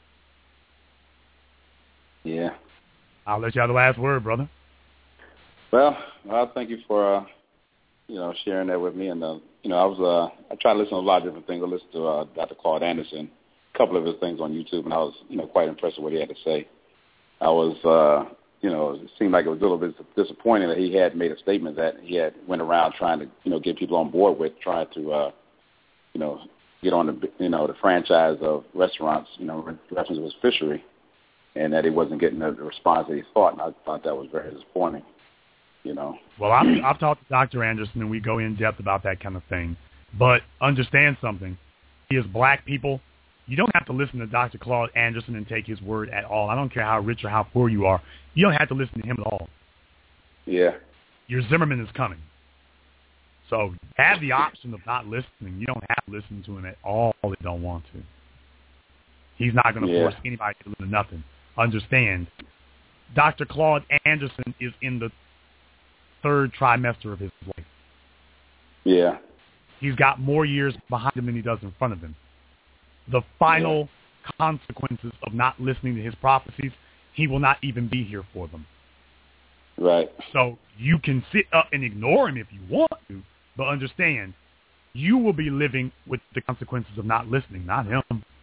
Yeah. I'll let you have the last word, brother. Well, thank you for sharing that with me. And I try to listen to a lot of different things. I listened to Dr. Claude Anderson, a couple of his things on YouTube, and I was quite impressed with what he had to say. I was it seemed like it was a little bit disappointing that he had made a statement that he had went around trying to get people on board with, trying to get on the franchise of restaurants, reference to his fishery, and that he wasn't getting the response that he thought, and I thought that was very disappointing. Well, I've talked to Dr. Anderson, and we go in depth about that kind of thing. But understand something. He is black people. You don't have to listen to Dr. Claude Anderson and take his word at all. I don't care how rich or how poor you are. You don't have to listen to him at all. Yeah. Your Zimmerman is coming. So have the option of not listening. You don't have to listen to him at all if you don't want to. He's not going to force anybody to listen to nothing. Understand, Dr. Claude Anderson is in the third trimester of his life. Yeah. He's got more years behind him than he does in front of him. The final consequences of not listening to his prophecies, he will not even be here for them. Right. So you can sit up and ignore him if you want to, but understand, you will be living with the consequences of not listening, not him.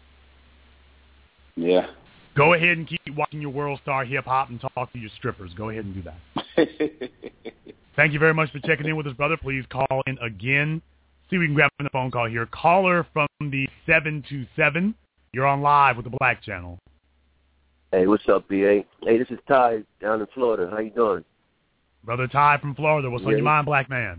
Yeah. Go ahead and keep watching your World Star Hip-Hop and talk to your strippers. Go ahead and do that. Thank you very much for checking in with us, brother. Please call in again. See if we can grab a phone call here. Caller from the 727. You're on live with the Black Channel. Hey, what's up, B.A.? Hey, this is Ty down in Florida. How you doing? Brother Ty from Florida, what's on your mind, black man?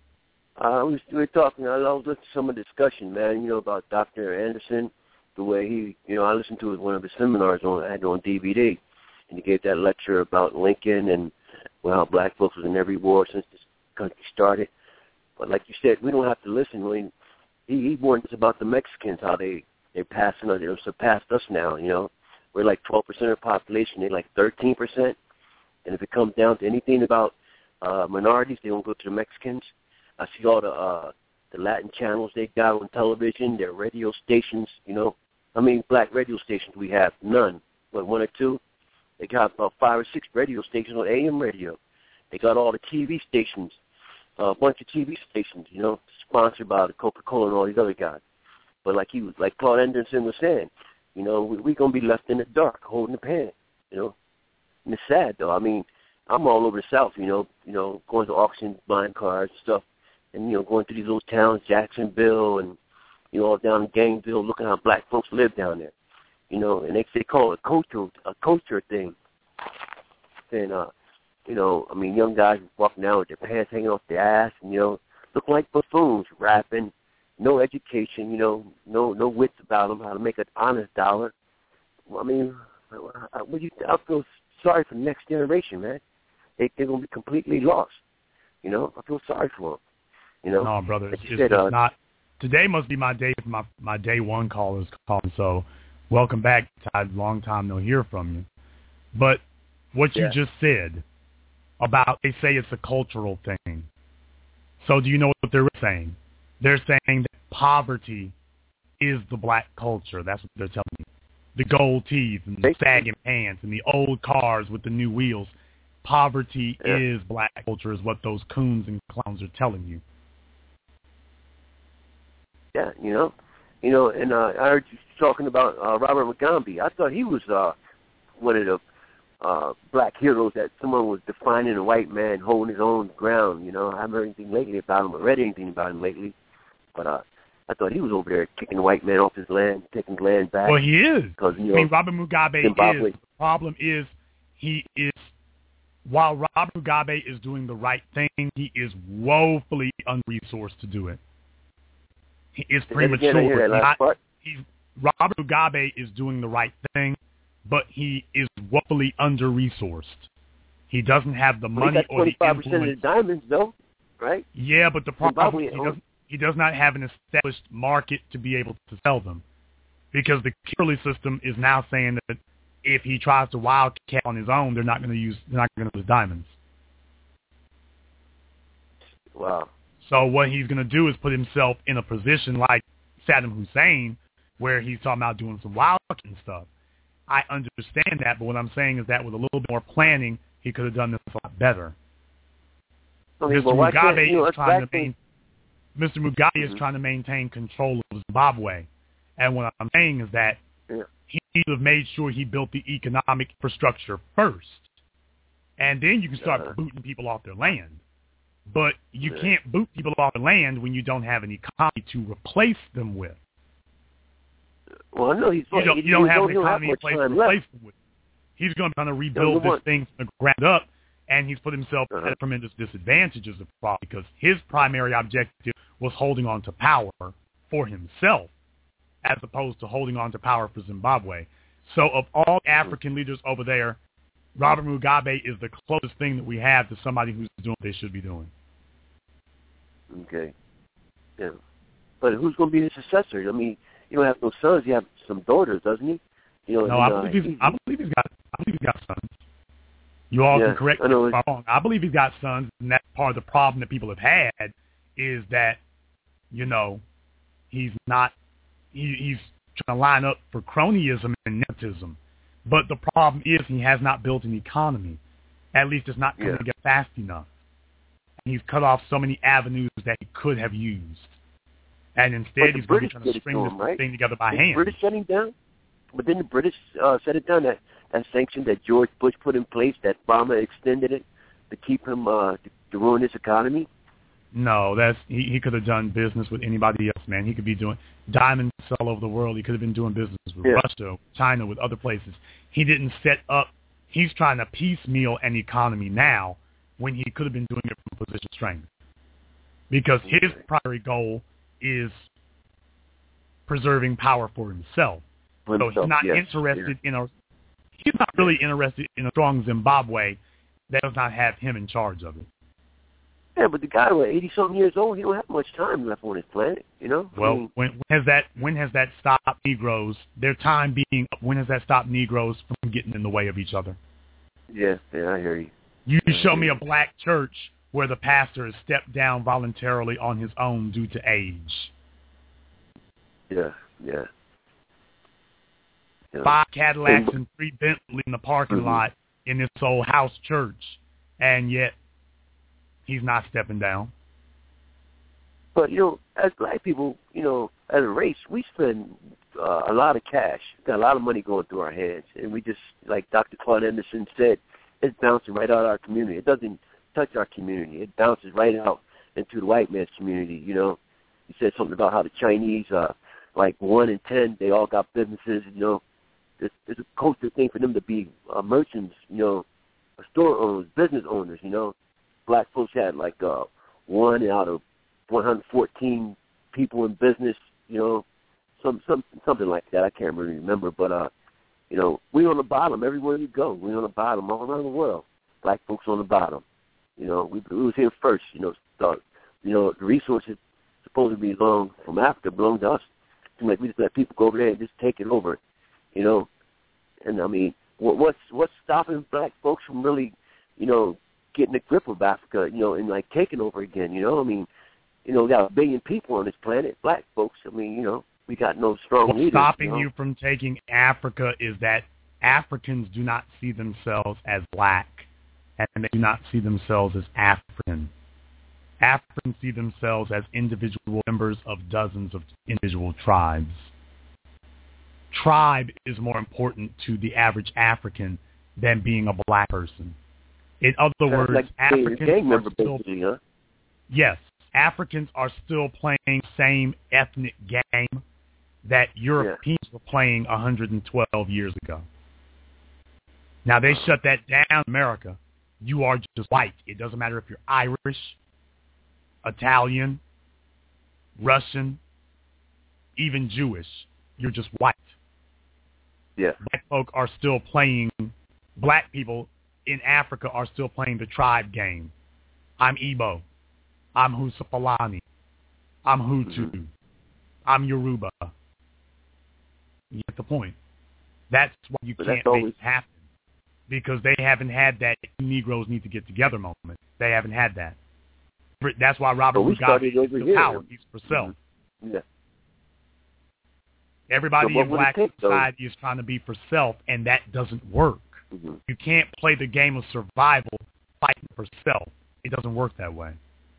We were talking, I was listening to some of the discussion, man, about Dr. Anderson, the way he, I listened to one of his seminars I had on DVD, and he gave that lecture about Lincoln and how black folks was in every war since this country started. But like you said, we don't have to listen. I mean, he warned us about the Mexicans, how they're passing us, they surpassed us now, We're like 12% of the population, they're like 13%. And if it comes down to anything about minorities, they won't go to the Mexicans. I see all the Latin channels they got on television, their radio stations, How many black radio stations we have? None. But 1 or 2? They got about 5 or 6 radio stations on AM radio. They got all the TV stations, a bunch of TV stations, sponsored by the Coca-Cola and all these other guys. But like Claude Anderson was saying, we're going to be left in the dark, holding the pan, And it's sad, though. I mean, I'm all over the South, going to auctions, buying cars and stuff, and, going to these little towns, Jacksonville and, all down in Gainesville, looking how black folks live down there, and they call it a culture thing. And, I mean, young guys walking out with their pants hanging off their ass and, looking like buffoons, rapping, no education, no wits about them, how to make an honest dollar. I mean, I feel sorry for the next generation, man. They're going to be completely lost. I feel sorry for them. No, brother, it's not. Today must be my day for my day one callers calling. So, welcome back, Todd. Long time no hear from you. But what you just said about they say it's a cultural thing. So, do you know what they're saying? They're saying that poverty is the black culture. That's what they're telling you. The gold teeth and the sagging pants and the old cars with the new wheels. Poverty is black culture, is what those coons and clowns are telling you. Yeah, and I heard you talking about Robert Mugabe. I thought he was one of the black heroes that someone was defining a white man holding his own ground. I haven't heard anything lately about him or read anything about him lately, but I thought he was over there kicking the white man off his land, taking his land back. Well, he is. Because, Robert Mugabe Zimbabwe. is. The problem is while Robert Mugabe is doing the right thing, he is woefully under-resourced to do it. He is premature. Robert Mugabe is doing the right thing, but he is woefully under-resourced. He doesn't have the money or the influence. 25% of the diamonds, though, right? Yeah, but the problem is he does not have an established market to be able to sell them, because the Kimberley system is now saying that if he tries to wildcat on his own, they're not going to use diamonds. Wow. So what he's going to do is put himself in a position like Saddam Hussein, where he's talking about doing some wildcat stuff. I understand that, but what I'm saying is that with a little bit more planning, he could have done this a lot better. Mr. Mugabe is trying to maintain control of Zimbabwe. And what I'm saying is that he should have made sure he built the economic infrastructure first. And then you can start booting people off their land. But you can't boot people off their land when you don't have an economy to replace them with. Well, no, you don't have an economy in place to replace them with. He's going to rebuild this thing from the ground up, and he's put himself at a tremendous disadvantage as a problem, because his primary objective was holding on to power for himself as opposed to holding on to power for Zimbabwe. So of all African leaders over there, Robert Mugabe is the closest thing that we have to somebody who's doing what they should be doing. Okay. Yeah. But who's going to be his successor? I mean, you don't have no sons. You have some daughters, doesn't he? I believe he's got sons. You all can correct me if I'm wrong. I believe he's got sons, and that's part of the problem that people have had is that, he's not. He's trying to line up for cronyism and nepotism. But the problem is he has not built an economy. At least it's not coming together fast enough. And he's cut off so many avenues that he could have used. And instead he's going to be trying to string this thing together by hand. The British shutting down? But didn't the British shut it down, that sanction that George Bush put in place, that Obama extended it to keep him, to ruin his economy? No, he could have done business with anybody else, man. He could be doing diamonds all over the world. He could have been doing business with Russia, China, with other places. He didn't set up. He's trying to piecemeal an economy now when he could have been doing it from a position of strength. Because his primary goal is preserving power for himself. So he's not interested in he's not really interested in a strong Zimbabwe that does not have him in charge of it. Yeah, but the guy was 80-something years old. He don't have much time left on his planet, you know? Well, when has that stopped Negroes, their time being, when has that stopped Negroes from getting in the way of each other? Yeah, I hear you. You show me a black church where the pastor has stepped down voluntarily on his own due to age. Yeah. 5 Cadillacs and 3 Bentley in the parking lot in this old house church, and yet he's not stepping down. But, you know, as black people, you know, as a race, we spend a lot of cash. Got a lot of money going through our hands. And we just, like Dr. Claude Anderson said, it's bouncing right out of our community. It doesn't touch our community. It bounces right out into the white man's community, you know. He said something about how the Chinese, like 1 in 10, they all got businesses, you know. It's a culture thing for them to be merchants, you know, store owners, business owners, you know. Black folks had like 1 out of 114 people in business, you know, something like that. I can't really remember, but you know, we on the bottom everywhere you go. We on the bottom all around the world. Black folks on the bottom. You know, we was here first. You know, the resources supposed to belong from Africa belong to us. It's like we just let people go over there and just take it over. You know, and I mean, what's stopping black folks from really, you know, getting a grip of Africa, you know, and like taking over again? You know, I mean, you know, we got 1 billion people on this planet, black folks. I mean, you know, we got no strong leaders. What's stopping you from taking Africa is that Africans do not see themselves as black, and they do not see themselves as African. Africans see themselves as individual members of dozens of individual tribes. Tribe is more important to the average African than being a black person. In other words, like Africans are still, yes, Africans are still playing the same ethnic game that Europeans were playing 112 years ago. Now, they shut that down in America. You are just white. It doesn't matter if you're Irish, Italian, Russian, even Jewish. You're just white. Yeah. Black people in Africa are still playing the tribe game. I'm Igbo. I'm Husapalani. I'm Hutu. I'm Yoruba. You get the point. That's why you can't make it happen. Because they haven't had that Negroes need to get together moment. They haven't had that. That's why Robert Mugabe is the power. He's for self. Yeah. Everybody in black society is trying to be for self, and that doesn't work. Mm-hmm. You can't play the game of survival fighting for self. It doesn't work that way.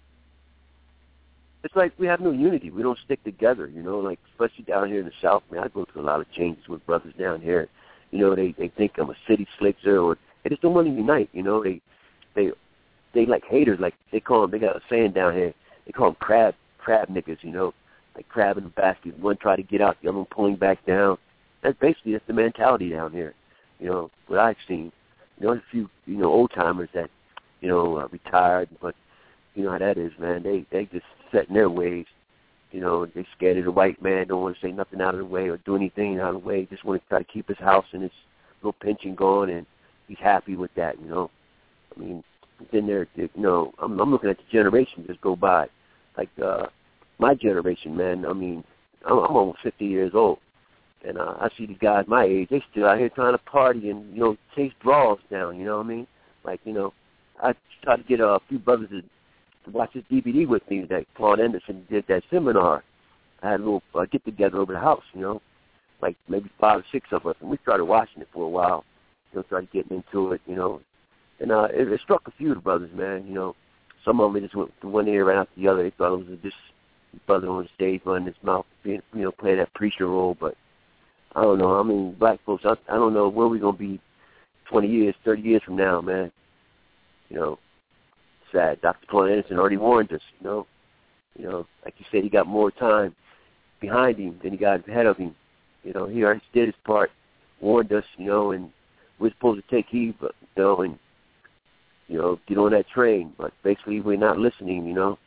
It's like we have no unity. We don't stick together, you know, like especially down here in the South. Man, I go through a lot of changes with brothers down here. You know, they think I'm a city slicker, or they just don't want to unite. You know, they like haters. Like they call them. They got a saying down here. They call them crab niggas. You know, like crab in the basket. One try to get out, the other one pulling back down. That's the mentality down here. You know, what I've seen. You know, there's a few old timers that retired, but you know how that is, man. They just set in their ways. You know, they scared of the white man, don't want to say nothing out of the way or do anything out of the way. Just want to try to keep his house and his little pension going, and he's happy with that, you know. I mean, then I'm looking at the generation just go by. Like my generation, man, I mean, I'm almost 50 years old. And I see these guys my age, they still out here trying to party and, you know, chase brawls down, you know what I mean? Like, you know, I tried to get a few brothers to watch this DVD with me that Claude Anderson did that seminar. I had a little get-together over the house, you know, like maybe 5 or 6 of us, and we started watching it for a while, you know, started getting into it, you know. And it struck a few of the brothers, man, you know. Some of them just went to one ear right after the other. They thought it was just brother on the stage running his mouth, being, you know, playing that preacher role, but I don't know. I mean, black folks, I don't know where we're going to be 20 years, 30 years from now, man. You know, sad. Dr. Claude Anderson already warned us, you know. You know, like you said, he got more time behind him than he got ahead of him. You know, he already did his part, warned us, you know, and we're supposed to take heed, but, you know, and, get on that train. But basically, we're not listening.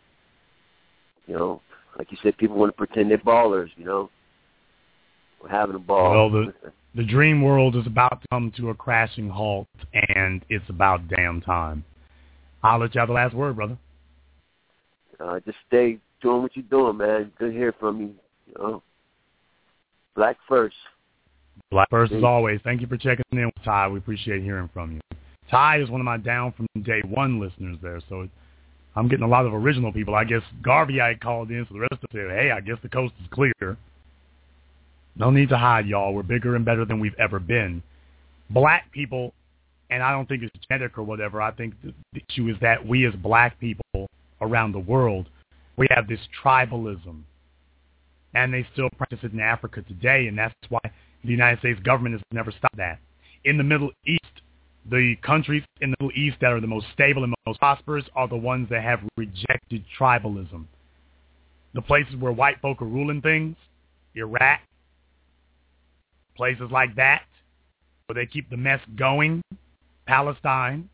Like you said, people want to pretend they're ballers. We're having a ball. Well, the dream world is about to come to a crashing halt, and it's about damn time. I'll let you have the last word, brother. Just stay doing what you're doing, man. Good to hear from you. Black first. Black first as always. Thank you for checking in with Ty. We appreciate hearing from you. Ty is one of my down from day one listeners there, so I'm getting a lot of original people. I guess Garvey I called in, so the rest of them said, hey, I guess the coast is clear. No need to hide, y'all. We're bigger and better than we've ever been. Black people, and I don't think it's genetic or whatever, I think the issue is that we as black people around the world, we have this tribalism. And they still practice it in Africa today, and that's why the United States government has never stopped that. In the Middle East, the countries in the Middle East that are the most stable and most prosperous are the ones that have rejected tribalism. The places where white folk are ruling things, Iraq, places like that, where they keep the mess going, Palestine,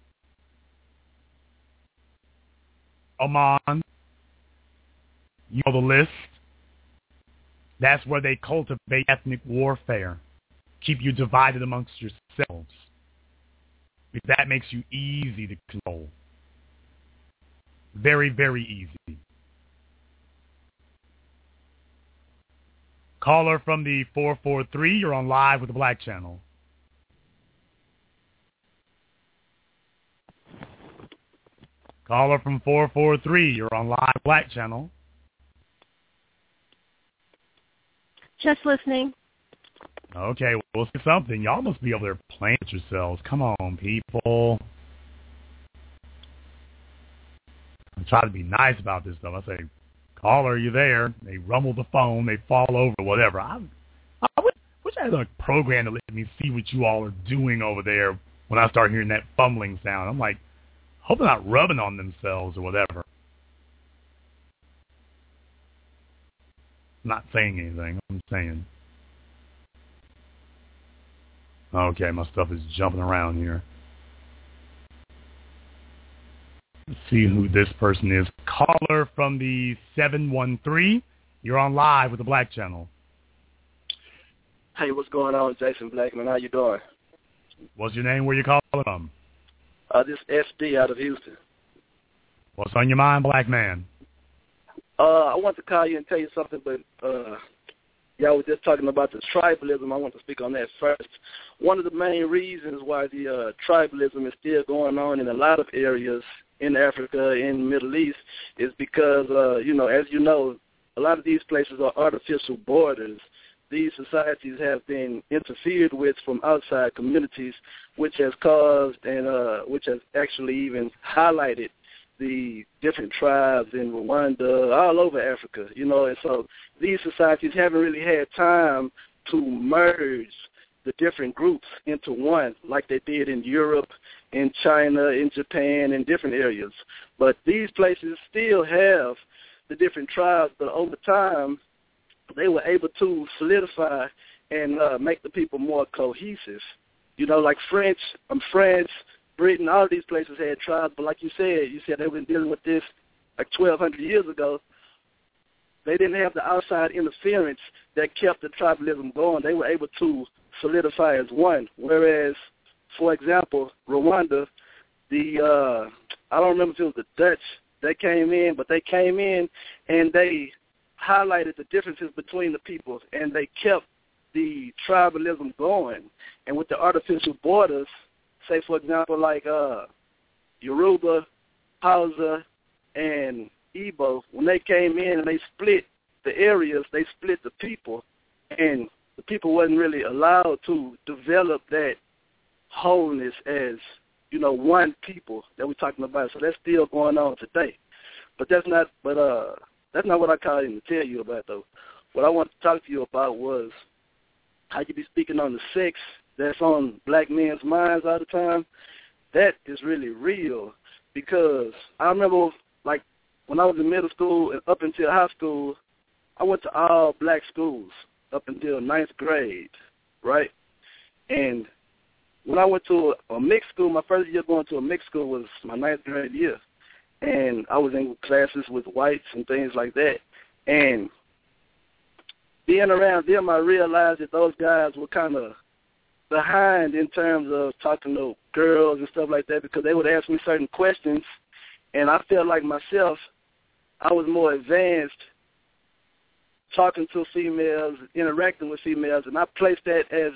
Oman, you know the list. That's where they cultivate ethnic warfare, keep you divided amongst yourselves, because that makes you easy to control. Very, very easy. Caller from the 443, you're on live with the Black Channel. Caller from 443, you're on live Black Channel. Just listening. Okay, we'll say something. Y'all must be over there playing with yourselves. Come on, people. I try to be nice about this stuff. I say, caller, are you there? They rumble the phone. They fall over, whatever. I wish I had a program to let me see what you all are doing over there when I start hearing that fumbling sound. I'm like, hope they're not rubbing on themselves or whatever. I'm not saying anything. I'm saying. Okay, my stuff is jumping around here. Let's see who this person is. Caller from the 713. You're on live with the Black Channel. Hey, what's going on, Jason Blackman? How you doing? What's your name? Where you calling from? This SD out of Houston. What's on your mind, black man? I want to call you and tell you something, but y'all were just talking about the tribalism. I want to speak on that first. One of the main reasons why the tribalism is still going on in a lot of areas in Africa, in the Middle East, is because, as you know, a lot of these places are artificial borders. These societies have been interfered with from outside communities, which has caused and which has actually even highlighted the different tribes in Rwanda, all over Africa, and so these societies haven't really had time to merge the different groups into one like they did in Europe, in China, in Japan, in different areas. But these places still have the different tribes, but over time they were able to solidify and make the people more cohesive. Like France, Britain, all of these places had tribes, but like you said they've been dealing with this like 1,200 years ago. They didn't have the outside interference that kept the tribalism going. They were able to solidify as one. Whereas, for example, Rwanda, I don't remember if it was the Dutch that came in, but they came in and they highlighted the differences between the peoples, and they kept the tribalism going. And with the artificial borders, say, for example, like Yoruba, Hausa, and Igbo, when they came in and they split the areas, they split the people, and the people wasn't really allowed to develop that wholeness as, one people that we're talking about. So that's still going on today. But that's not what I called in to tell you about, though. What I want to talk to you about was how you be speaking on the sex that's on black men's minds all the time. That is really real, because I remember, like, when I was in middle school and up until high school, I went to all black schools up until 9th grade, right? And when I went to a mixed school, my first year going to a mixed school was my 9th grade year. And I was in classes with whites and things like that. And being around them, I realized that those guys were kind of behind in terms of talking to girls and stuff like that, because they would ask me certain questions, and I felt like myself, I was more advanced talking to females, interacting with females, and I placed that as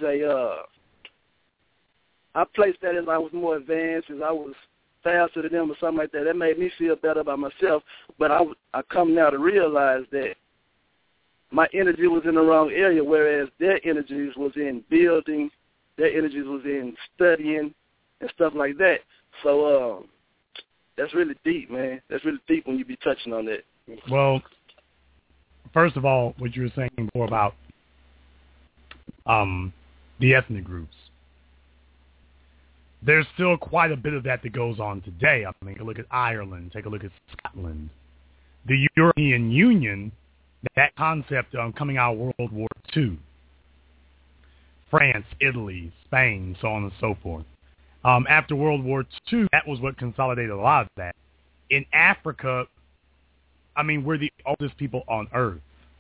I was more advanced, as I was faster than them or something like that. That made me feel better about myself, but I come now to realize that my energy was in the wrong area, whereas their energies was in building, their energies was in studying and stuff like that. So that's really deep, man. That's really deep when you be touching on that. Well, first of all, what you were saying before about the ethnic groups, there's still quite a bit of that goes on today. I mean, take a look at Ireland, take a look at Scotland. The European Union, that concept coming out of World War II, France, Italy, Spain, so on and so forth. After World War II, that was what consolidated a lot of that. In Africa, I mean, we're the oldest people on Earth.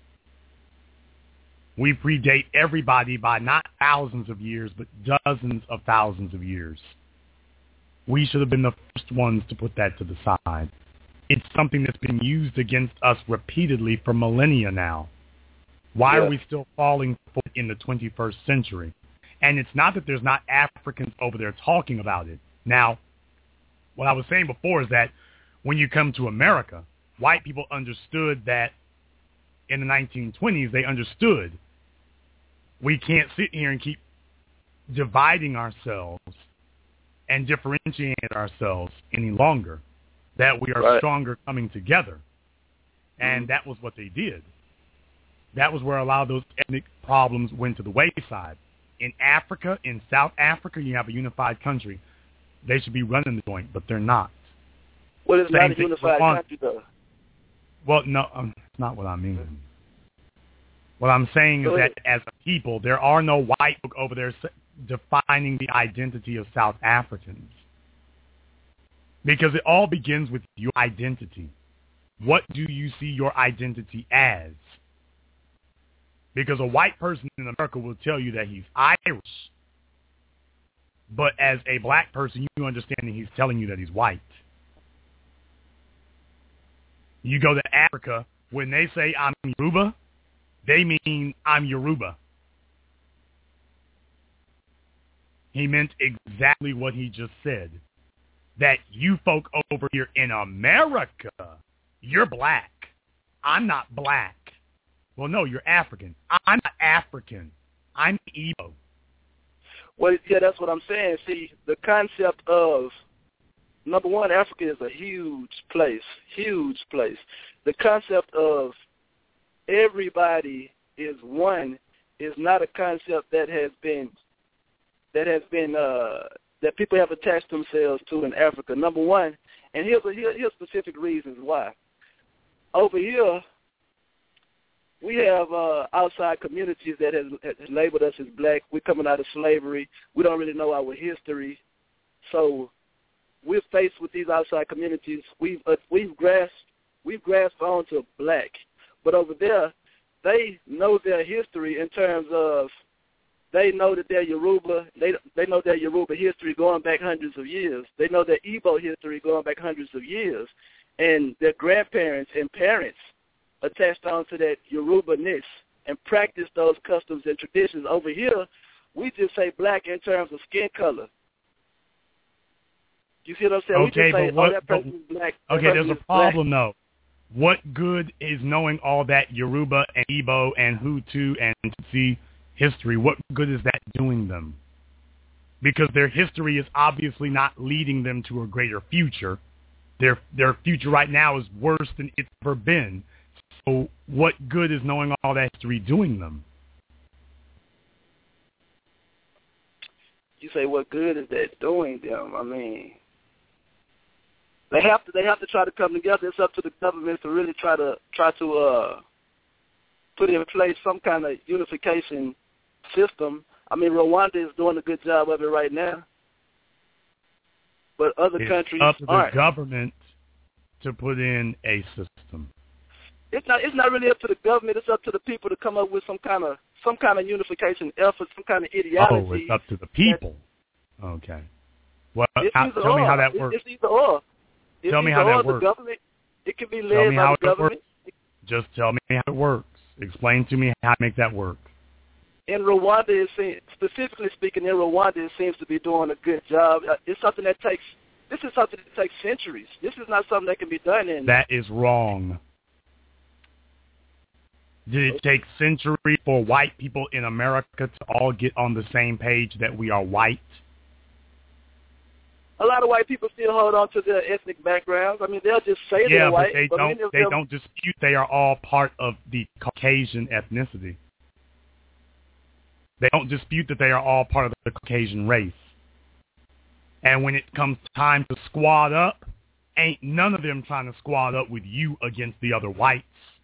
We predate everybody by not thousands of years, but dozens of thousands of years. We should have been the first ones to put that to the side. It's something that's been used against us repeatedly for millennia now. Why are we still falling for it in the 21st century? And it's not that there's not Africans over there talking about it. Now, what I was saying before is that when you come to America, white people understood that in the 1920s, they understood we can't sit here and keep dividing ourselves and differentiating ourselves any longer, that we are stronger coming together. And that was what they did. That was where a lot of those ethnic problems went to the wayside. In Africa, in South Africa, you have a unified country. They should be running the joint, but they're not. Well, it's not a unified country, though. Well, no, that's not what I mean. What I'm saying is that as a people, there are no white folk over there defining the identity of South Africans. Because it all begins with your identity. What do you see your identity as? Because a white person in America will tell you that he's Irish. But as a black person, you understand that he's telling you that he's white. You go to Africa, when they say I'm Yoruba, they mean I'm Yoruba. He meant exactly what he just said. That you folk over here in America, you're black. I'm not black. Well, no, you're African. I'm not African. I'm Igbo. Well, yeah, that's what I'm saying. See, the concept of, number one, Africa is a huge place, huge place. The concept of everybody is one is not a concept that that people have attached themselves to in Africa. Number one, and here's specific reasons why. Over here, we have outside communities that has labeled us as black. We're coming out of slavery. We don't really know our history. So we're faced with these outside communities. We've grasped onto black. But over there, they know their history in terms of they know that they're Yoruba. They know their Yoruba history going back hundreds of years. They know their Igbo history going back hundreds of years. And their grandparents and parents attached on to that Yoruba-ness and practice those customs and traditions. Over here, we just say black in terms of skin color. You see what I'm saying? Okay, we just say, but that person's black. Okay, there's a problem, though. What good is knowing all that Yoruba and Igbo and Hutu and Tutsi history? What good is that doing them? Because their history is obviously not leading them to a greater future. Their future right now is worse than it's ever been. So what good is knowing all that history doing them? You say what good is that doing them? I mean, they have to try to come together. It's up to the government to really try to put in place some kind of unification system I mean, Rwanda is doing a good job of it right now. But other countries up to the aren't. government to put in a system. It's not really up to the government. It's up to the people to come up with some kind of unification effort, some kind of ideology. Oh, it's up to the people. Okay. Well, tell me how that works. It's either or. Tell me how that works. The government, it can be led by the government. Just tell me how it works. Explain to me how to make that work. In Rwanda, specifically speaking, it seems to be doing a good job. This is something that takes centuries. This is not something that can be done in. That is wrong. Did it take centuries for white people in America to all get on the same page that we are white? A lot of white people still hold on to their ethnic backgrounds. I mean, they'll just say they're white, but they don't dispute they are all part of the Caucasian ethnicity. They don't dispute that they are all part of the Caucasian race. And when it comes time to squad up, ain't none of them trying to squad up with you against the other whites.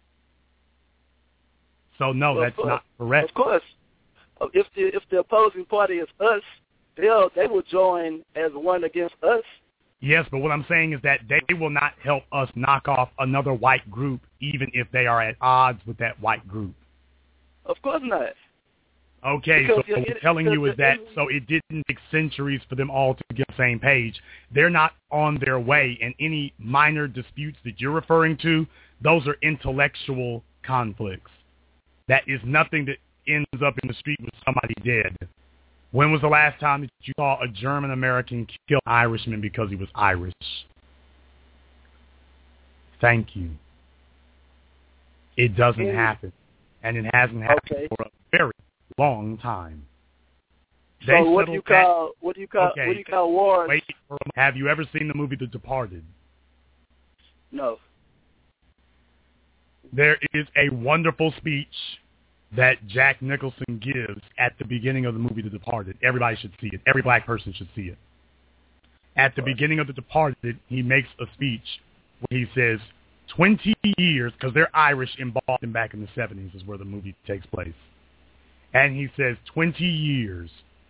So, no, that's not correct. Of course. If the opposing party is us, they will join as one against us. Yes, but what I'm saying is that they will not help us knock off another white group, even if they are at odds with that white group. Of course not. Okay, so what I'm telling you is that so it didn't take centuries for them all to get on the same page. They're not on their way, and any minor disputes that you're referring to, those are intellectual conflicts. That is nothing that ends up in the street with somebody dead. When was the last time that you saw a German American kill an Irishman because he was Irish? Thank you. It doesn't happen, and it hasn't happened for a very long time. So what do you call wars? Wait, have you ever seen the movie The Departed? No. There is a wonderful speech that Jack Nicholson gives at the beginning of the movie The Departed. Everybody should see it. Every black person should see it. At the beginning of The Departed, he makes a speech where he says, 20 years, because they're Irish in Boston back in the 70s is where the movie takes place. And he says 20 years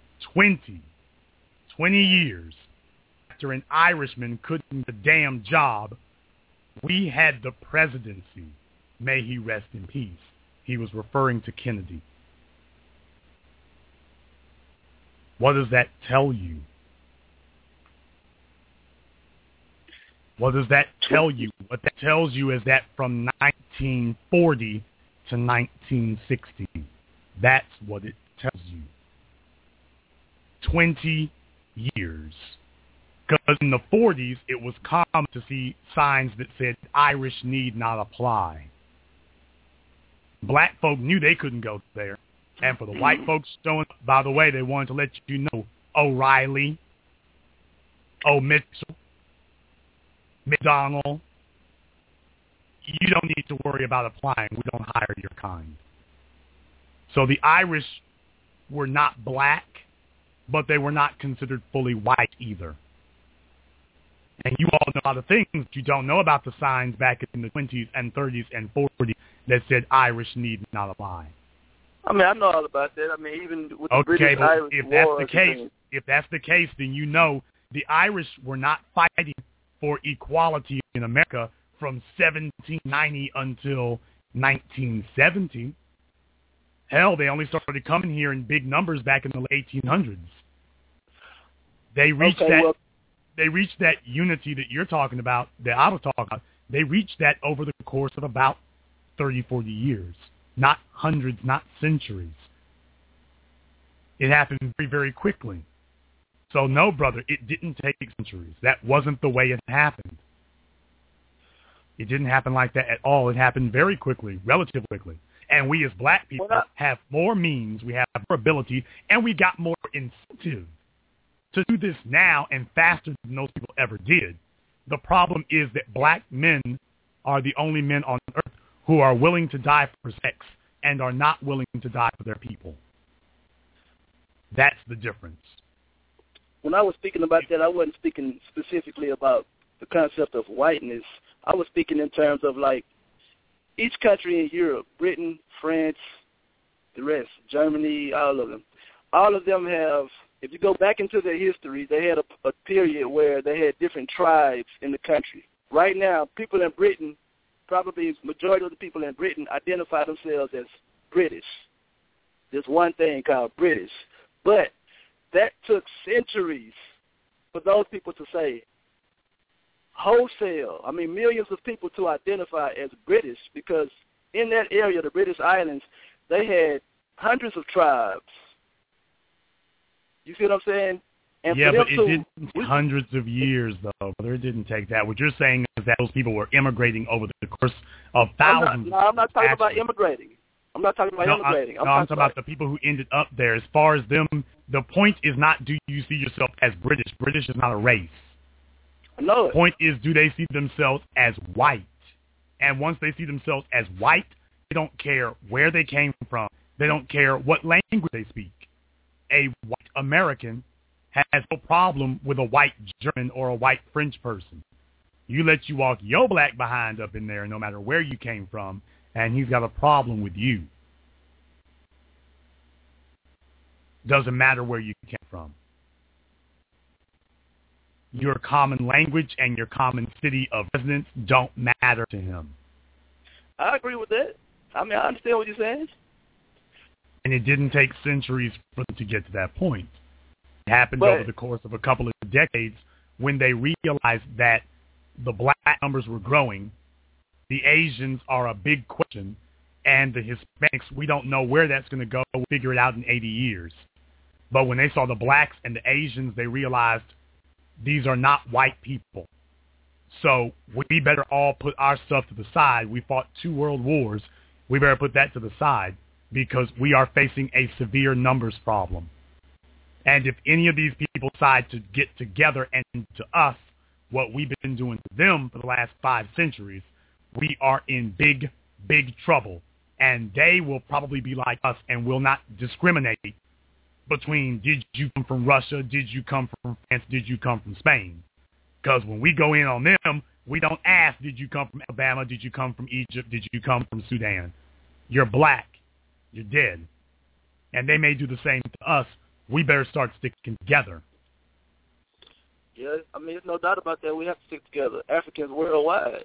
after an Irishman couldn't do a damn job, we had the presidency. May he rest in peace. He was referring to Kennedy. What does that tell you? What does that tell you? What that tells you is that from 1940 to 1960, that's what it tells you. 20 years. Because in the 40s, it was common to see signs that said Irish need not apply. Black folk knew they couldn't go there. And for the white folks showing up, by the way, they wanted to let you know, O'Reilly, Mitchell, McDonald, you don't need to worry about applying. We don't hire your kind. So the Irish were not black, but they were not considered fully white either. And you all know a lot of things you don't know about the signs back in the 20s and 30s and 40s that said Irish need not apply. I mean, I know all about that. I mean, even with the British Irish War. If that's the case, then you know the Irish were not fighting for equality in America from 1790 until 1970. Hell, they only started coming here in big numbers back in the late 1800s. They reached that unity that you're talking about, that I was talking about. They reached that over the course of about 30, 40 years. Not hundreds, not centuries. It happened very, very quickly. So no, brother, it didn't take centuries. That wasn't the way it happened. It didn't happen like that at all. It happened very quickly, relatively quickly. And we as black people have more means, we have more ability, and we got more incentive to do this now and faster than those people ever did. The problem is that black men are the only men on earth who are willing to die for sex and are not willing to die for their people. That's the difference. When I was speaking about that, I wasn't speaking specifically about the concept of whiteness. I was speaking in terms of like each country in Europe, Britain, France, the rest, Germany, all of them. all of them have, if you go back into their history, they had a period where they had different tribes in the country. Right now, people in Britain, probably the majority of the people in Britain identify themselves as British. There's one thing called British. But that took centuries for those people to say wholesale, millions of people to identify as British, because in that area, the British Islands, they had hundreds of tribes. You see what I'm saying? And yeah, but it didn't take hundreds of years, though, brother. It didn't take that. What you're saying is that those people were immigrating over the course of thousands. I'm not talking about immigrating. I'm not talking about immigrating. I'm talking about the people who ended up there. As far as them, the point is not, do you see yourself as British? British is not a race. No. The point is, do they see themselves as white? And once they see themselves as white, they don't care where they came from. They don't care what language they speak. A white American has no problem with a white German or a white French person. You let you walk your black behind up in there, no matter where you came from, and he's got a problem with you. Doesn't matter where you came from. Your common language and your common city of residence don't matter to him. I agree with that. I understand what you're saying. And it didn't take centuries for them to get to that point. It happened over the course of a couple of decades when they realized that the black numbers were growing, the Asians are a big question, and the Hispanics, we don't know where that's going to go. We'll figure it out in 80 years. But when they saw the blacks and the Asians, they realized these are not white people. So we better all put our stuff to the side. We fought 2 world wars. We better put that to the side because we are facing a severe numbers problem. And if any of these people decide to get together and to us what we've been doing to them for the last 5 centuries, we are in big, big trouble. And they will probably be like us and will not discriminate between did you come from Russia, did you come from France, did you come from Spain? Because when we go in on them, we don't ask, did you come from Alabama, did you come from Egypt, did you come from Sudan? You're black. You're dead. And they may do the same to us. We better start sticking together. Yeah, there's no doubt about that. We have to stick together. Africans worldwide.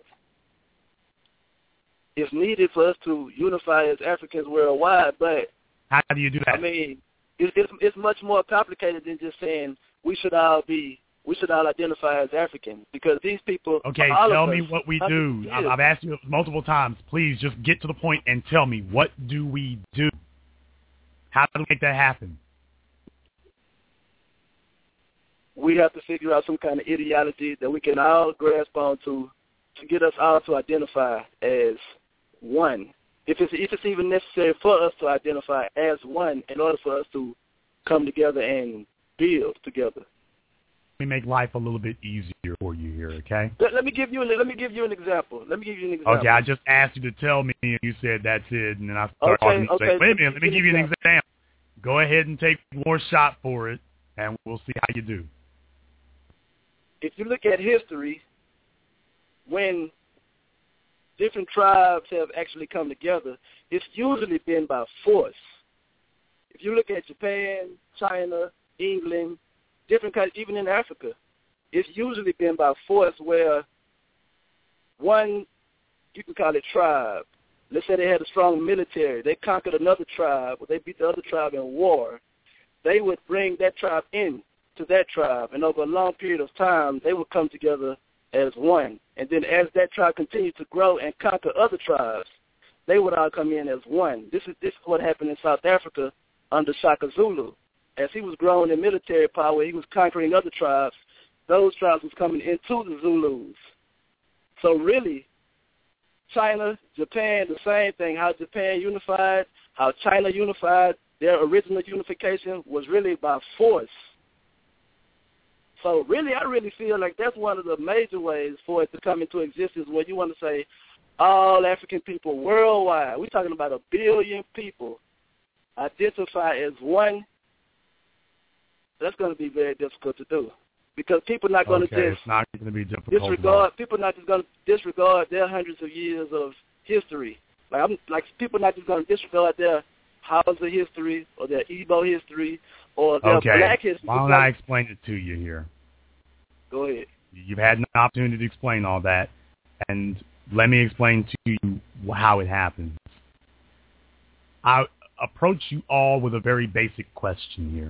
It's needed for us to unify as Africans worldwide, but how do you do that? It's much more complicated than just saying we should all identify as African, because these people. Okay, tell me what we do. I've asked you multiple times. Please just get to the point and tell me, what do we do? How do we make that happen? We have to figure out some kind of ideology that we can all grasp onto to get us all to identify as one. If it's even necessary for us to identify as one in order for us to come together and build together. Let me make life a little bit easier for you here, okay? Let me give you an example. Okay, I just asked you to tell me, and you said that's it, and then I started to say, wait a minute, let me give you an example. Go ahead and take one more shot for it, and we'll see how you do. If you look at history, when different tribes have actually come together, it's usually been by force. If you look at Japan, China, England, different countries, even in Africa, it's usually been by force where one, you can call it tribe. Let's say they had a strong military. They conquered another tribe, or they beat the other tribe in war. They would bring that tribe in to that tribe, and over a long period of time, they would come together as one. And then as that tribe continued to grow and conquer other tribes, they would all come in as one. This is what happened in South Africa under Shaka Zulu. As he was growing in military power, he was conquering other tribes. Those tribes was coming into the Zulus. So really, China, Japan, the same thing. How Japan unified, how China unified, their original unification was really by force. So really, I really feel like that's one of the major ways for it to come into existence, where you want to say all African people worldwide, we're talking about 1 billion people, identify as one. That's going to be very difficult to do, because people are not going to just it's not going to be difficult disregard. People are not just going to disregard their hundreds of years of history. People are not just going to disregard their Hausa history or their Igbo history or their Okay. black history. Why don't I explain it to you here? Go ahead. You've had an opportunity to explain all that, and let me explain to you how it happens. I approach you all with a very basic question here.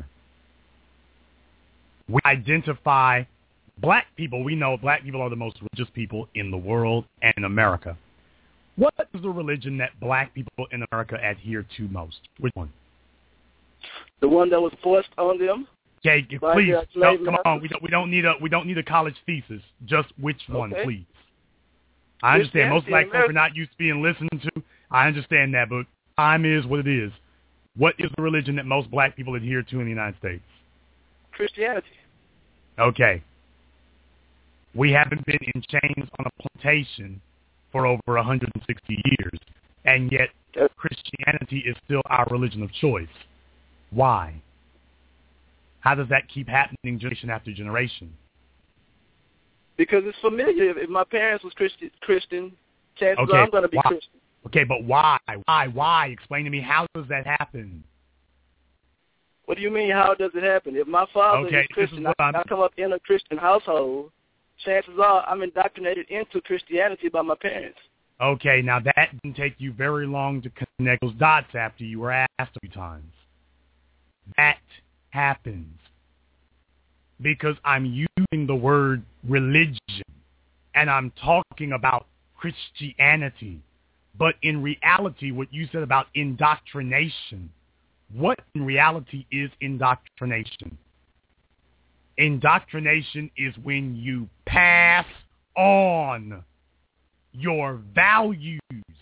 We identify black people. We know black people are the most religious people in the world and in America. What is the religion that black people in America adhere to most? Which one? The one that was forced on them. Okay, please, no, come on. We don't need a college thesis. Just which one, please. I understand most black folks are not used to being listened to. I understand that, but time is what it is. What is the religion that most black people adhere to in the United States? Christianity. Okay. We haven't been in chains on a plantation for over 160 years, and yet Christianity is still our religion of choice. Why? How does that keep happening generation after generation? Because it's familiar. If my parents was Christian, chances are I'm going to be Christian. Okay, but why? Why? Explain to me, how does that happen? What do you mean, how does it happen? If my father is Christian, I come up in a Christian household, chances are I'm indoctrinated into Christianity by my parents. Okay, now that didn't take you very long to connect those dots after you were asked a few times. That happens because I'm using the word religion and I'm talking about Christianity. But in reality, what you said about indoctrination, what in reality is indoctrination? Indoctrination is when you pass on your values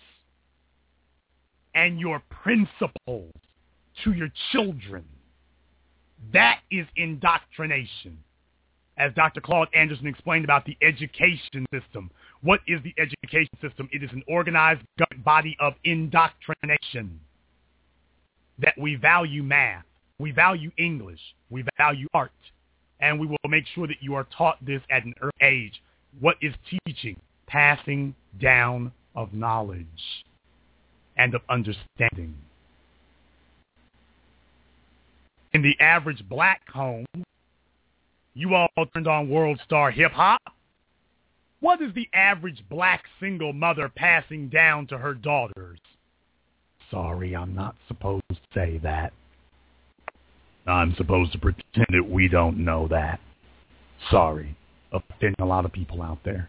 and your principles to your children. That is indoctrination. As Dr. Claude Anderson explained about the education system. What is the education system? It is an organized body of indoctrination. That we value math, we value English, we value art, and we will make sure that you are taught this at an early age. What is teaching? Passing down of knowledge and of understanding. In the average black home, you all turned on World Star Hip Hop. What is the average black single mother passing down to her daughters? Sorry, I'm not supposed to say that. I'm supposed to pretend that we don't know that. Sorry, offending a lot of people out there.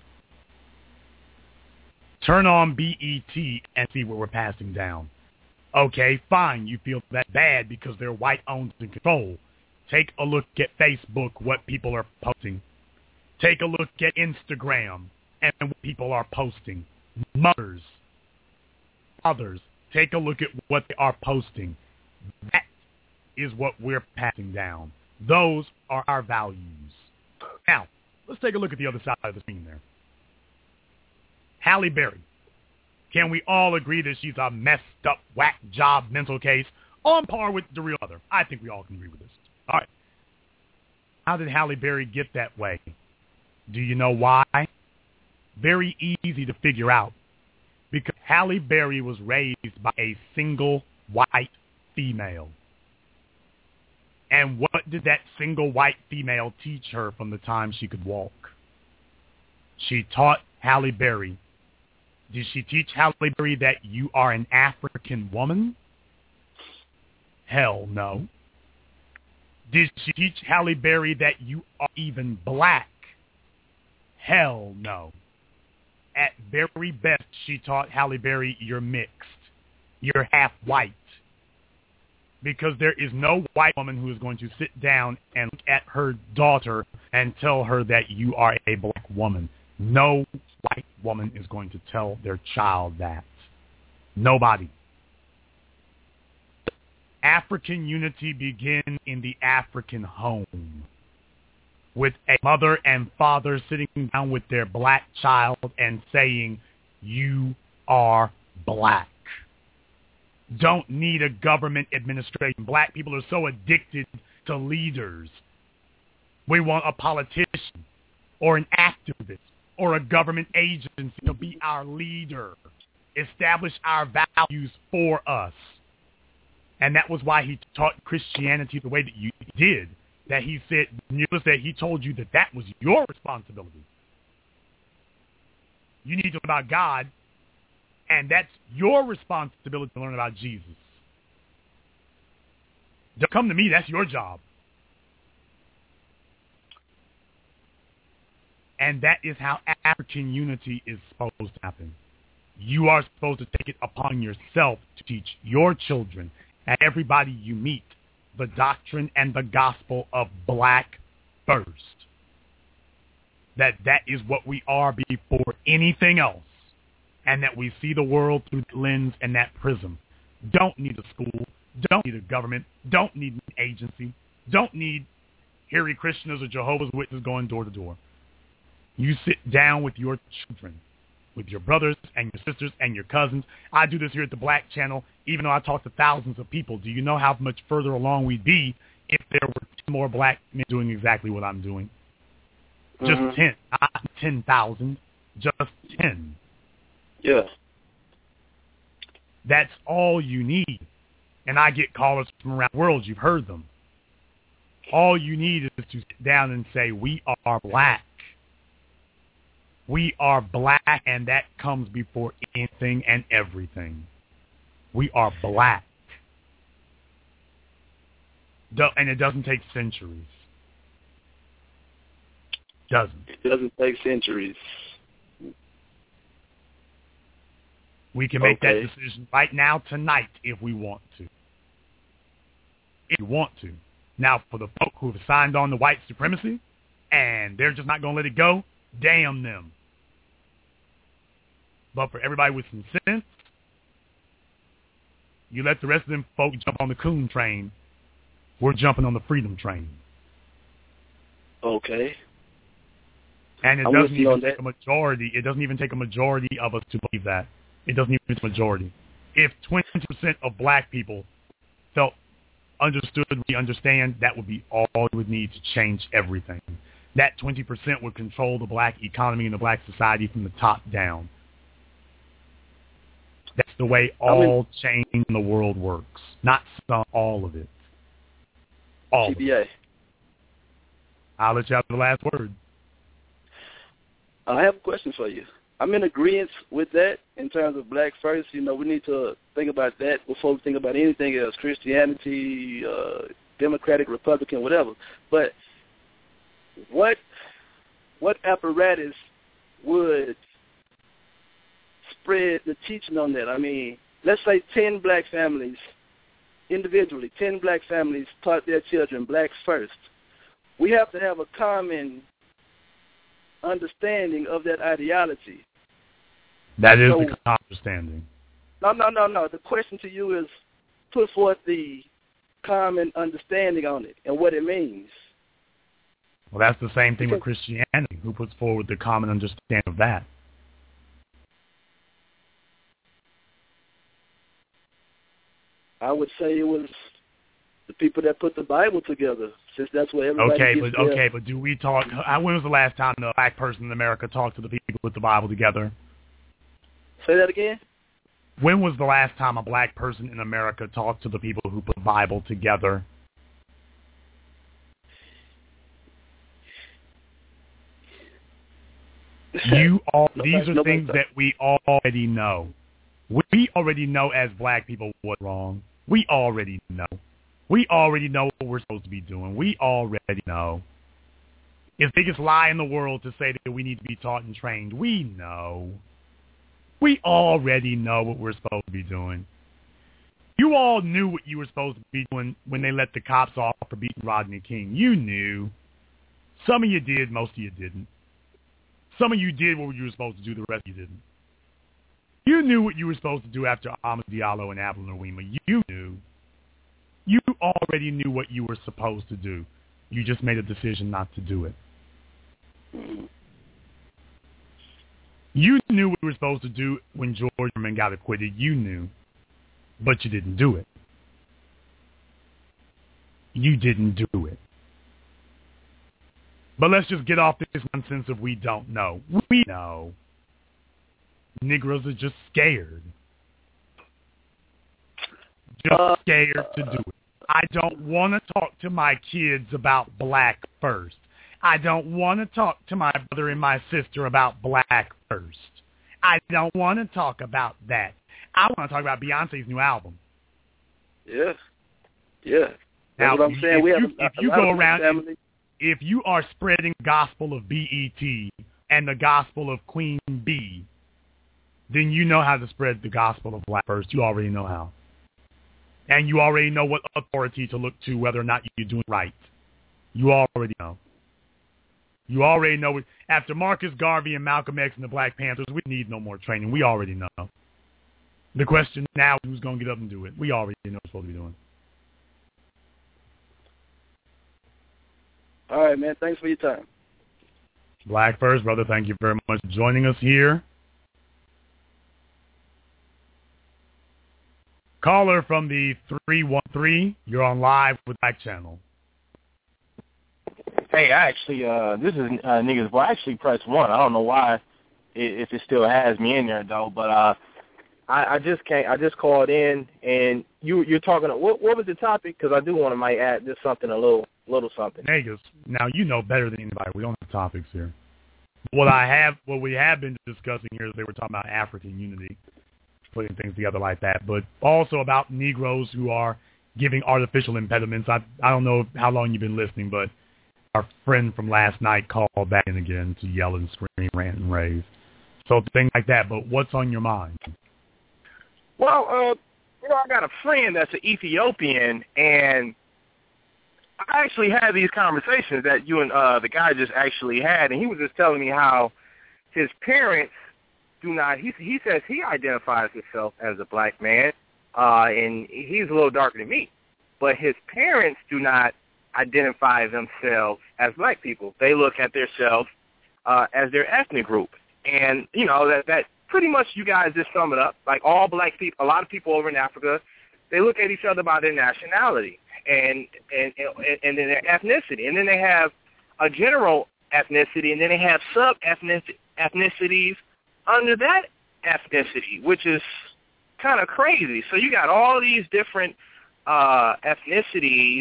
Turn on BET and see what we're passing down. Okay, fine, you feel that bad because they're white-owned and controlled. Take a look at Facebook, what people are posting. Take a look at Instagram and what people are posting. Mothers, fathers, take a look at what they are posting. That is what we're passing down. Those are our values. Now, let's take a look at the other side of the screen there. Halle Berry. Can we all agree that she's a messed up, whack job mental case on par with the real mother? I think we all can agree with this. All right. How did Halle Berry get that way? Do you know why? Very easy to figure out. Because Halle Berry was raised by a single white female. And what did that single white female teach her from the time she could walk? She taught Halle Berry. Did she teach Halle Berry that you are an African woman? Hell no. Did she teach Halle Berry that you are even black? Hell no. At very best, she taught Halle Berry you're mixed. You're half white. Because there is no white woman who is going to sit down and look at her daughter and tell her that you are a black woman. No white woman is going to tell their child that. Nobody. African unity begins in the African home, with a mother and father sitting down with their black child and saying, you are black. Don't need a government administration. Black people are so addicted to leaders. We want a politician or an activist or a government agency to be our leader, establish our values for us. And that was why he taught Christianity the way that you did. That he said, that he told you that that was your responsibility. You need to learn about God, and that's your responsibility to learn about Jesus. Don't come to me, that's your job. And that is how African unity is supposed to happen. You are supposed to take it upon yourself to teach your children and everybody you meet the doctrine and the gospel of black first. That is what we are before anything else. And that we see the world through that lens and that prism. Don't need a school. Don't need a government. Don't need an agency. Don't need Hare Krishnas or Jehovah's Witnesses going door to door. You sit down with your children, with your brothers and your sisters and your cousins. I do this here at the Black Channel, even though I talk to thousands of people. Do you know how much further along we'd be if there were 10 more black men doing exactly what I'm doing? Just 10, not 10,000, just 10. Yeah. That's all you need. And I get callers from around the world. You've heard them. All you need is to sit down and say, we are black. We are black, and that comes before anything and everything. We are black. And it doesn't take centuries. It doesn't take centuries. We can make that decision right now, tonight, if we want to. If you want to. Now, for the folk who have signed on to white supremacy, and they're just not going to let it go, damn them. But for everybody with some sense, you let the rest of them folk jump on the coon train. We're jumping on the freedom train. Okay. And it doesn't even take a majority. It doesn't even take a majority of us to believe that. It doesn't even take a majority. If 20% of black people felt understood, we understand, that would be all we would need to change everything. That 20% would control the black economy and the black society from the top down. That's the way all change in the world works. Not some, all of it. All of it. I'll let you have the last word. I have a question for you. I'm in agreement with that in terms of black first. You know, we need to think about that before we think about anything else, Christianity, Democratic, Republican, whatever. But what apparatus would spread the teaching on that? I mean, let's say 10 black families, individually, 10 black families taught their children blacks first. We have to have a common understanding of that ideology. That is the common understanding. No. The question to you is put forth the common understanding on it and what it means. Well, that's the same thing with Christianity. Who puts forward the common understanding of that? I would say it was the people that put the Bible together, since that's what everybody but do we talk? When was the last time a black person in America talked to the people who put the Bible together? Say that again? When was the last time a black person in America talked to the people who put the Bible together? These are things that we already know. We already know as black people what's wrong. We already know. We already know what we're supposed to be doing. We already know. It's the biggest lie in the world to say that we need to be taught and trained. We know. We already know what we're supposed to be doing. You all knew what you were supposed to be doing when they let the cops off for beating Rodney King. You knew. Some of you did, most of you didn't. Some of you did what you were supposed to do, the rest of you didn't. You knew what you were supposed to do after Amadou Diallo and Abdel Nawima. You knew. You already knew what you were supposed to do. You just made a decision not to do it. You knew what you were supposed to do when George Zimmerman got acquitted. You knew. But you didn't do it. You didn't do it. But let's just get off this nonsense of we don't know. We know. Negroes are just scared. just scared to do it. I don't want to talk to my kids about black first. I don't want to talk to my brother and my sister about black first. I don't want to talk about that. I want to talk about Beyonce's new album. Yes. Yeah. Now, that's what I'm saying. If you are spreading the gospel of BET and the gospel of Queen B, then you know how to spread the gospel of black first. You already know how. And you already know what authority to look to, whether or not you're doing right. You already know. You already know. After Marcus Garvey and Malcolm X and the Black Panthers, we need no more training. We already know. The question now is who's going to get up and do it. We already know what we're supposed to be doing. All right, man. Thanks for your time. Black First, brother, thank you very much for joining us here. Caller from the 313, you're on live with Black Channel. Hey, I actually, this is niggas. Well, I actually pressed 1. I don't know why, if it still has me in there though. But I just can't. I just called in, and you're talking. What was the topic? Because I do want to might add just something a little something. Niggas. Now you know better than anybody. We don't have topics here. What we have been discussing here is they were talking about African unity, putting things together like that, but also about Negroes who are giving artificial impediments. I don't know how long you've been listening, but our friend from last night called back in again to yell and scream, rant and rave. So things like that. But what's on your mind? Well, I got a friend that's an Ethiopian, and I actually had these conversations that you and the guy just actually had, and he was just telling me how his parents do not. He says he identifies himself as a black man, and he's a little darker than me, but his parents do not identify themselves as black people. They look at themselves as their ethnic group, and that pretty much you guys just sum it up. Like all black people, a lot of people over in Africa, they look at each other by their nationality and then their ethnicity, and then they have a general ethnicity, and then they have sub ethnicities under that ethnicity, which is kind of crazy. So you got all these different ethnicities,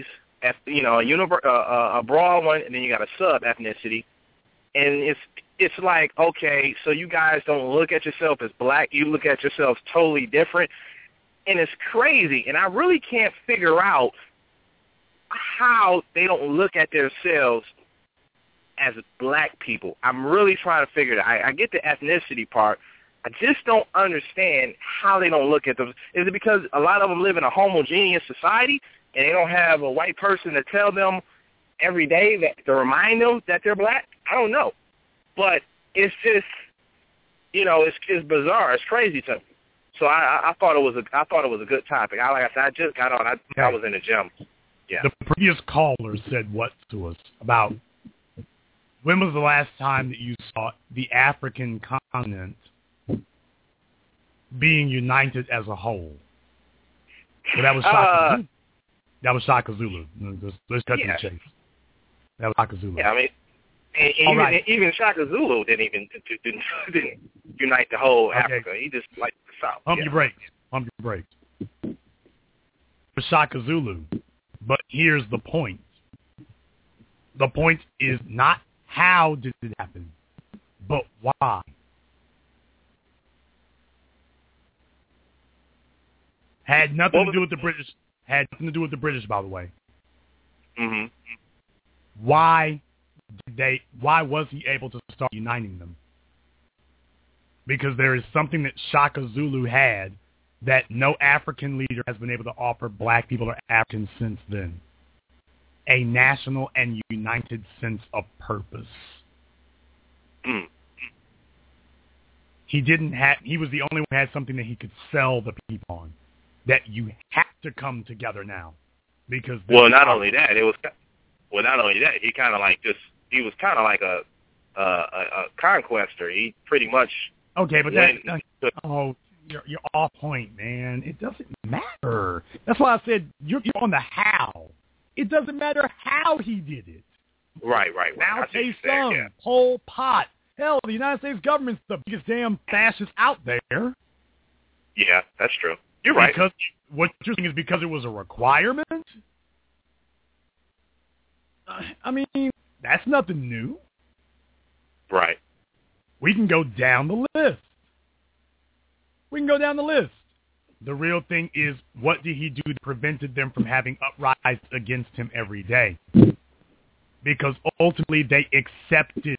a broad one, and then you got a sub ethnicity, and it's like, okay, so you guys don't look at yourself as black, you look at yourselves totally different, and it's crazy, and I really can't figure out how they don't look at themselves as black people. I'm really trying to figure it out. I get the ethnicity part. I just don't understand how they don't look at them. Is it because a lot of them live in a homogeneous society and they don't have a white person to tell them every day to remind them that they're black? I don't know. But it's just, it's bizarre. It's crazy to me. So I thought it was a good topic. Like I said, I just got on. I was in the gym. Yeah. The previous caller said what to us about when was the last time that you saw the African continent being united as a whole? Well, that was Shaka Zulu. That was Shaka Zulu. Let's cut to the chase. That was Shaka Zulu. Yeah, I mean, even Shaka Zulu didn't unite the whole Africa. He just liked the South. Pump your brakes. For Shaka Zulu. But here's the point. The point is not how did it happen, but why. Had nothing to do with the British. Had nothing to do with the British, by the way. Mm-hmm. Why was he able to start uniting them? Because there is something that Shaka Zulu had that no African leader has been able to offer black people or Africans since then. A national and united sense of purpose. Mm. He was the only one who had something that he could sell the people on. That you have to come together now. Because not only that, he kind of like he was kind of like a conquester. He pretty much okay, but you're off point, man. It doesn't matter. That's why I said you're on the how. It doesn't matter how he did it. Right. Mao Zedong, Pol Pot. Hell, the United States government's the biggest damn fascist out there. Yeah, that's true. You're right. Because what you're saying is because it was a requirement? I mean, that's nothing new. Right. We can go down the list. The real thing is, what did he do that prevented them from having uprisings against him every day? Because ultimately they accepted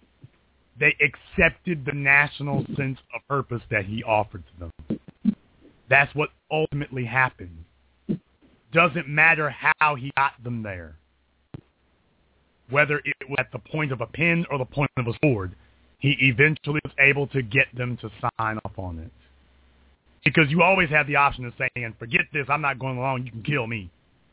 the national sense of purpose that he offered to them. That's what ultimately happened. Doesn't matter how he got them there. Whether it was at the point of a pen or the point of a sword, he eventually was able to get them to sign off on it. Because you always have the option of saying, forget this, I'm not going along, you can kill me.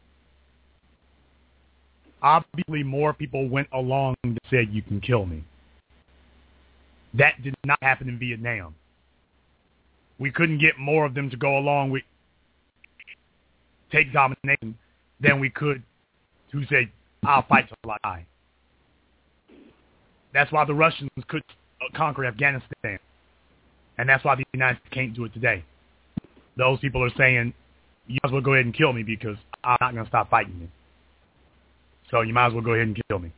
Obviously, more people went along and said, you can kill me. That did not happen in Vietnam. We couldn't get more of them to go along with take domination than we could to say, I'll fight till I die. That's why the Russians could conquer Afghanistan. And that's why the United States can't do it today. Those people are saying, you might as well go ahead and kill me because I'm not going to stop fighting you. So you might as well go ahead and kill me.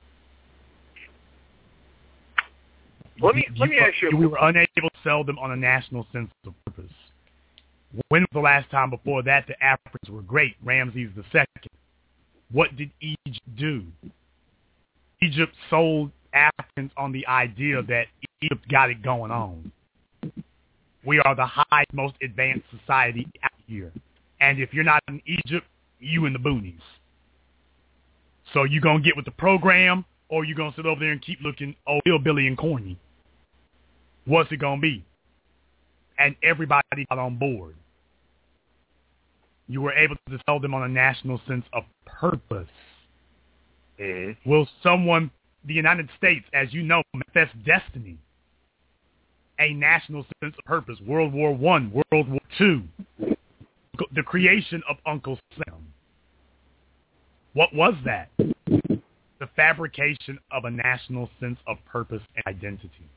Let me ask you. We were unable to sell them on a national sense of purpose. When was the last time before that the Africans were great? Ramses II. What did Egypt do? Egypt sold Africans on the idea that Egypt got it going on. We are the highest, most advanced society out here. And if you're not in Egypt, you in the boonies. So you going to get with the program, or you going to sit over there and keep looking old hillbilly and corny? What's it going to be? And everybody got on board. You were able to sell them on a national sense of purpose. Mm-hmm. Will someone, the United States, as you know, manifest destiny? A national sense of purpose. World War I, World War II. The creation of Uncle Sam. What was that? The fabrication of a national sense of purpose and identity.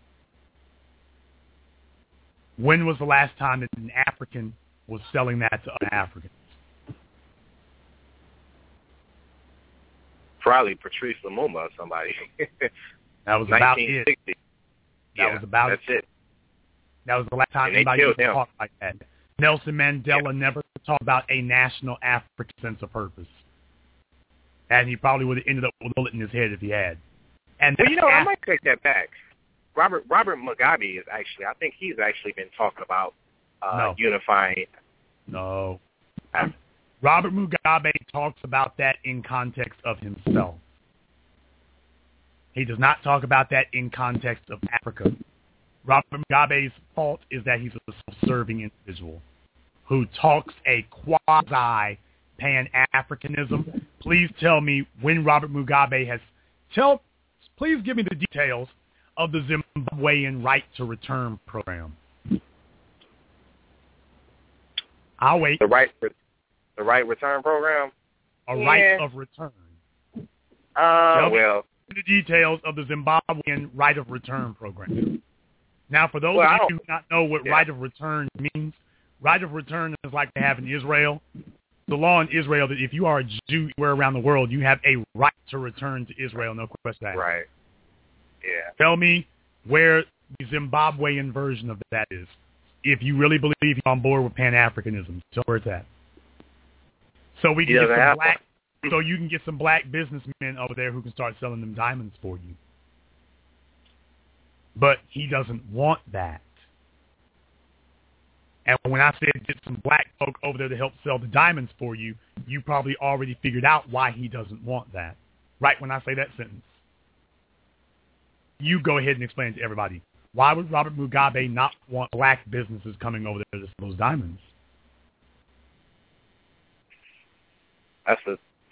When was the last time that an African was selling that to other Africans? Probably Patrice Lumumba or somebody. That was about it. That was about that's it. That was the last time anybody talked like that. Nelson Mandela never talked about a national African sense of purpose. And he probably would have ended up with a bullet in his head if he had. And well, I might take that back. Robert Mugabe is actually, I think he's actually been talking about unifying. No. Robert Mugabe talks about that in context of himself. He does not talk about that in context of Africa. Robert Mugabe's fault is that he's a self-serving individual who talks a quasi-Pan-Africanism. Please tell me when Robert Mugabe has... Please give me the details of the Zimbabwean Right to Return program. I'll wait. The right return program? Right of return. Well... The details of the Zimbabwean Right of Return program. Now, for those of you who do not know what right of return means, right of return is like they have in Israel. The law in Israel that if you are a Jew anywhere around the world, you have a right to return to Israel, no question asked. Right. Yeah. Tell me where the Zimbabwean version of that is. If you really believe you're on board with Pan-Africanism, tell where it's at. So we can get some black. So you can get some black businessmen over there who can start selling them diamonds for you. But he doesn't want that. And when I said get some black folk over there to help sell the diamonds for you, you probably already figured out why he doesn't want that. Right when I say that sentence. You go ahead and explain it to everybody. Why would Robert Mugabe not want black businesses coming over there to sell those diamonds? That's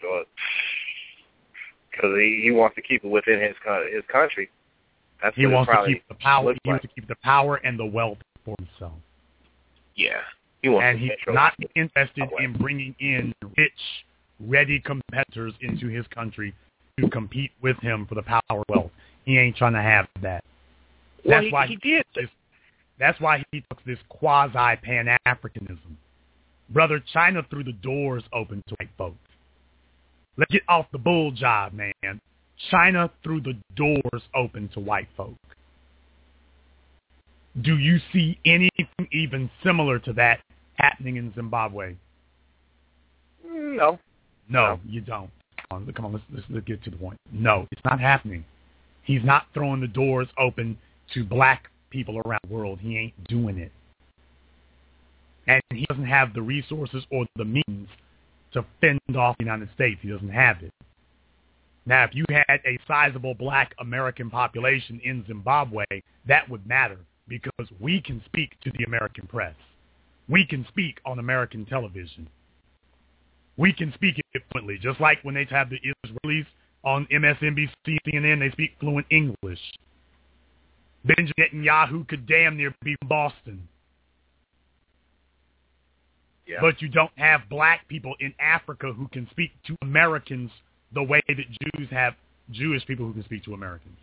because he wants to keep it within his country. That's he wants to keep the power. He wants to keep the power and the wealth for himself. Yeah, he wants. And he's not interested in bringing in rich, ready competitors into his country to compete with him for the power and wealth. He ain't trying to have that. Well, he did. That's why he took this quasi-Pan-Africanism. Brother, China threw the doors open to white folks. Let's get off the bull job, man. China threw the doors open to white folk. Do you see anything even similar to that happening in Zimbabwe? No. No, you don't. Come on, let's get to the point. No, it's not happening. He's not throwing the doors open to black people around the world. He ain't doing it. And he doesn't have the resources or the means to fend off the United States. He doesn't have it. Now, if you had a sizable black American population in Zimbabwe, that would matter because we can speak to the American press. We can speak on American television. We can speak it fluently, just like when they have the Israelis on MSNBC and CNN, they speak fluent English. Benjamin Netanyahu could damn near be from Boston. Yeah. But you don't have black people in Africa who can speak to Americans the way that Jews have Jewish people who can speak to Americans.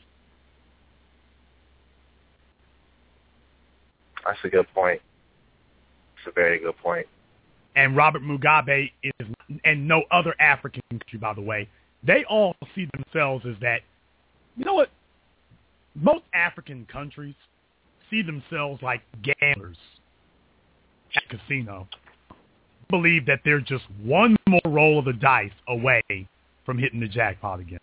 That's a good point. It's a very good point. And Robert Mugabe is, and no other African country, by the way, they all see themselves as that, you know what? Most African countries see themselves like gamblers at a casino. Believe that they're just one more roll of the dice away from hitting the jackpot again.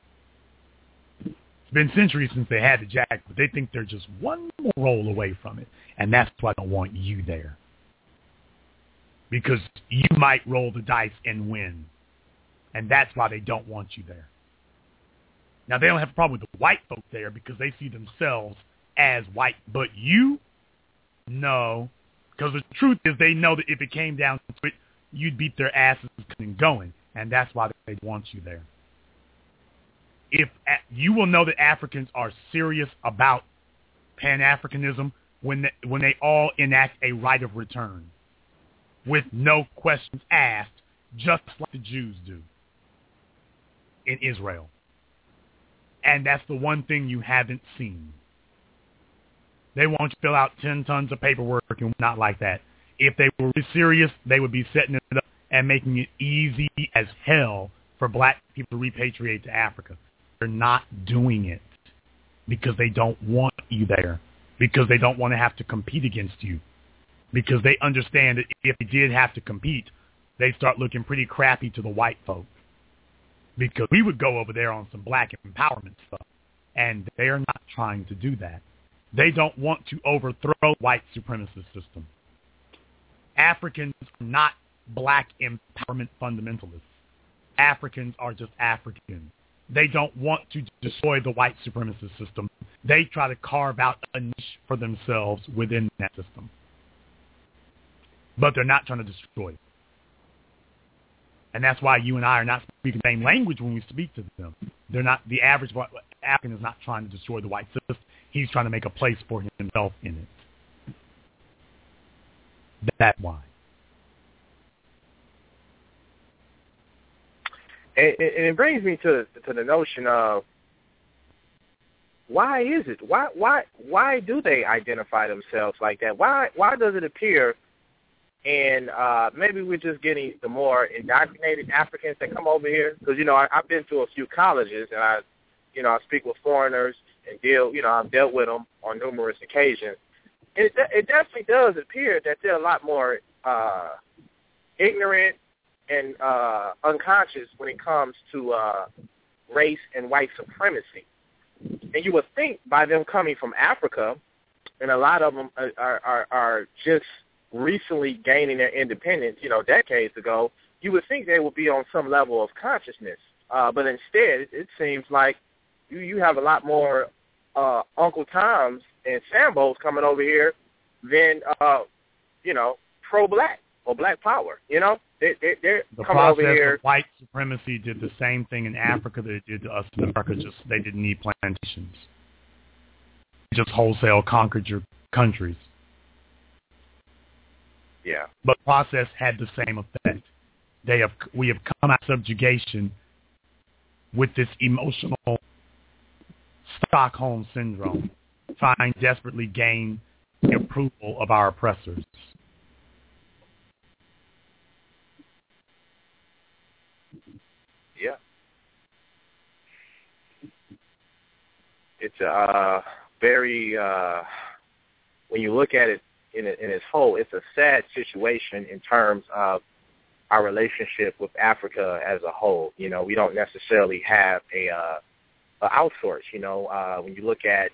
It's been centuries since they had the jackpot, but they think they're just one more roll away from it. And that's why I don't want you there. Because you might roll the dice and win. And that's why they don't want you there. Now, they don't have a problem with the white folk there because they see themselves as white. But you, no. Because the truth is they know that if it came down to it, you'd beat their asses and going. And that's why they want you there. If you will know that Africans are serious about Pan-Africanism when they all enact a right of return with no questions asked, just like the Jews do in Israel. And that's the one thing you haven't seen. They want you to fill out 10 tons of paperwork and not like that. If they were really serious, they would be setting it up and making it easy as hell for black people to repatriate to Africa. They're not doing it because they don't want you there, because they don't want to have to compete against you, because they understand that if they did have to compete, they'd start looking pretty crappy to the white folk, because we would go over there on some black empowerment stuff, and they're not trying to do that. They don't want to overthrow white supremacist system. Africans are not black empowerment fundamentalists. Africans are just Africans. They don't want to destroy the white supremacist system. They try to carve out a niche for themselves within that system. But they're not trying to destroy it. And that's why you and I are not speaking the same language when we speak to them. They're not, the average African is not trying to destroy the white system. He's trying to make a place for himself in it. That's why. And it brings me to the notion of why is it? Why do they identify themselves like that? Why does it appear? And maybe we're just getting the more indoctrinated Africans that come over here, because I've been to a few colleges and I speak with foreigners and I've dealt with them on numerous occasions. It definitely does appear that they're a lot more ignorant and unconscious when it comes to race and white supremacy. And you would think by them coming from Africa, and a lot of them are just recently gaining their independence, decades ago, you would think they would be on some level of consciousness. But instead, it seems like you have a lot more Uncle Toms and Sambos coming over here than, pro-black or black power, They're the coming over here. Of white supremacy did the same thing in Africa that it did to us in America, just they didn't need plantations. They just wholesale conquered your countries. Yeah. But the process had the same effect. We have come out of subjugation with this emotional Stockholm syndrome, trying to desperately gain the approval of our oppressors. Yeah. It's a very, when you look at it in its whole, it's a sad situation in terms of our relationship with Africa as a whole. You know, we don't necessarily have a outsource. You know, when you look at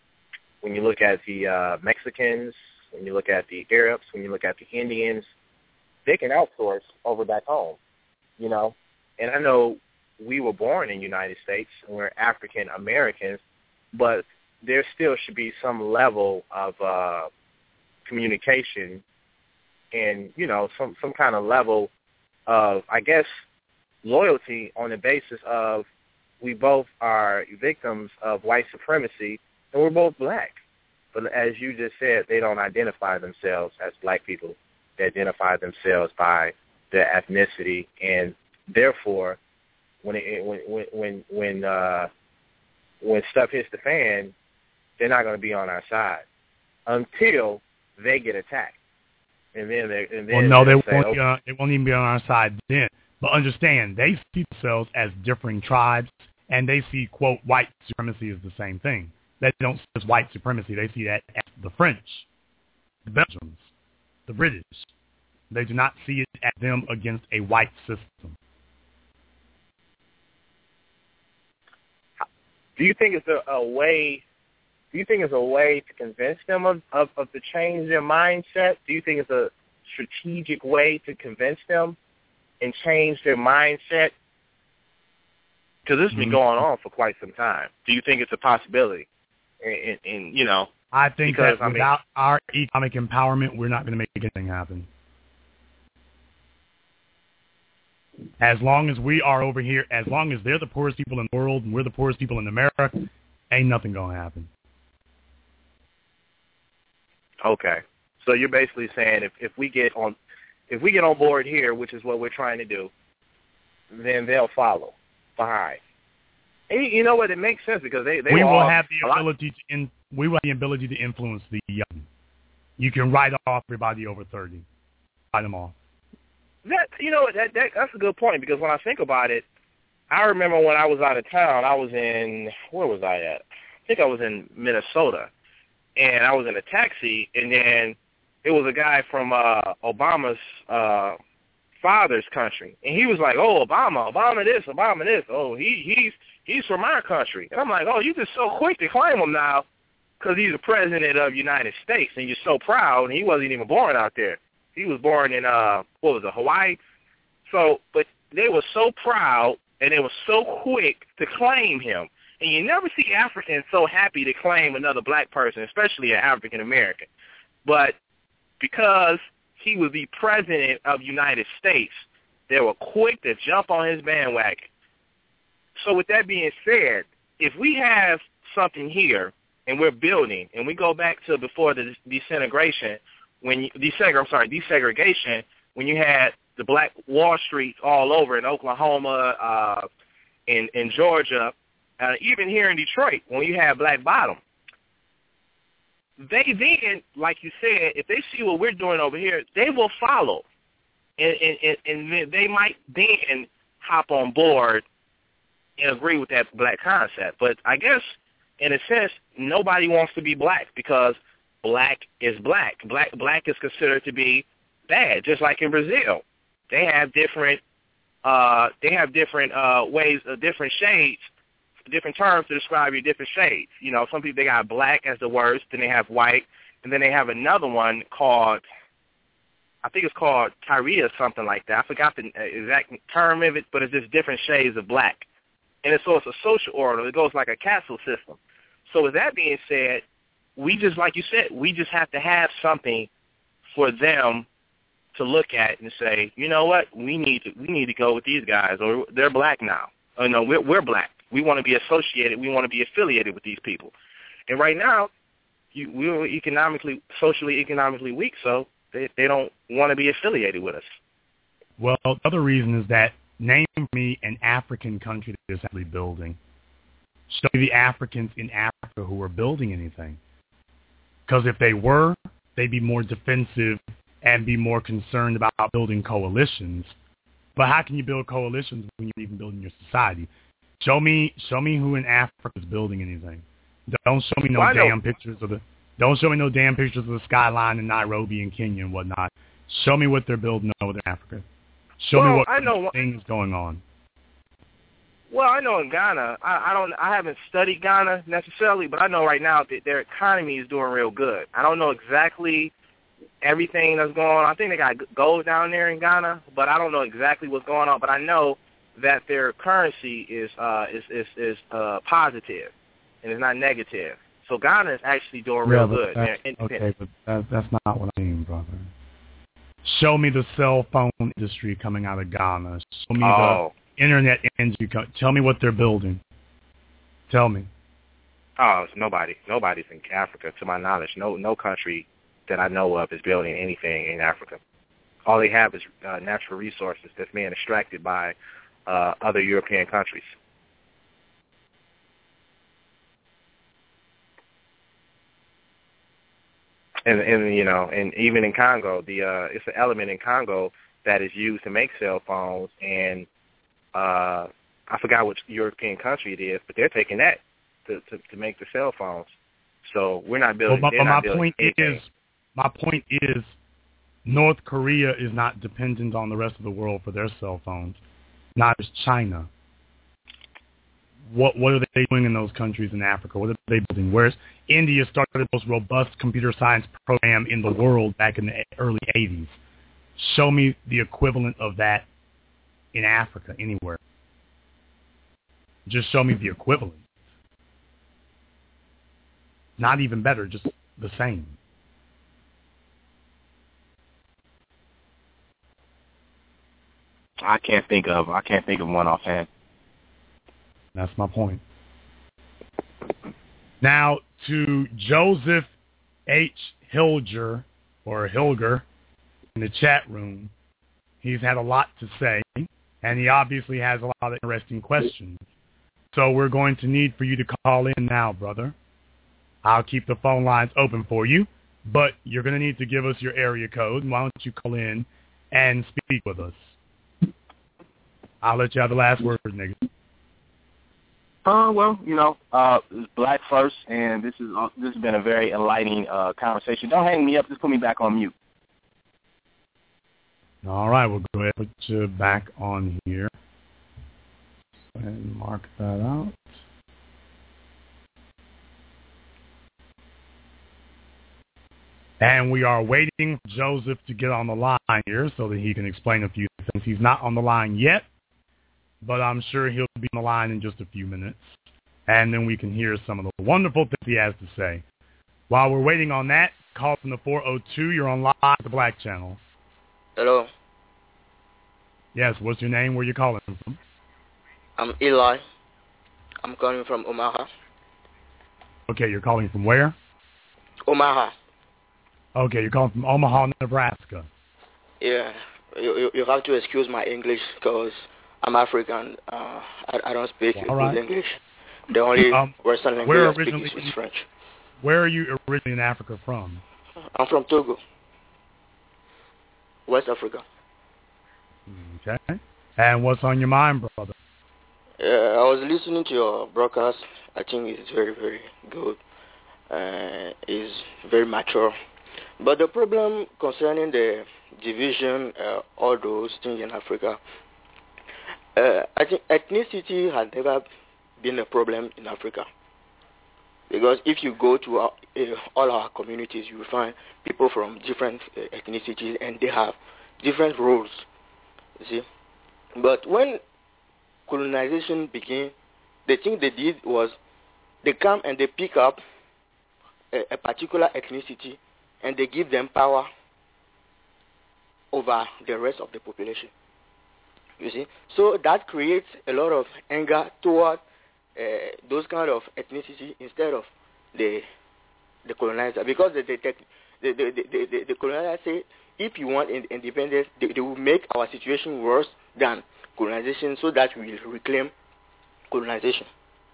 the Mexicans, when you look at the Arabs, when you look at the Indians, they can outsource over back home. You know, and I know we were born in the United States and we're African Americans, but there still should be some level of communication and, you know, some kind of level of, I guess, loyalty on the basis of we both are victims of white supremacy and we're both black. But as you just said, they don't identify themselves as black people. They identify themselves by their ethnicity, and therefore, when stuff hits the fan, they're not going to be on our side until they get attacked. And then well, no, they won't. They won't even be on our side then. But understand, they see themselves as differing tribes, and they see, quote, white supremacy as the same thing. They don't see it as white supremacy. They see that as the French, the Belgians, the British. They do not see it as them against a white system. Do you think it's a way? Do you think it's a way to convince them of to change their mindset? Do you think it's a strategic way to convince them and change their mindset? Because this has been going on for quite some time. Do you think it's a possibility? And you know, I think that without our economic empowerment, we're not going to make anything happen. As long as we are over here, as long as they're the poorest people in the world and we're the poorest people in America, ain't nothing going to happen. Okay. So you're basically saying if we get on board here, which is what we're trying to do, then they'll follow behind. And you know what? It makes sense because they we will have the ability to influence the young. You can write off everybody over 30. Write them off. That's a good point because when I think about it, I remember when I was out of town. I was where was I at? I think I was in Minnesota, and I was in a taxi, and then it was a guy from Obama's father's country, and he was like, "Oh, Obama this, Obama this. Oh, he's from our country." And I'm like, "Oh, you just so quick to claim him now because he's the president of the United States, and you're so proud." And he wasn't even born out there. He was born in, Hawaii? So, but they were so proud, and they were so quick to claim him. And you never see Africans so happy to claim another black person, especially an African-American. But because he was the president of the United States, they were quick to jump on his bandwagon. So with that being said, if we have something here, and we're building, and we go back to before the desegregation, when you had the black Wall Street all over in Oklahoma, in Georgia, even here in Detroit, when you have Black Bottom, they then, like you said, if they see what we're doing over here, they will follow, and they might then hop on board and agree with that black concept. But I guess, in a sense, nobody wants to be black because black is black. Black is considered to be bad, just like in Brazil. They have different ways, different shades, different terms to describe your different shades. You know, some people, they got black as the worst, then they have white, and then they have another one called, I think it's called Tyria or something like that. I forgot the exact term of it, but it's just different shades of black. And so it's a social order. It goes like a castle system. So with that being said, we just, like you said, we just have to have something for them to look at and say, you know what, we need to go with these guys, or they're black now. Oh no, we're black. We want to be associated. We want to be affiliated with these people. And right now, we're socially economically weak, so they don't want to be affiliated with us. Well, the other reason is that name me an African country that is actually building. Show me the Africans in Africa who are building anything. Because if they were, they'd be more defensive and be more concerned about building coalitions. But how can you build coalitions when you're even building your society? Show me who in Africa is building anything. Don't show me no damn pictures of the skyline in Nairobi and Kenya and whatnot. Show me what they're building over there in Africa. Show me what things going on. Well, I know in Ghana, I haven't studied Ghana necessarily, but I know right now that their economy is doing real good. I don't know exactly everything that's going on. I think they got gold down there in Ghana, but I don't know exactly what's going on. But I know that their currency is positive and it's not negative. So Ghana is actually doing real good. Okay, but that's not what I mean, brother. Show me the cell phone industry coming out of Ghana. Show me the internet industry. Tell me what they're building. Tell me. Oh, it's nobody. Nobody's in Africa, to my knowledge. No country that I know of is building anything in Africa. All they have is natural resources that's being extracted by other European countries. And even in Congo, it's an element in Congo that is used to make cell phones, and I forgot which European country it is, but they're taking that to make the cell phones. So we're not building. But my point is, North Korea is not dependent on the rest of the world for their cell phones. Not as China. What are they doing in those countries in Africa? What are they building? Whereas India started the most robust computer science program in the world back in the early 80s. Show me the equivalent of that in Africa, anywhere. Just show me the equivalent. Not even better, just the same. I can't think of one offhand. That's my point. Now, to Joseph H. Hilger in the chat room, he's had a lot to say, and he obviously has a lot of interesting questions. So we're going to need for you to call in now, brother. I'll keep the phone lines open for you, but you're going to need to give us your area code. Why don't you call in and speak with us? I'll let you have the last word, nigga. It's Black First, and this has been a very enlightening conversation. Don't hang me up. Just put me back on mute. All right, we'll go ahead and put you back on here. Go ahead and mark that out. And we are waiting for Joseph to get on the line here so that he can explain a few things. He's not on the line yet, but I'm sure he'll be on the line in just a few minutes. And then we can hear some of the wonderful things he has to say. While we're waiting on that, call from the 402. You're on live at the Black Channel. Hello. Yes, what's your name? Where you calling from? I'm Eli. I'm calling from Omaha. Okay, you're calling from where? Omaha. Okay, you're calling from Omaha, Nebraska. Yeah, you have to excuse my English because I'm African. I don't speak good English. The only Western language I speak is French. Where are you originally in Africa from? I'm from Togo, West Africa. Okay. And what's on your mind, brother? I was listening to your broadcast. I think it's very, very good. It's very mature. But the problem concerning the division, all those things in Africa, I think ethnicity has never been a problem in Africa. Because if you go to all our communities, you will find people from different ethnicities and they have different roles, you see. But when colonization began, the thing they did was they come and they pick up a particular ethnicity and they give them power over the rest of the population. You see? So that creates a lot of anger toward those kind of ethnicity instead of the colonizer. Because the colonizer say, if you want independence, they will make our situation worse than colonization so that we will reclaim colonization.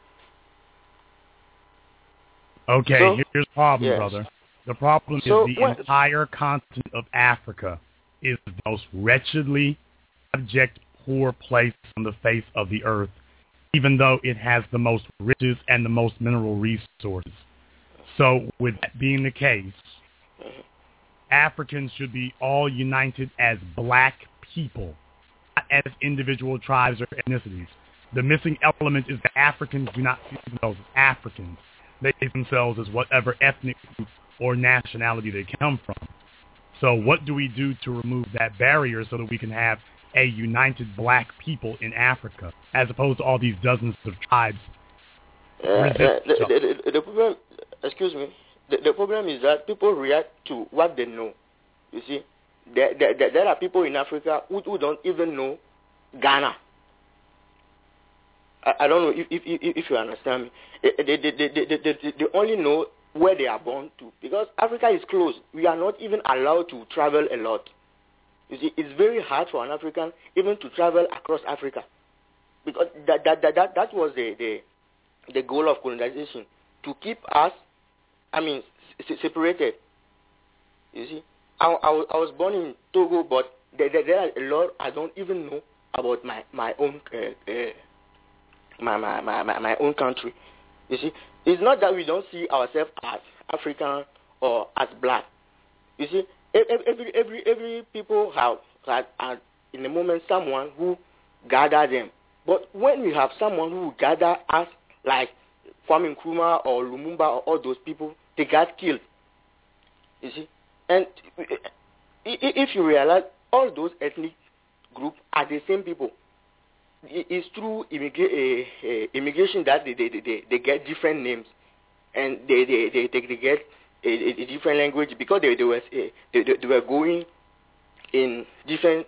Okay, so, here's the problem, yes. brother. The problem is the entire continent of Africa is the most wretchedly abject, poor place on the face of the earth, even though it has the most riches and the most mineral resources. So with that being the case, Africans should be all united as black people, not as individual tribes or ethnicities. The missing element is that Africans do not see themselves as Africans. They see themselves as whatever ethnic group or nationality they come from. So what do we do to remove that barrier so that we can have a united black people in Africa, as opposed to all these dozens of tribes? The problem, excuse me, the problem is that people react to what they know. You see, there are people in Africa who don't even know Ghana. I don't know if you understand me. They only know where they are born to, because Africa is closed. We are not even allowed to travel a lot. You see, it's very hard for an African even to travel across Africa, because that was the goal of colonization, to keep us, separated. You see, I was born in Togo, but there are a lot I don't even know about my own my own country. You see, it's not that we don't see ourselves as African or as black. You see, every people have in a moment someone who gather them. But when we have someone who gather us, like Kwame Nkrumah or Lumumba or all those people, they got killed. You see, and if you realize, all those ethnic groups are the same people. It's through immigration that they get different names, and they get a different language, because they were going in different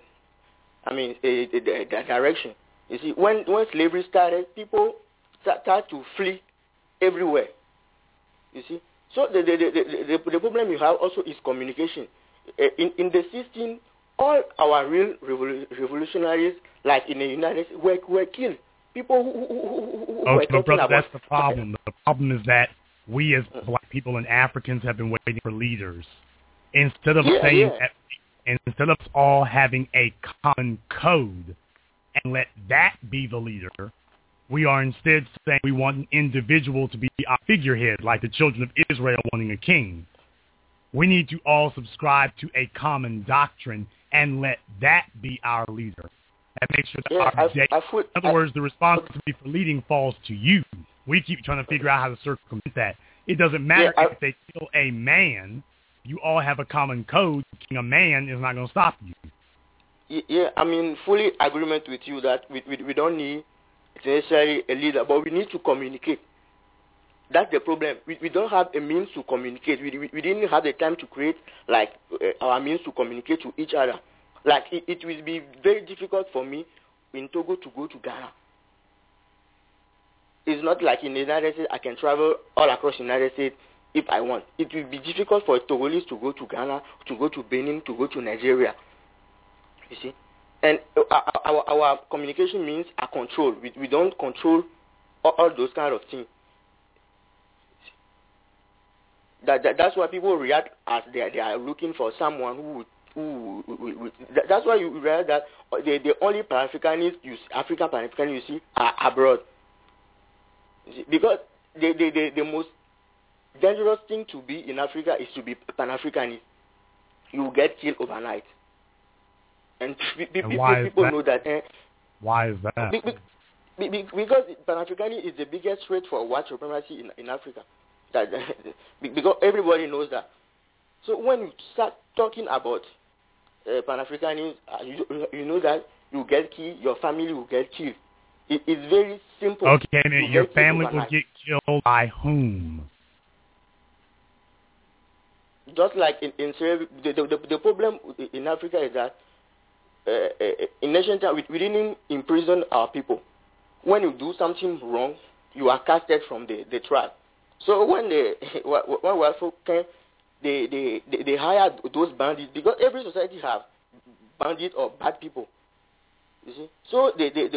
direction. You see, when slavery started, people started to flee everywhere. You see, so the problem you have also is communication. In the system, all our real revolutionaries, like in the United States, were killed. People who were talking brother, about... that's the problem. The problem is that we as black people and Africans have been waiting for leaders. Instead of instead of all having a common code and let that be the leader, we are instead saying we want an individual to be our figurehead, like the children of Israel wanting a king. We need to all subscribe to a common doctrine and let that be our leader. And make sure that in other words, the responsibility for leading falls to you. We keep trying to figure out how to circumvent that. It doesn't matter if they kill a man. You all have a common code. Killing a man is not going to stop you. Yeah, fully agreement with you that we don't need necessarily a leader, but we need to communicate. That's the problem. We don't have a means to communicate. We didn't have the time to create our means to communicate to each other. It will be very difficult for me in Togo to go to Ghana. It's not like in the United States I can travel all across the United States if I want. It will be difficult for Togolese to go to Ghana, to go to Benin, to go to Nigeria. You see? And our communication means are controlled. We don't control all those kind of things. That's why people react as they are looking for someone who that's why you realize that the only Pan-Africanists African Pan-Africanists you see are abroad. You see, because the most dangerous thing to be in Africa is to be Pan-Africanist. You will get killed overnight. And people know that. Why is that? Because Pan-Africanism is the biggest threat for white supremacy in Africa. Because everybody knows that. So when you start talking about Pan-Africanism, you know that you get killed, your family will get killed. It's very simple. Okay, and your family will get killed by whom? Just like in the problem in Africa is that in ancient time we didn't imprison our people. When you do something wrong, you are casted from the tribe. So when white folk came, they hired those bandits, because every society have bandits or bad people. You see, so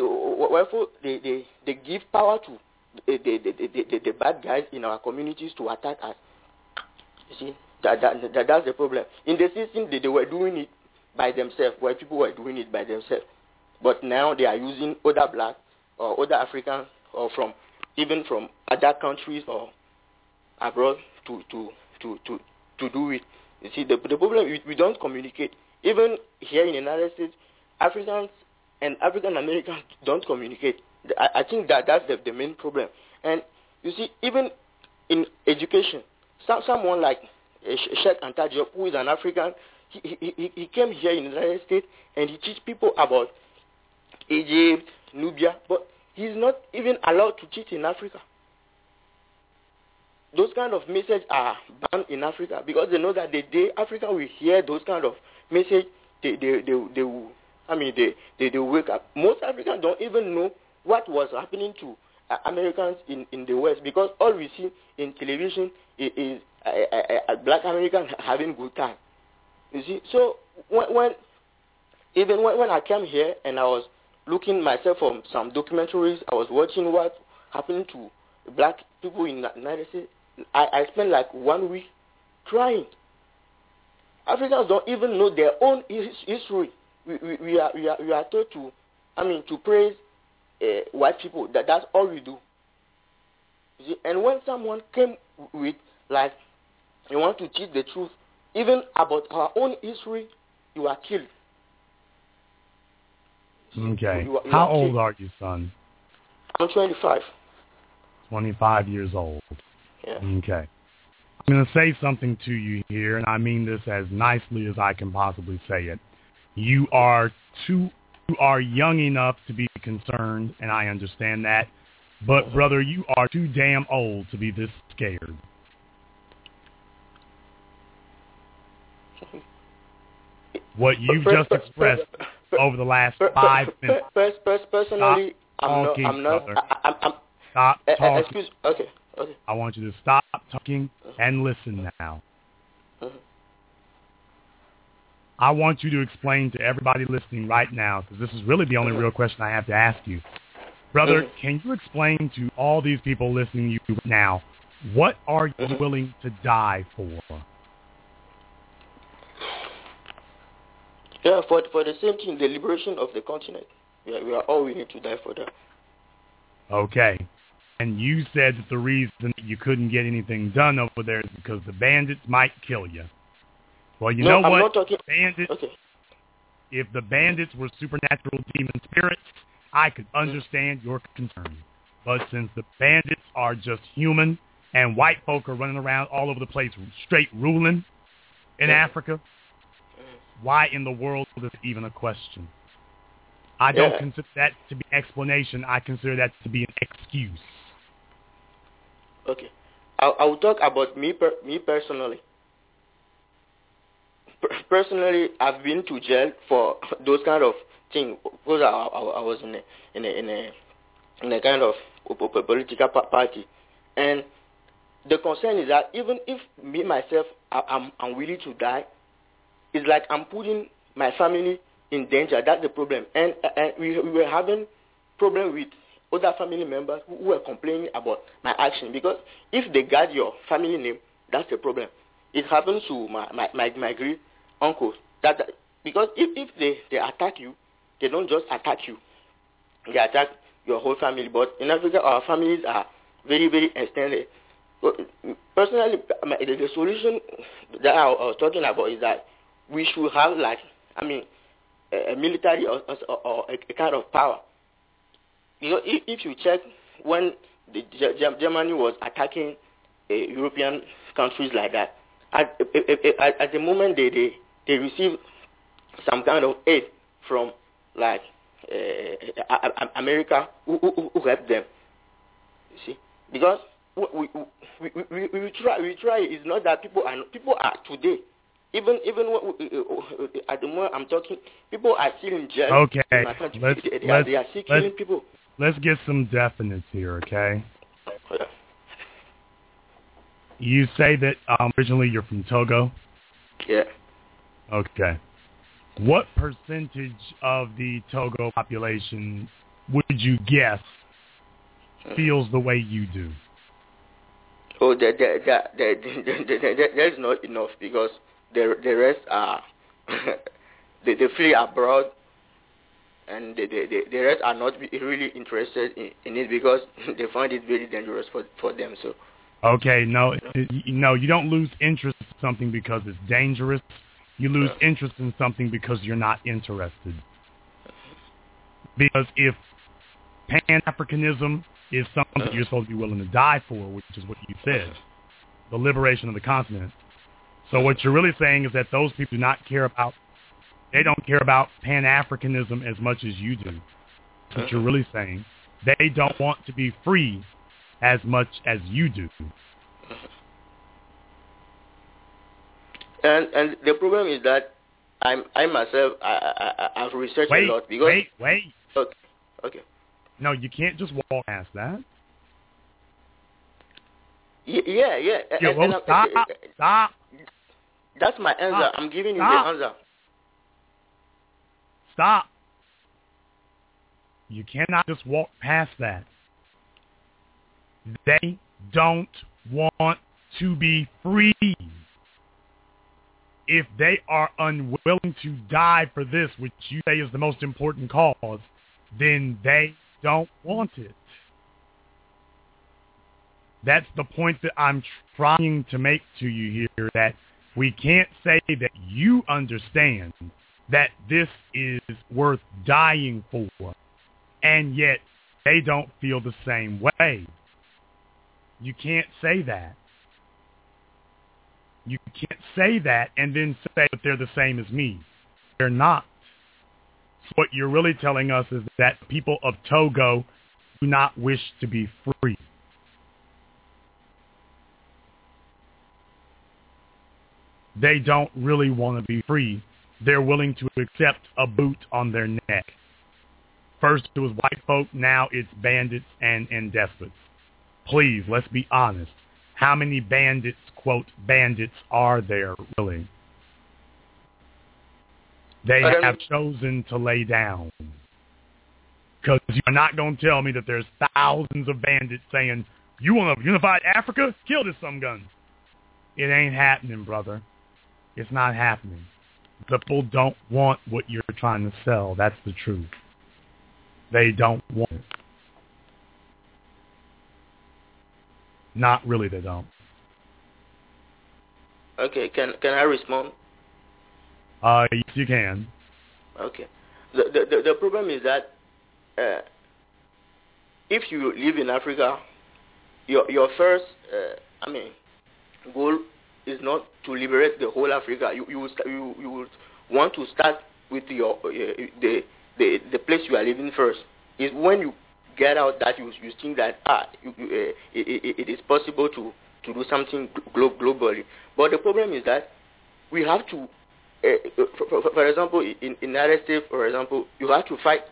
they give power to the bad guys in our communities to attack us. You see, that's the problem. In the system, they were doing it by themselves. White people were doing it by themselves. but now they are using other black or other Africans or even from other countries or abroad to do it. You see, the problem is we don't communicate. Even here in the United States, Africans and African Americans don't communicate. I think that's the main problem. And you see, even in education, someone like Sheikh Anta Diop, who is an African, he came here in the United States and he teach people about Egypt, Nubia, but he's not even allowed to teach in Africa. Those kind of messages are banned in Africa because they know that the day Africa will hear those kind of messages, they will, they wake up. Most Africans don't even know what was happening to Americans in the West because all we see in television is black Americans having good time. You see, so when I came here and I was looking myself for some documentaries, I was watching what happened to black people in the United States. I spent like 1 week crying. Africans don't even know their own history. We are told to praise white people. That's all we do. You see? And when someone came with like, you want to teach the truth, even about our own history, you are killed. Okay. How old are you, son? I'm 25. 25 years old. Yeah. Okay. I'm going to say something to you here, and I mean this as nicely as I can possibly say it. You are young enough to be concerned, and I understand that. But, brother, you are too damn old to be this scared. What you've just expressed over the last 5 minutes. Personally, Stop talking. Excuse. Okay. I want you to stop talking and listen now. I want you to explain to everybody listening right now, because this is really the only real question I have to ask you. Brother, can you explain to all these people listening to you now, what are you willing to die for? Yeah, for the same thing, the liberation of the continent. We are all willing to die for that. Okay. And you said that the reason that you couldn't get anything done over there is because the bandits might kill you. Well, you know what? I'm not talking... Bandits, okay. If the bandits were supernatural demon spirits, I could understand your concern. But since the bandits are just human and white folk are running around all over the place straight ruling in Africa, why in the world is it even a question? I don't consider that to be an explanation. I consider that to be an excuse. Okay. I will talk about me personally. Personally, I've been to jail for those kind of things because I was in a kind of political party, and the concern is that even if me myself I'm willing to die, it's like I'm putting my family in danger. That's the problem, and we were having problem with other family members who were complaining about my action, because if they got your family name, that's the problem. It happens to my great uncles. Because if they attack you, they don't just attack you. They attack your whole family. But in Africa, our families are very, very extended. Personally, the solution that I was talking about is that we should have a military or a kind of power. You know, if you check when Germany was attacking European countries like that, at the moment they received some kind of aid from America who helped them. You see, because we try. It's not that people are today. Even at the moment I'm talking, people are still in jail. Okay, in my country. They are still killing people. Let's get some definites here, okay? You say that originally you're from Togo? Yeah. Okay. What percentage of the Togo population would you guess feels the way you do? Oh, there's not enough, because the rest are they flee abroad, and the rest are not really interested in it because they find it very dangerous for them. So. Okay, no, you don't lose interest in something because it's dangerous. You lose interest in something because you're not interested. Because if Pan-Africanism is something you're supposed to be willing to die for, which is what you said, the liberation of the continent. So what you're really saying is that those people do not care about, they don't care about Pan-Africanism as much as you do. That's what you're really saying. They don't want to be free as much as you do. And the problem is that I myself I've researched a lot because wait. Okay. No, you can't just walk past that. Yeah. Well, stop. That's my answer. Stop. I'm giving you Stop. the answer. Stop. You cannot just walk past that. They don't want to be free. If they are unwilling to die for this, which you say is the most important cause, then they don't want it. That's the point that I'm trying to make to you here, that we can't say that you understand that this is worth dying for, and yet they don't feel the same way. You can't say that. You can't say that and then say that they're the same as me. They're not. So what you're really telling us is that people of Togo do not wish to be free. They don't really want to be free. They're willing to accept a boot on their neck. First it was white folk, now it's bandits and despots. Please, let's be honest. How many bandits, quote, bandits are there, really? They have chosen to lay down. Because you're not going to tell me that there's thousands of bandits saying, you want a unified Africa? Kill this some guns. It ain't happening, brother. It's not happening. People don't want what you're trying to sell. That's the truth. They don't want it. Not really, they don't. Okay, can I respond? Yes, you can. Okay. The problem is that if you live in Africa, your first goal is not to liberate the whole Africa. You would want to start with your the place you are living first. Is when you get out that you think that it is possible to do something globally. But the problem is that we have to, for example, in United States, for example, you have to fight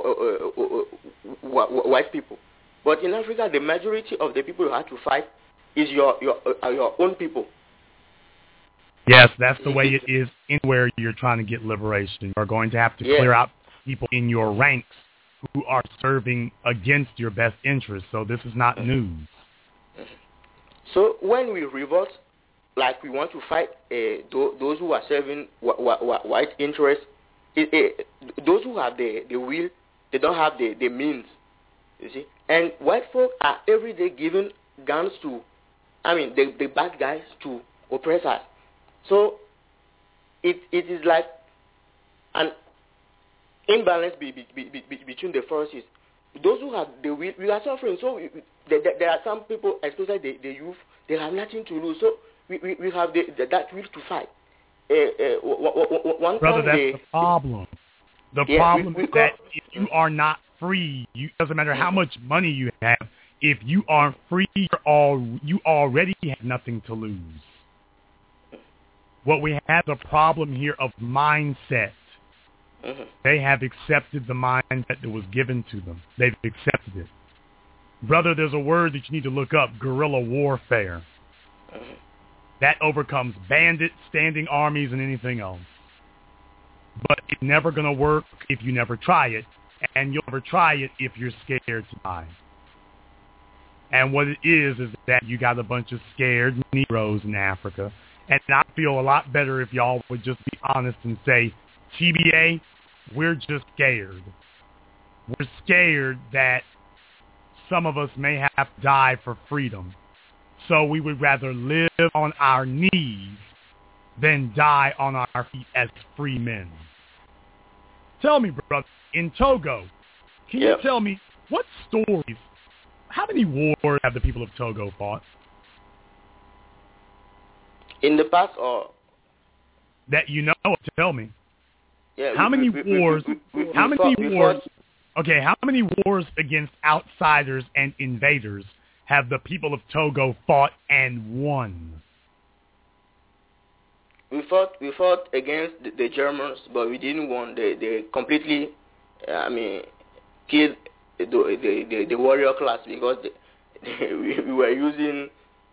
white people. But in Africa, the majority of the people you have to fight is your own people. Yes, that's the way it is anywhere you're trying to get liberation. You're going to have to clear out people in your ranks who are serving against your best interests. So this is not news. So when we revolt, like we want to fight those who are serving white interests, those who have the will, they don't have the means, you see. And white folk are every day giving guns to, the bad guys to oppress us. So it is like an imbalance between the forces. Those who have the will, we are suffering. So there are some people, especially the youth, they have nothing to lose. So we have that will to fight. Brother, that's the problem. The problem is that if you are not free, it doesn't matter how much money you have. If you aren't free, you already have nothing to lose. What we have is a problem here of mindset. Mm-hmm. They have accepted the mindset that was given to them. They've accepted it. Brother, there's a word that you need to look up, guerrilla warfare. Mm-hmm. That overcomes bandits, standing armies, and anything else. But it's never going to work if you never try it, and you'll never try it if you're scared to die. And what it is that you got a bunch of scared Negroes in Africa. And I feel a lot better if y'all would just be honest and say, TBA, we're just scared. we're scared that some of us may have to die for freedom. So we would rather live on our knees than die on our feet as free men. Tell me, brother, in Togo, can you tell me what stories, how many wars have the people of Togo fought? In the past, or? That you know, tell me. Yeah, how many wars against outsiders and invaders have the people of Togo fought and won? We fought against the Germans, but we didn't win. They completely, killed the warrior class because we were using,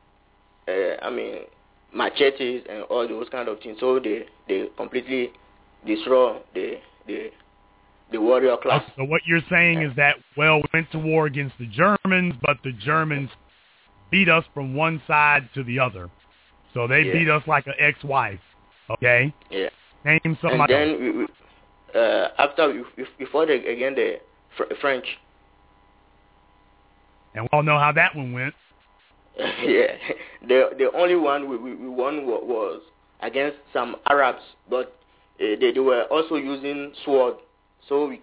machetes and all those kind of things. So they completely destroy the warrior class. So what you're saying is that, we went to war against the Germans, but the Germans beat us from one side to the other. So they beat us like an ex-wife. Okay? Yeah. Name somebody. And then after we fought against the French. And we all know how that one went. Yeah. The only one we won was against some Arabs, but they were also using sword. So we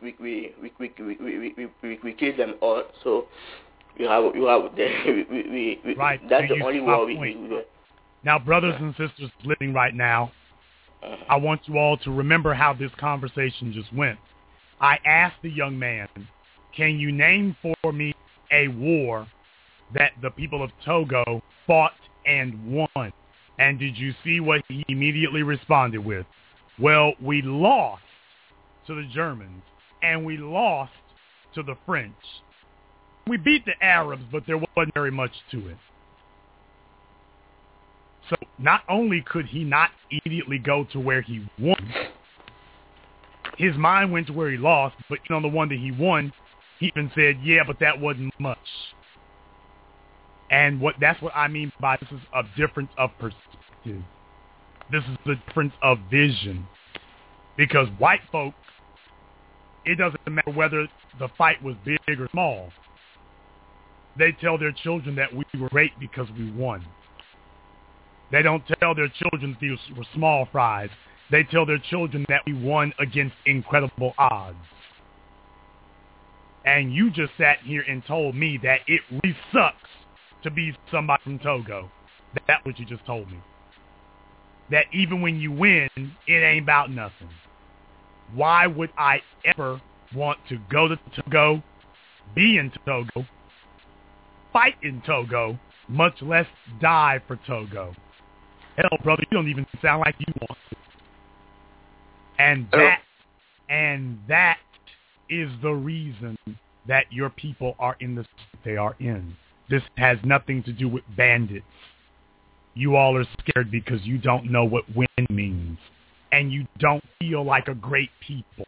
killed them all. So right. That's the only war we Now, brothers and sisters living right now, I want you all to remember how this conversation just went. I asked the young man, can you name for me a war that the people of Togo fought and won? And did you see what he immediately responded with? Well, we lost to the Germans, and we lost to the French. We beat the Arabs, but there wasn't very much to it. So not only could he not immediately go to where he won, his mind went to where he lost, but on the one that he won, he even said, yeah, but that wasn't much. And that's what I mean by this is a difference of perspective. This is the difference of vision. Because white folk, it doesn't matter whether the fight was big or small. They tell their children that we were great because we won. They don't tell their children these were small fries. They tell their children that we won against incredible odds. And you just sat here and told me that it really sucks to be somebody from Togo. That's what you just told me. That even when you win, it ain't about nothing. Why would I ever want to go to Togo, be in Togo, fight in Togo, much less die for Togo? Hell, brother, you don't even sound like you want to. And that is the reason that your people are in the state they are in. This has nothing to do with bandits. You all are scared because you don't know what win means. And you don't feel like a great people.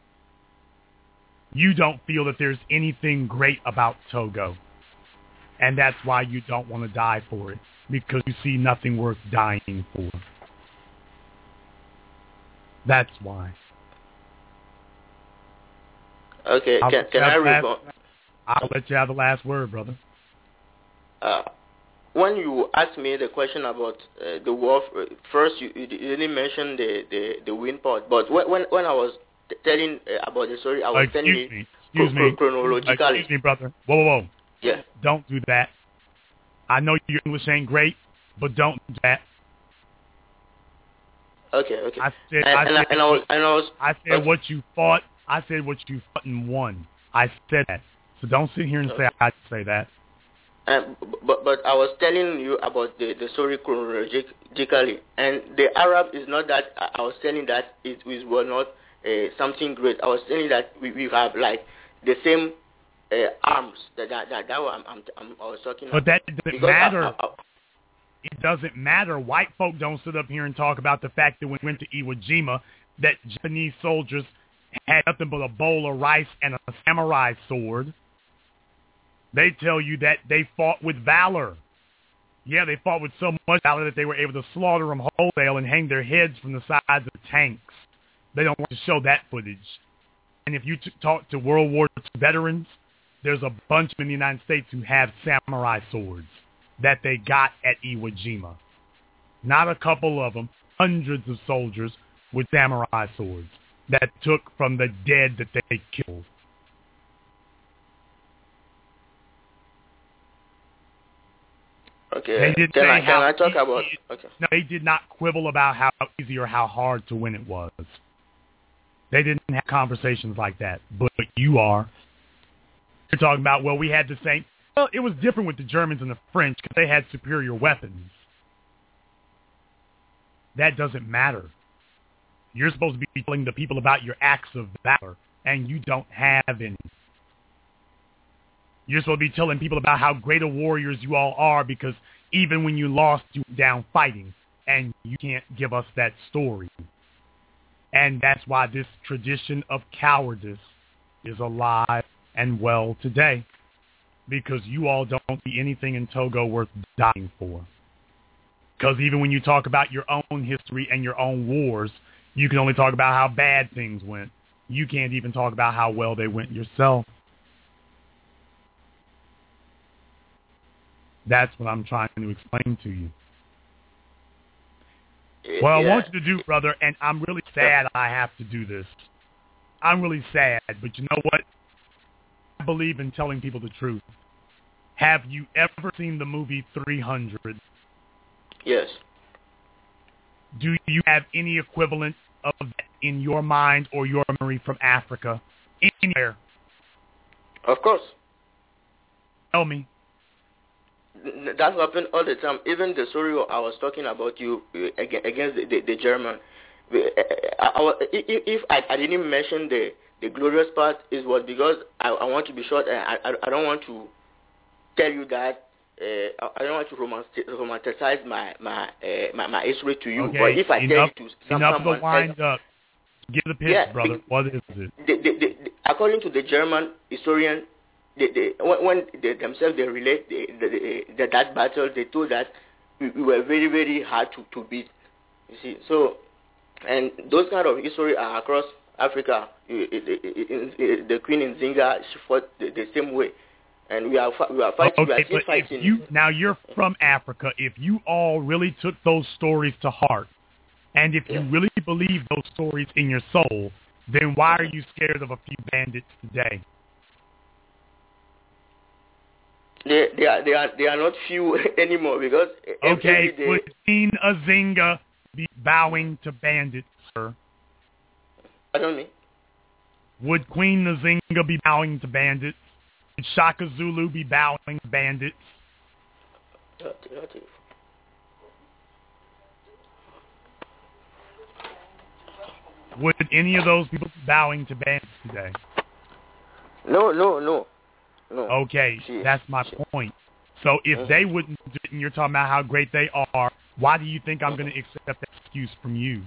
You don't feel that there's anything great about Togo. And that's why you don't want to die for it. Because you see nothing worth dying for. That's why. Okay, can I respond? I'll let you have the last word, brother. When you asked me the question about the war, first you didn't mention the win part. But when I was telling about the story, I was telling you chronologically. Excuse me, brother. Whoa. Yeah. Don't do that. I know your English ain't great, but don't do that. Okay. I said what you fought. I said what you fought and won. I said that. So don't sit here and say I say that. But I was telling you about the story chronologically, and the Arab is not that. I was telling that it was not something great. I was telling that we have like the same arms. That I was talking but about. But that doesn't matter. It doesn't matter. White folk don't sit up here and talk about the fact that when we went to Iwo Jima, that Japanese soldiers had nothing but a bowl of rice and a samurai sword. They tell you that they fought with valor. Yeah, they fought with so much valor that they were able to slaughter them wholesale and hang their heads from the sides of the tanks. They don't want to show that footage. And if you talk to World War II veterans, there's a bunch in the United States who have samurai swords that they got at Iwo Jima. Not a couple of them, hundreds of soldiers with samurai swords that took from the dead that they killed. Okay. Can I talk about? Okay. No, they did not quibble about how easy or how hard to win it was. They didn't have conversations like that, but you are. You're talking about, well, we had the same. Well, it was different with the Germans and the French because they had superior weapons. That doesn't matter. You're supposed to be telling the people about your acts of valor, and you don't have any. You're supposed to be telling people about how great of warriors you all are because even when you lost, you were down fighting, and you can't give us that story. And that's why this tradition of cowardice is alive and well today, because you all don't see anything in Togo worth dying for. Because even when you talk about your own history and your own wars, you can only talk about how bad things went. You can't even talk about how well they went yourself. That's what I'm trying to explain to you. What I want you to do, brother, and I'm really sad I have to do this. I'm really sad, but you know what? I believe in telling people the truth. Have you ever seen the movie 300? Yes. Do you have any equivalent of that in your mind or your memory from Africa? Anywhere? Of course. Tell me. That happens all the time. Even the story I was talking about you against the German. If I didn't mention the glorious part, it was because I want to be short. I don't want to tell you that. I don't want to romanticize my history to you. Okay, but if I tell you to someone else, wind up. Give the pitch, brother. What is it? According to the German historian, when they themselves they relate that battle, they told that we were very, very hard to beat. You see, so and those kind of history are across Africa. The Queen in Zinga, she fought the same way, and we are fighting. Okay, we are still fighting. Now you're from Africa. If you all really took those stories to heart, and if you really believe those stories in your soul, then why are you scared of a few bandits today? They are not few anymore because okay, would Queen Azinga be bowing to bandits, sir? Pardon me? Would Queen Nzinga be bowing to bandits? Would Shaka Zulu be bowing to bandits? Would any of those people be bowing to bandits today? No. Okay, that's my point. So if they wouldn't do it and you're talking about how great they are, why do you think I'm going to accept that excuse from you?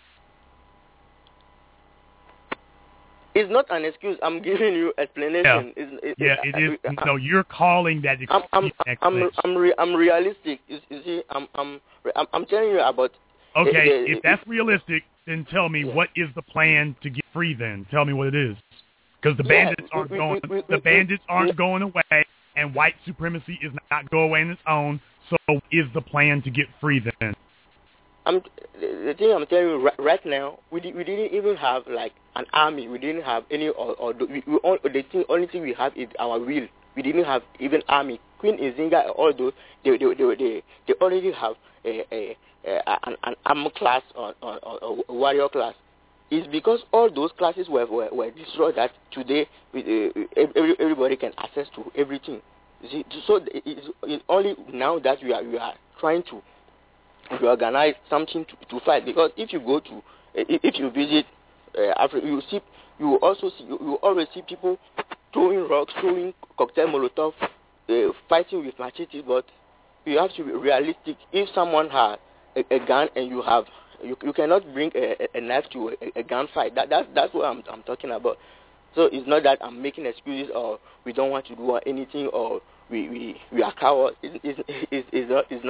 It's not an excuse. I'm giving you explanation. It is. No, you're calling that excuse I'm realistic. You see, I'm telling you about. Okay, if that's realistic, then tell me what is the plan to get free. Then tell me what it is. Because the bandits aren't going. The bandits aren't going away, and white supremacy is not going away on its own. So, is the plan to get free then? The thing I'm telling you right now, we didn't even have like an army. We didn't have any. The only thing we have is our will. We didn't have even army. Queen Nzinga, although they already have an armor class or a warrior class. It's because all those classes were destroyed that today everybody can access to everything. You see, so it's only now that we are trying to organize something to fight. Because if you go to if you visit Africa, you always see people throwing rocks, throwing cocktail molotov, fighting with machetes. But you have to be realistic. If someone has a gun and you have you cannot bring a knife to a gunfight. That's what I'm talking about. So it's not that I'm making excuses or we don't want to do anything or we are cowards. It's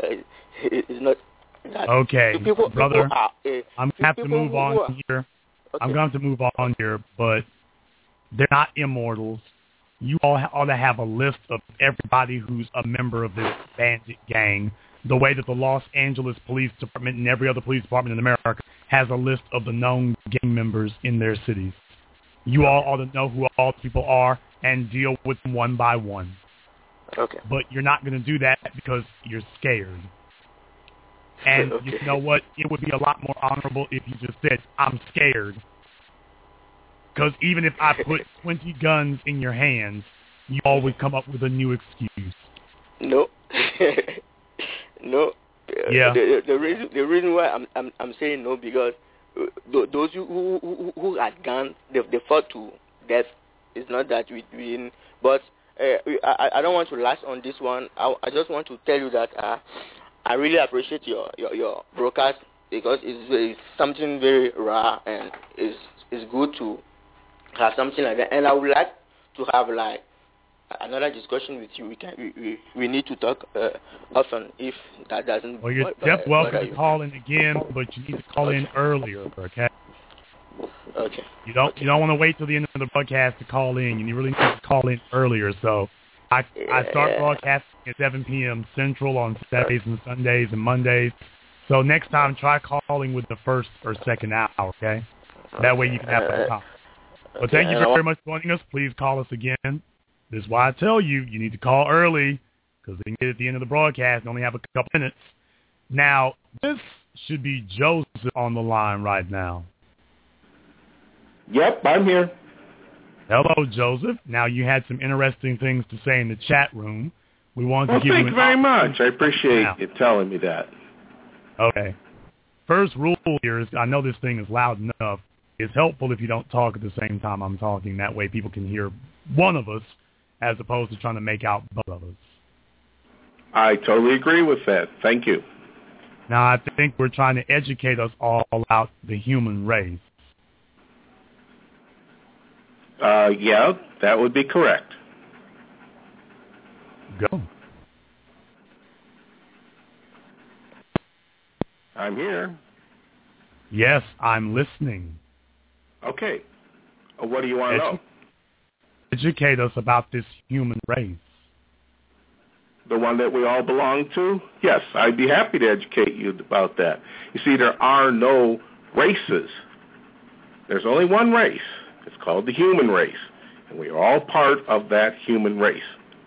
not that. Okay, people, brother. People I'm going to have to move on here. Okay. I'm going to move on here, but they're not immortals. You all ought to have a list of everybody who's a member of this bandit gang, the way that the Los Angeles Police Department and every other police department in America has a list of the known gang members in their cities. You all ought to know who all the people are and deal with them one by one. Okay. But you're not going to do that because you're scared. And Okay. you know what? It would be a lot more honorable if you just said, I'm scared. Because even if I put 20 guns in your hands, you always come up with a new excuse. No. No. Yeah. The reason why I'm saying no, because those who had guns, they fought to death. It's not that we win, but I don't want to last on this one. I just want to tell you that I really appreciate your broadcast, because it's something very rare, and it's good to have something like that. And I would like to have like another discussion with you. We need to talk often if that doesn't. Well, you're just welcome to call in again, but you need to call in earlier, okay? Okay. You don't want to wait till the end of the broadcast to call in. You really need to call in earlier. So I start broadcasting at 7 p.m. Central on Saturdays and Sundays and Mondays. So next time, try calling with the first or second hour, okay? That way you can have some time. Well, thank you very much for joining us. Please call us again. This is why I tell you need to call early, because they can get at the end of the broadcast and only have a couple minutes. Now, this should be Joseph on the line right now. Yep, I'm here. Hello, Joseph. Now, you had some interesting things to say in the chat room. We wanted to give you thank you very much. I appreciate you telling me that. Okay. First rule here is, I know this thing is loud enough, it's helpful if you don't talk at the same time I'm talking. That way people can hear one of us as opposed to trying to make out both of us. I totally agree with that. Thank you. Now, I think we're trying to educate us all about the human race. Yeah, that would be correct. Go. I'm here. Yes, I'm listening. Okay. What do you want to know? Educate us about this human race. The one that we all belong to? Yes, I'd be happy to educate you about that. You see, there are no races. There's only one race. It's called the human race, and we are all part of that human race.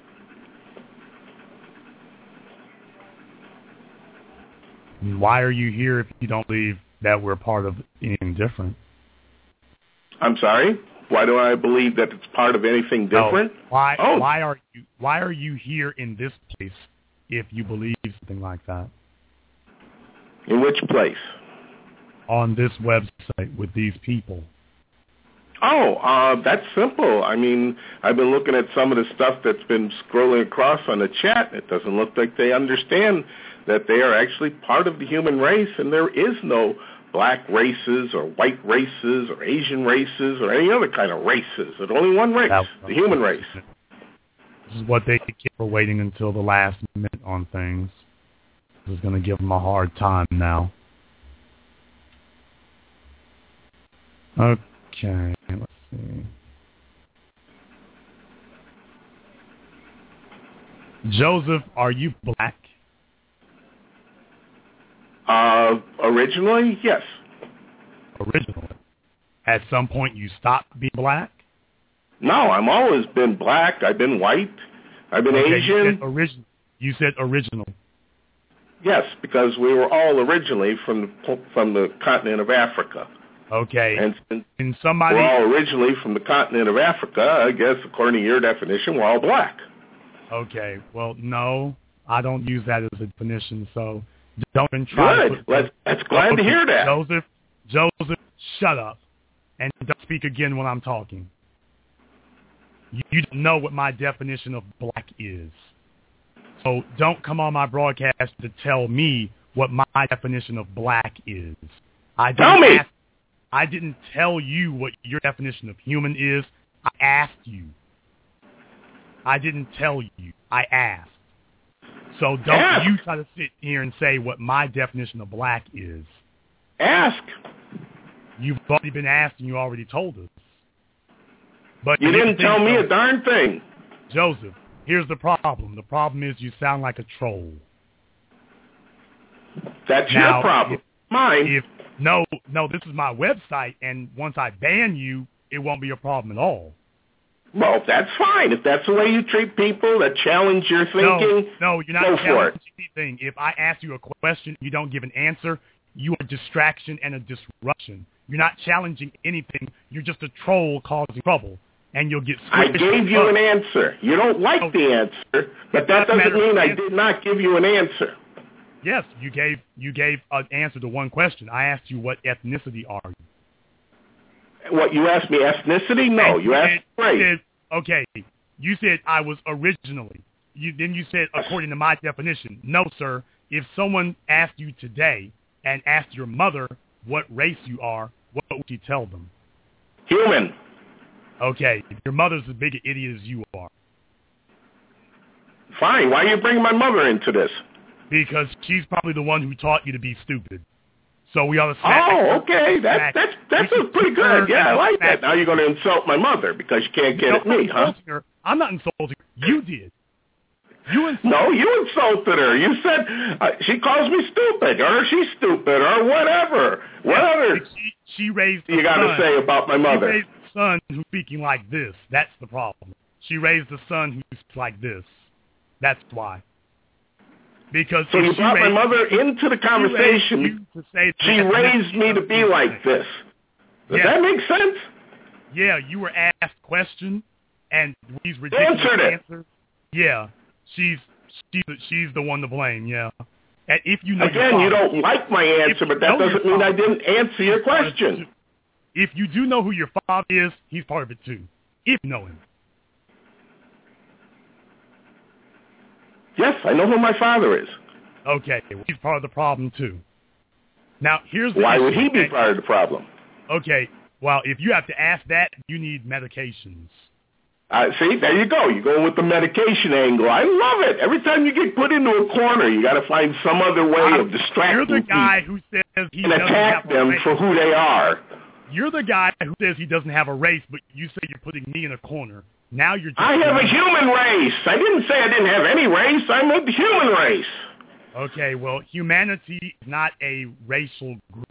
Why are you here if you don't believe that we're part of anything different? I'm sorry? Why do I believe that it's part of anything different? Why are you here in this place if you believe something like that? In which place? On this website with these people. Oh, that's simple. I mean, I've been looking at some of the stuff that's been scrolling across on the chat. It doesn't look like they understand that they are actually part of the human race, and there is no black races or white races or Asian races or any other kind of races. There's only one race, the human race. This is what they get for waiting until the last minute on things. This is going to give them a hard time now. Okay, let's see. Joseph, are you black? Originally, yes. Originally? At some point you stopped being black? No, I've always been black. I've been white. I've been Asian. You said original. Yes, because we were all originally from the continent of Africa. Okay. And we're all originally from the continent of Africa, I guess, according to your definition, we're all black. Okay. Well, no, I don't use that as a definition, so don't even try. Good. That's glad to hear that. Joseph, shut up. And don't speak again when I'm talking. You don't know what my definition of black is. So don't come on my broadcast to tell me what my definition of black is. Tell me! I didn't tell you what your definition of human is. I asked you. I didn't tell you. I asked. So don't you try to sit here and say what my definition of black is. Ask. You've already been asked and you already told us. But you didn't tell me a darn thing. Joseph, here's the problem. The problem is you sound like a troll. That's your problem. Mine. No, this is my website, and once I ban you, it won't be a problem at all. Well, that's fine. If that's the way you treat people that challenge your thinking, no, you're not challenging anything. If I ask you a question, you don't give an answer, you are a distraction and a disruption. You're not challenging anything. You're just a troll causing trouble, and you'll get I gave you an answer. You don't like the answer, but that doesn't mean I did not give you an answer. Yes, you gave an answer to one question. I asked you what ethnicity are you. What, you asked me ethnicity? No, you asked race. Okay, you said I was originally. Then you said according to my definition. No, sir. If someone asked you today and asked your mother what race you are, what would you tell them? Human. Okay, your mother's as big an idiot as you are. Fine. Why are you bringing my mother into this? Because she's probably the one who taught you to be stupid. So we ought to okay. That's pretty good. Yeah, I like that. Now you're going to insult my mother because you can't get at me, huh? I'm not insulting her. You did. You insulted her. You said she calls me stupid, or she's stupid, or whatever. Whatever. She raised you got to say about my mother. She raised a son who's speaking like this. That's the problem. She raised a son who's like this. That's why. Because so you brought my mother into the conversation. She raised me to be like this. Does that make sense? Yeah, you were asked question and these ridiculous answers. Yeah, she's the one to blame. Yeah, and if you know again, you don't like my answer, but that doesn't mean I didn't answer your question. If you do know who your father is, he's part of it too. If you know him. Yes, I know who my father is. Okay, he's part of the problem too. Now, here's the why would he be part of the problem? Okay, well, if you have to ask that, you need medications. See, there you go. You're going with the medication angle. I love it. Every time you get put into a corner, you got to find some other way of distracting You're the guy who says he doesn't attack them for who they are. You're the guy who says he doesn't have a race, but you say you're putting me in a corner. Now you're just I have a human race. I didn't say I didn't have any race. I'm a human race. Okay, well, humanity is not a racial group.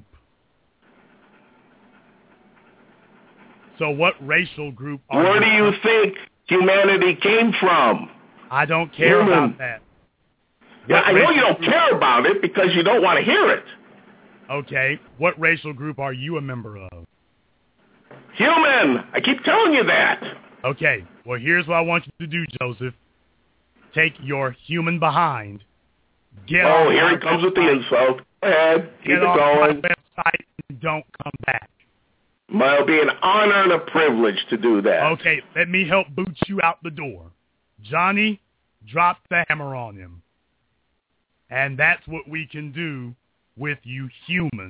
So what racial group are Where do you think humanity came from? I don't care about that. Yeah, I know you don't care about it because you don't want to hear it. Okay, what racial group are you a member of? Human. I keep telling you that. Okay, well, here's what I want you to do, Joseph. Take your human behind. Here he comes with the insult. Go ahead. Keep it going. Get off my website and don't come back. It'll be an honor and a privilege to do that. Okay, let me help boot you out the door. Johnny, drop the hammer on him. And that's what we can do with you humans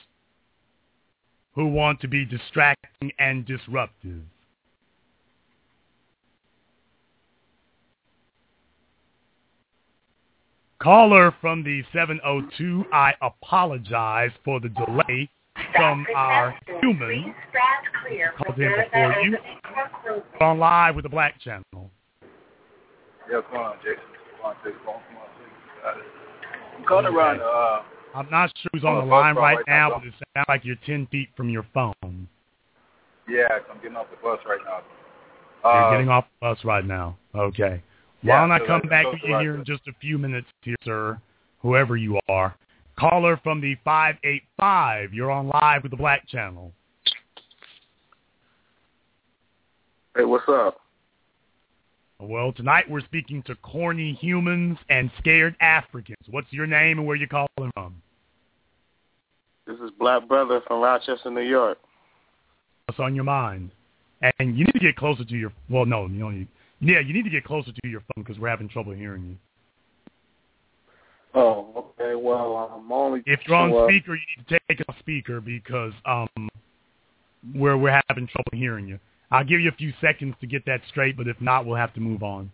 who want to be distracting and disruptive. Caller from the 702, I apologize for the delay from our human. Called in before you. On live with the Black Channel. Yeah, come on, Jason. Come on, Jason. I'm calling around. I'm not sure who's on the line right now, but it sounds like you're 10 feet from your phone. Yeah, I'm getting off the bus right now. You're getting off the bus right now. Okay. Why don't I come back to you here in just a few minutes here, sir, whoever you are. Caller from the 585. You're on live with the Black Channel. Hey, what's up? Well, tonight we're speaking to corny humans and scared Africans. What's your name and where you calling from? This is Black Brother from Rochester, New York. What's on your mind? And you need to get closer to your... Well, no, you don't need... Yeah, you need to get closer to your phone because we're having trouble hearing you. Oh, okay. Well, I'm only... If you're on speaker, you need to take it off speaker because we're having trouble hearing you. I'll give you a few seconds to get that straight, but if not, we'll have to move on.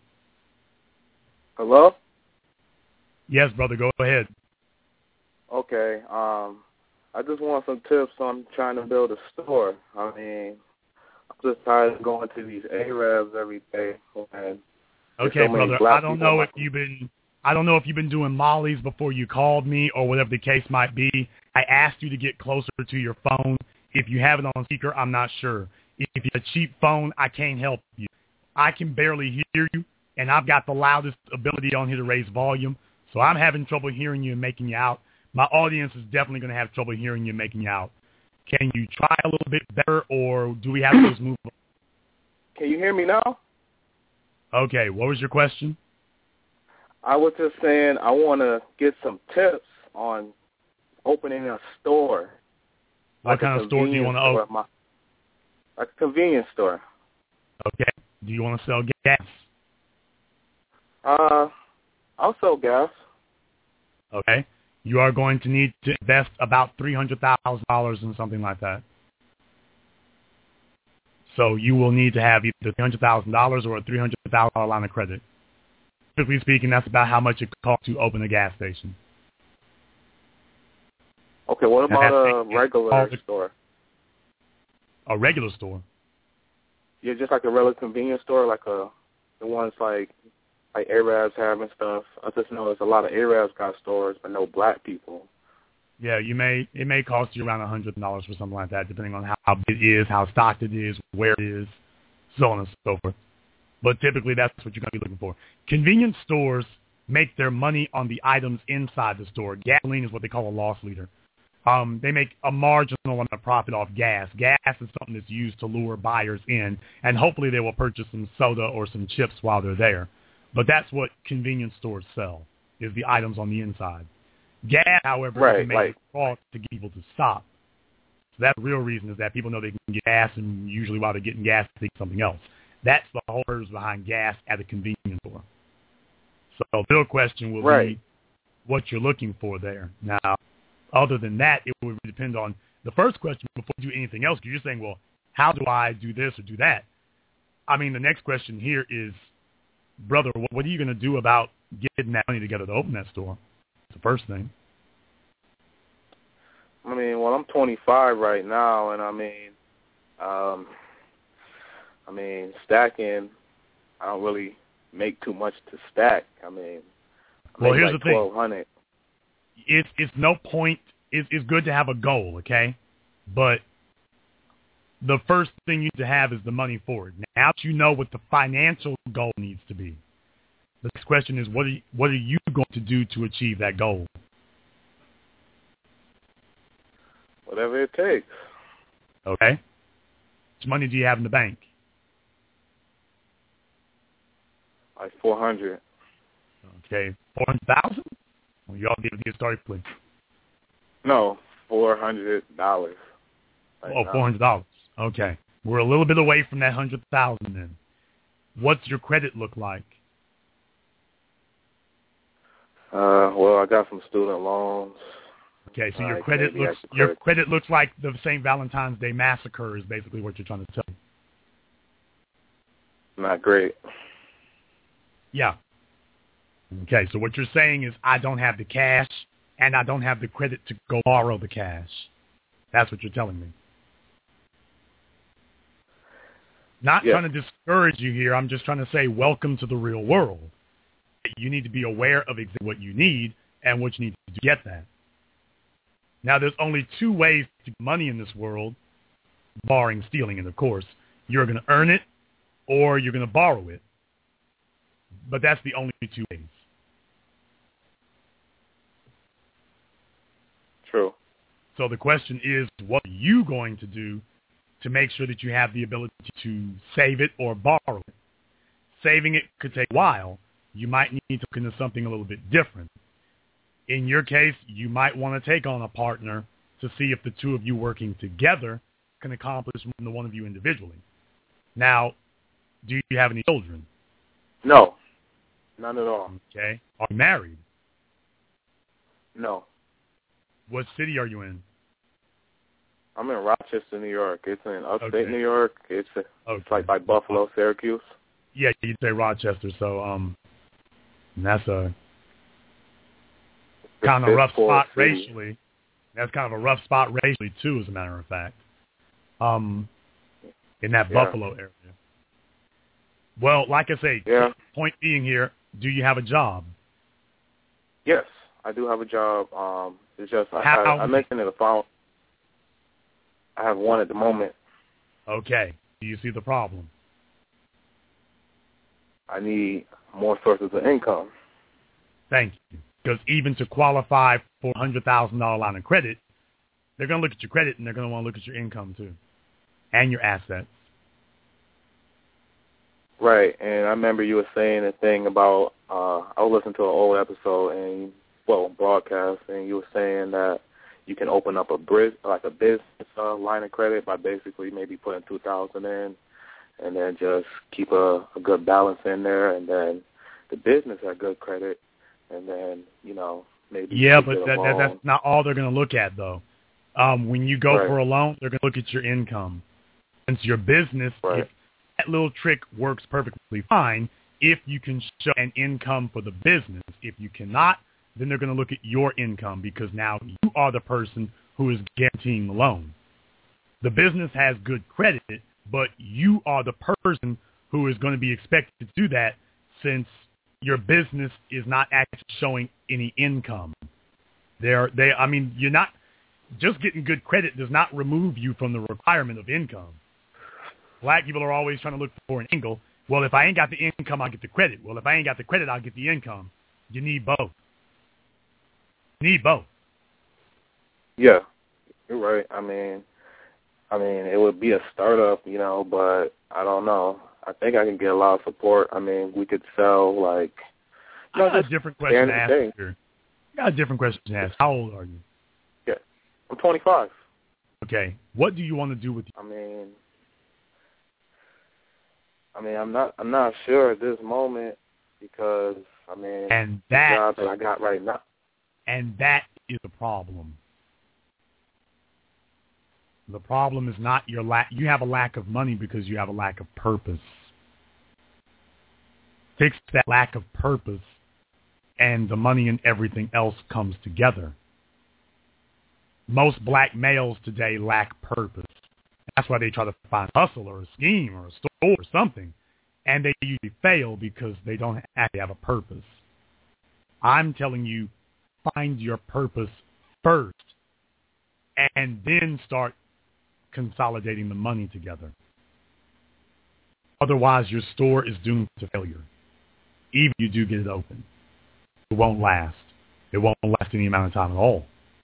Hello? Yes, brother, go ahead. Okay. I just want some tips on trying to build a store. I mean, I'm just tired of going to these Arabs every day. Okay, brother. I don't know if you've been doing mollies before you called me or whatever the case might be. I asked you to get closer to your phone. If you have it on speaker, I'm not sure. If you have a cheap phone, I can't help you. I can barely hear you, and I've got the loudest ability on here to raise volume, so I'm having trouble hearing you and making you out. My audience is definitely going to have trouble hearing you and making you out. Can you try a little bit better, or do we have to just move on? Can you hear me now? Okay, what was your question? I was just saying I want to get some tips on opening a store. What kind of store do you want to open? A convenience store. Okay. Do you want to sell gas? I'll sell gas. Okay. You are going to need to invest about $300,000 in something like that. So you will need to have either $300,000 or a $300,000 line of credit. Typically speaking, that's about how much it costs to open a gas station. Okay, what about a regular store? A regular store? Yeah, just like a regular convenience store, like the ones like Arabs have and stuff. I just know there's a lot of Arabs got stores, but no black people. Yeah, it may cost you around $100 for something like that, depending on how big it is, how stocked it is, where it is, so on and so forth. But typically, that's what you're going to be looking for. Convenience stores make their money on the items inside the store. Gasoline is what they call a loss leader. They make a marginal amount of profit off gas. Gas is something that's used to lure buyers in, and hopefully they will purchase some soda or some chips while they're there. But that's what convenience stores sell, is the items on the inside. Gas, however, can make it cost to get people to stop. So that's the real reason, is that people know they can get gas, and usually while they're getting gas, they get something else. That's the whole purpose behind gas at a convenience store. So the real question will be what you're looking for there. Now, other than that, it would depend on the first question before you do anything else, because you're saying, well, how do I do this or do that? I mean, the next question here is, brother, what are you going to do about getting that money together to open that store? That's the first thing. I mean, well, I'm 25 right now, and I mean, stacking, I don't really make too much to stack. I mean, well, here's like the thing. $1,200. It's no point. It's good to have a goal, okay? But the first thing you need to have is the money for it. Now that you know what the financial goal needs to be, the next question is, what are you going to do to achieve that goal? Whatever it takes. Okay. How much money do you have in the bank? Like $400. Okay, $400,000. Well, y'all give it a start, please. No, $400. $400. Okay, we're a little bit away from that $100,000. Then, what's your credit look like? Well, I got some student loans. Okay, so your credit looks like the St. Valentine's Day Massacre is basically what you're trying to tell me. Not great. Yeah. Okay, so what you're saying is I don't have the cash and I don't have the credit to go borrow the cash. That's what you're telling me. Not trying to discourage you here. I'm just trying to say welcome to the real world. You need to be aware of exactly what you need and what you need to get that. Now, there's only two ways to get money in this world, barring stealing it, of course. You're going to earn it or you're going to borrow it. But that's the only two ways. True. So the question is, what are you going to do to make sure that you have the ability to save it or borrow it? Saving it could take a while. You might need to look into something a little bit different. In your case, you might want to take on a partner to see if the two of you working together can accomplish more than the one of you individually. Now, do you have any children? No, none at all. Okay. Are you married? No. What city are you in? I'm in Rochester, New York. It's in upstate New York. It's like by Buffalo, Syracuse. Yeah, you'd say Rochester. So that's a kind of rough spot racially. That's kind of a rough spot racially, too, as a matter of fact, in that Buffalo area. Well, like I say, point being here, do you have a job? Yes, I do have a job. It's just I mentioned in the phone. I have one at the moment. Okay. Do you see the problem? I need more sources of income. Thank you. Because even to qualify for a $100,000 line of credit, they're going to look at your credit and they're going to want to look at your income too, and your assets. Right, and I remember you were saying a thing about, I was listening to an old episode and, broadcast, and you were saying that you can open up a business line of credit by basically maybe putting $2,000 in, and then just keep a good balance in there, and then the business had good credit, and then, maybe. Yeah, but that's not all they're going to look at, though. When you go for a loan, they're going to look at your income. Since your business, that little trick works perfectly fine if you can show an income for the business. If you cannot, then they're going to look at your income because now you are the person who is guaranteeing the loan. The business has good credit, but you are the person who is going to be expected to do that since your business is not actually showing any income. You're not just getting good credit does not remove you from the requirement of income. Black people are always trying to look for an angle. Well, if I ain't got the income, I'll get the credit. Well, if I ain't got the credit, I'll get the income. You need both. Yeah, you're right. I mean, it would be a startup, but I don't know. I think I can get a lot of support. I mean, we could sell I got a different question to ask here. How old are you? Yeah, I'm 25. Okay. What do you want to do with? I'm not sure at this moment because the job that I got right now. And that is the problem. The problem is not your lack. You have a lack of money because you have a lack of purpose. Fix that lack of purpose, and the money and everything else comes together. Most black males today lack purpose. That's why they try to find a hustle or a scheme or a store or something, and they usually fail because they don't actually have a purpose. I'm telling you, find your purpose first, and then start consolidating the money together. Otherwise, your store is doomed to failure. Even if you do get it open, it won't last. It won't last any amount of time at all.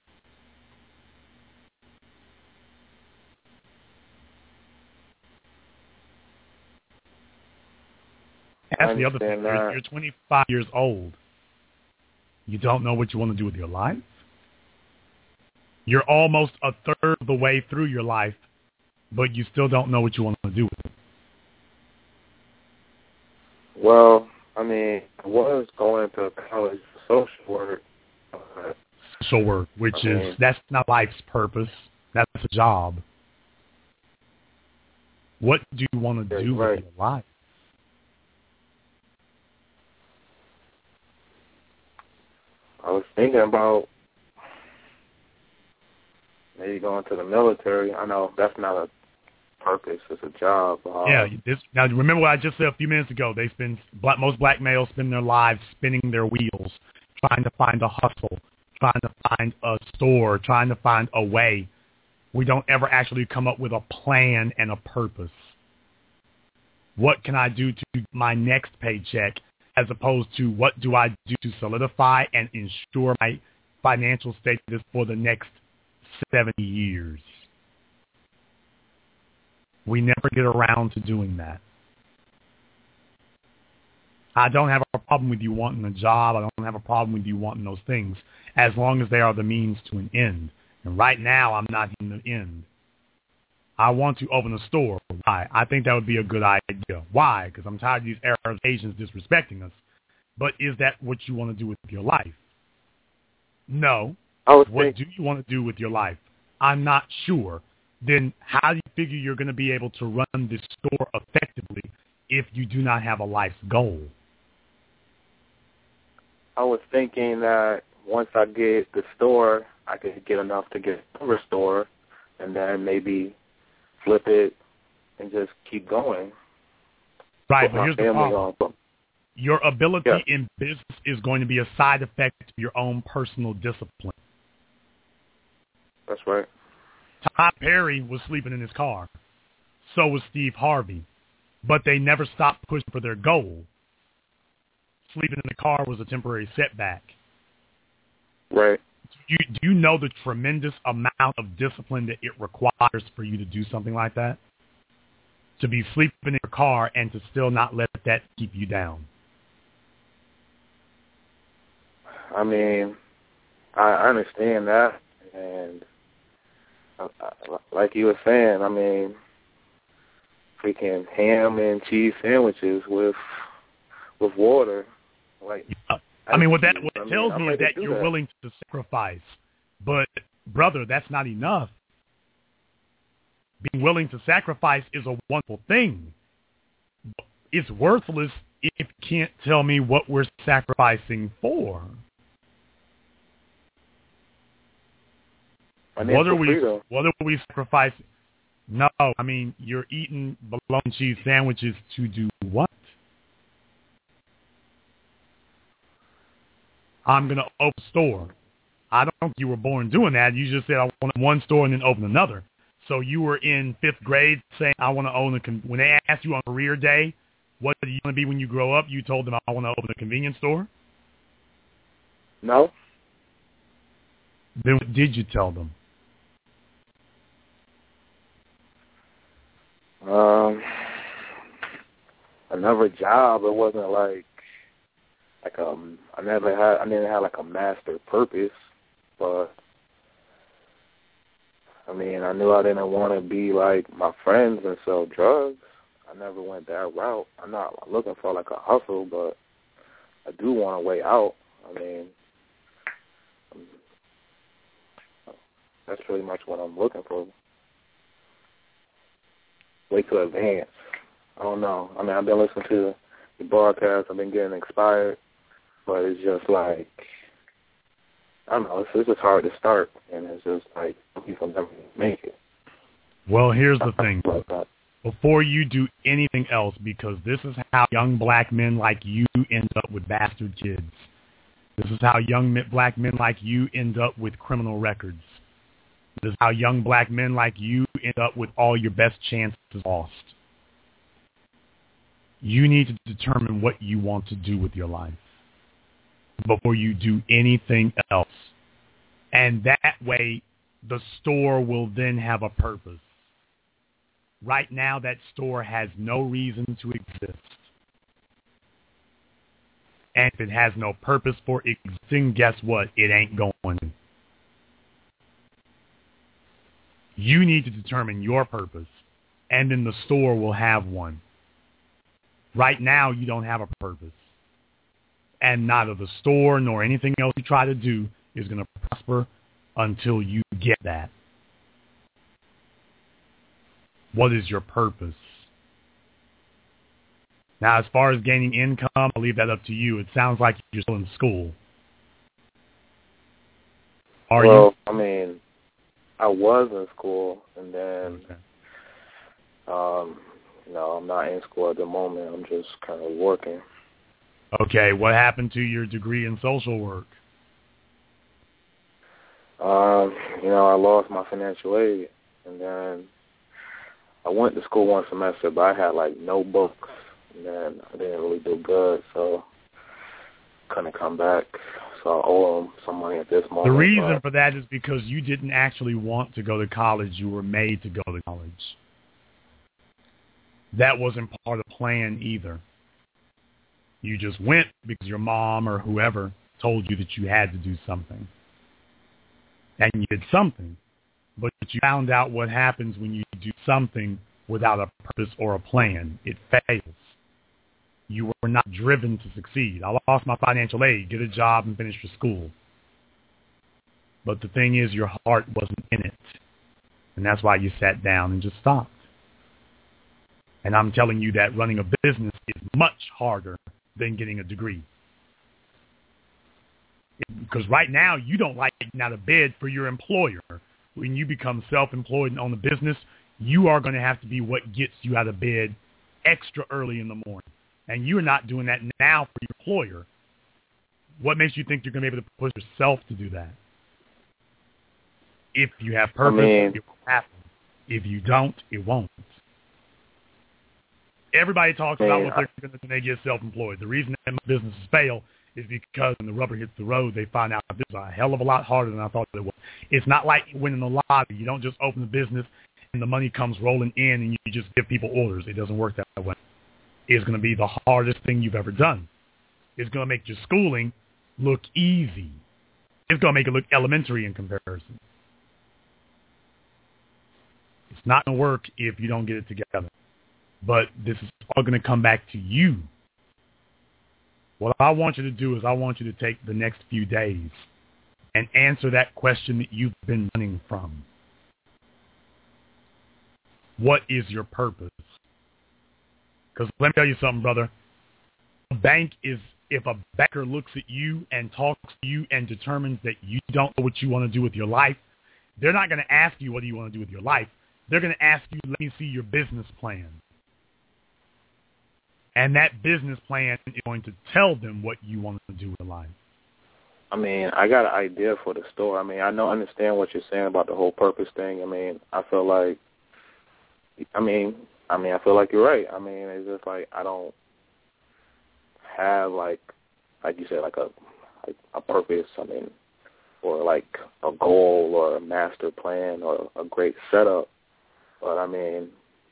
That's the other thing. You're 25 years old. You don't know what you want to do with your life. You're almost a third of the way through your life, but you still don't know what you want to do with it. Well, I was going to college for social work. Social work, that's not life's purpose. That's a job. What do you want to do with your life? I was thinking about maybe going to the military. I know that's not a purpose; it's a job. Now remember what I just said a few minutes ago. Most black males spend their lives spinning their wheels, trying to find a hustle, trying to find a store, trying to find a way. We don't ever actually come up with a plan and a purpose. What can I do to my next paycheck? As opposed to what do I do to solidify and ensure my financial status for the next 70 years? We never get around to doing that. I don't have a problem with you wanting a job. I don't have a problem with you wanting those things as long as they are the means to an end. And right now, I'm not in the end. I want to open a store. Why? I think that would be a good idea. Why? Because I'm tired of these Arab Asians disrespecting us. But is that what you want to do with your life? No. What do you want to do with your life? I'm not sure. Then how do you figure you're going to be able to run this store effectively if you do not have a life's goal? I was thinking that once I get the store, I could get enough to get a store and then maybe flip it and just keep going. Right, but here's the problem. Your ability in business is going to be a side effect of your own personal discipline. That's right. Tom Perry was sleeping in his car. So was Steve Harvey. But they never stopped pushing for their goal. Sleeping in the car was a temporary setback. Right. Do you know the tremendous amount of discipline that it requires for you to do something like that? To be sleeping in your car and to still not let that keep you down. I mean, I understand that, and like you were saying, I mean, freaking ham and cheese sandwiches with water, like. I mean, what it tells me is that you're willing to sacrifice. But, brother, that's not enough. Being willing to sacrifice is a wonderful thing. It's worthless if you can't tell me what we're sacrificing for. What are we sacrificing? No, I mean, you're eating bologna and cheese sandwiches to do what? I'm going to open a store. I don't think you were born doing that. You just said, I want one store and then open another. So you were in 5th grade saying, I want to own when they asked you on career day, what do you want to be when you grow up? You told them, I want to open a convenience store? No. Then what did you tell them? Another job. It wasn't like I didn't have like a master purpose, but I mean, I knew I didn't want to be like my friends and sell drugs. I never went that route. I'm not looking for like a hustle, but I do want a way out. I mean, that's pretty much what I'm looking for. Way to advance. I don't know. I mean, I've been listening to the broadcast. I've been getting inspired, but it's just like, I don't know. It's just hard to start, and it's just like people never make it. Well, here's the thing. Before you do anything else, because this is how young black men like you end up with bastard kids. This is how young black men like you end up with criminal records. This is how young black men like you end up with all your best chances lost. You need to determine what you want to do with your life before you do anything else. And that way, the store will then have a purpose. Right now, that store has no reason to exist. And if it has no purpose for existing, guess what? It ain't going to. You need to determine your purpose, and then the store will have one. Right now, you don't have a purpose. And neither the store nor anything else you try to do is going to prosper until you get that. What is your purpose? Now, as far as gaining income, I'll leave that up to you. It sounds like you're still in school. Are you? I mean, I was in school, and then, I'm not in school at the moment. I'm just kind of working. Okay, what happened to your degree in social work? I lost my financial aid, and then I went to school one semester, but I had like no books, and then I didn't really do good, so couldn't come back. So I owe them some money at this moment. The reason for that is because you didn't actually want to go to college. You were made to go to college. That wasn't part of the plan either. You just went because your mom or whoever told you that you had to do something. And you did something. But you found out what happens when you do something without a purpose or a plan. It fails. You were not driven to succeed. I lost my financial aid, get a job, and finish your school. But the thing is, your heart wasn't in it. And that's why you sat down and just stopped. And I'm telling you that running a business is much harder than getting a degree. Because right now, you don't like getting out of bed for your employer. When you become self-employed and own a business, you are going to have to be what gets you out of bed extra early in the morning. And you're not doing that now for your employer. What makes you think you're going to be able to push yourself to do that? If you have purpose, it will happen. If you don't, it won't. Everybody talks about what they're going to do when they get self-employed. The reason that businesses fail is because when the rubber hits the road, they find out this is a hell of a lot harder than I thought it was. It's not like winning the lottery. You don't just open the business and the money comes rolling in and you just give people orders. It doesn't work that way. It's going to be the hardest thing you've ever done. It's going to make your schooling look easy. It's going to make it look elementary in comparison. It's not going to work if you don't get it together. But this is all going to come back to you. What I want you to do is I want you to take the next few days and answer that question that you've been running from. What is your purpose? Because let me tell you something, brother. If a banker looks at you and talks to you and determines that you don't know what you want to do with your life, they're not going to ask you what do you want to do with your life. They're going to ask you, let me see your business plan. And that business plan is going to tell them what you want to do with your life. I mean, I got an idea for the store. I mean, I understand what you're saying about the whole purpose thing. I mean, I feel like you're right. I mean, it's just like I don't have like you said, like a purpose. I mean, or like a goal or a master plan or a great setup. But I mean,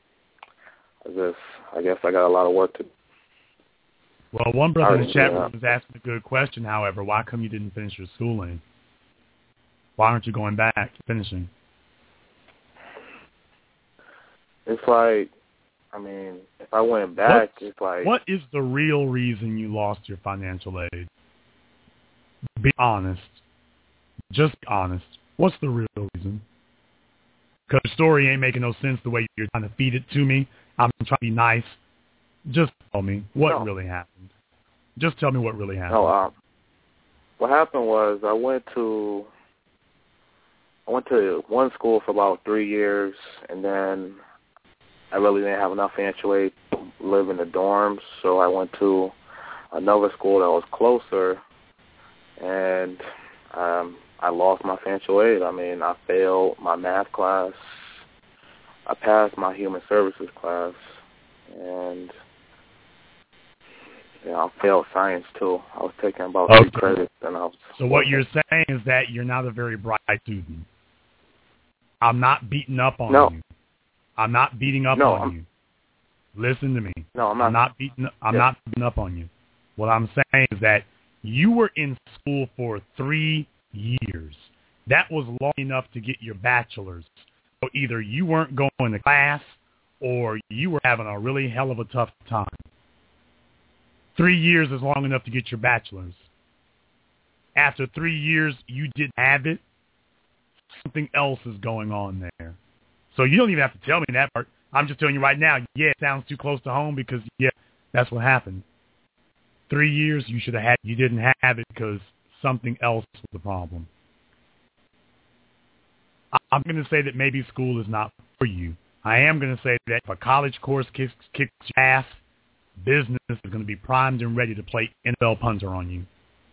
I guess I got a lot of work to do. Well, one brother in the chat room was asking a good question, however. Why come you didn't finish your schooling? Why aren't you going back to finishing? It's like, I mean, if I went back, it's like... What is the real reason you lost your financial aid? Be honest. Just be honest. What's the real reason? Because the story ain't making no sense the way you're trying to feed it to me. I'm trying to be nice. Just tell me what really happened. Just tell me what really happened. No, what happened was I went to one school for about 3 years, and then I really didn't have enough financial aid to live in the dorms, so I went to another school that was closer, and I lost my financial aid. I mean, I failed my math class. I passed my human services class, and I failed science too. I was taking about 3 credits, and I was. So what you're saying is that you're not a very bright student. I'm not beating up on you. I'm not beating up on you. Listen to me. No, I'm not. I'm not beating up on you. What I'm saying is that you were in school for 3 years. That was long enough to get your bachelor's. So either you weren't going to class or you were having a really hell of a tough time. 3 years is long enough to get your bachelor's. After 3 years, you didn't have it. Something else is going on there. So you don't even have to tell me that part. I'm just telling you right now, yeah, it sounds too close to home because, yeah, that's what happened. 3 years you should have had. You didn't have it because something else was the problem. I'm going to say that maybe school is not for you. I am going to say that if a college course kicks your ass, business is going to be primed and ready to play NFL punter on you.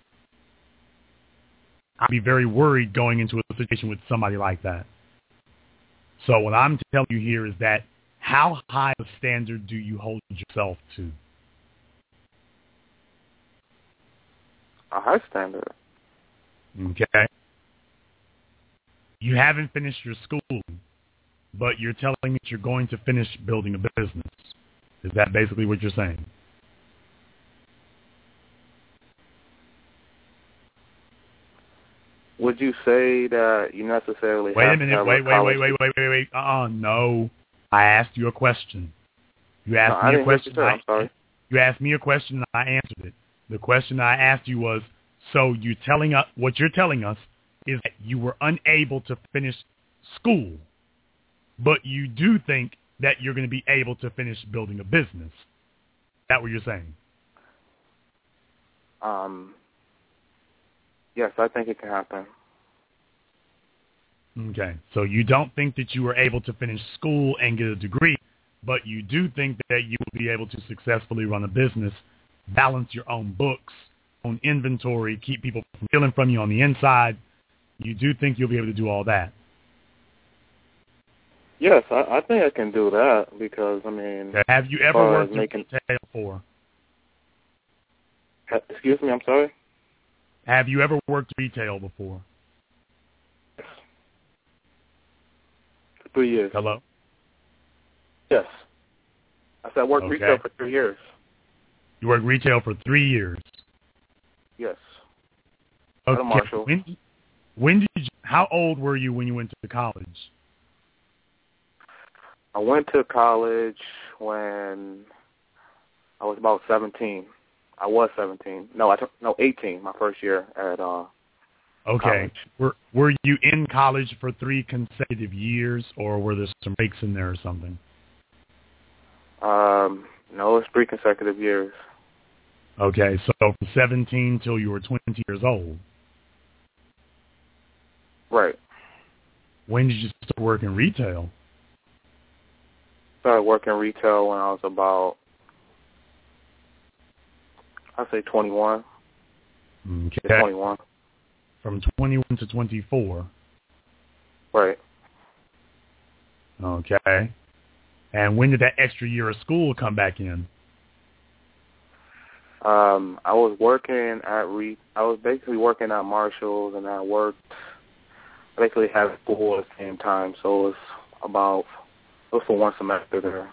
I'd be very worried going into a situation with somebody like that. So what I'm telling you here is that how high a standard do you hold yourself to? A high standard. Okay. You haven't finished your schooling, but you're telling me that you're going to finish building a business. Is that basically what you're saying? Would you say that you necessarily Wait have a minute. to have Wait. No. I asked you a question. You asked me a question. I'm sorry. You asked me a question and I answered it. The question I asked you was, so you're telling us, what you're telling us is that you were unable to finish school, but you do think that you're going to be able to finish building a business. Is that what you're saying? Yes, I think it can happen. Okay, so you don't think that you were able to finish school and get a degree, but you do think that you will be able to successfully run a business, balance your own books, own inventory, keep people from stealing from you on the inside. You do think you'll be able to do all that? Yes, I think I can do that because, I mean... Have you ever worked retail before? Excuse me, I'm sorry? Have you ever worked retail before? 3 years. Hello? Yes. I said I worked retail for 3 years. You worked retail for 3 years? Yes. Okay. At a Marshall. When did you, how old were you when you went to college? I went to college when I was about 17. I was 17. No, 18, my first year at Okay. college. Were you in college for 3 consecutive years, or were there some breaks in there or something? No, it's 3 consecutive years. Okay, so from 17 till you were 20 years old. Right. When did you start working retail? Started working retail when I was about, I'd say 21. Okay. 21. From 21 to 24. Right. Okay. And when did that extra year of school come back in? I was working at I was basically working at Marshall's, and I basically had school at the same time, so it was for 1 semester there.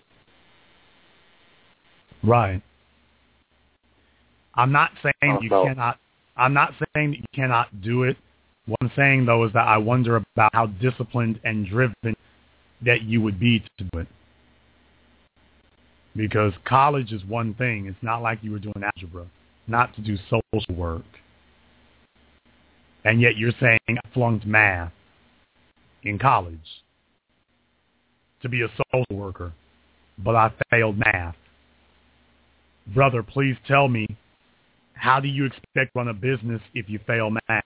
Right. I'm not saying you cannot. I'm not saying that you cannot do it. What I'm saying, though, is that I wonder about how disciplined and driven that you would be to do it. Because college is one thing. It's not like you were doing algebra, not to do social work. And yet you're saying I flunked math in college to be a social worker, but I failed math. Brother, please tell me, how do you expect to run a business if you fail math?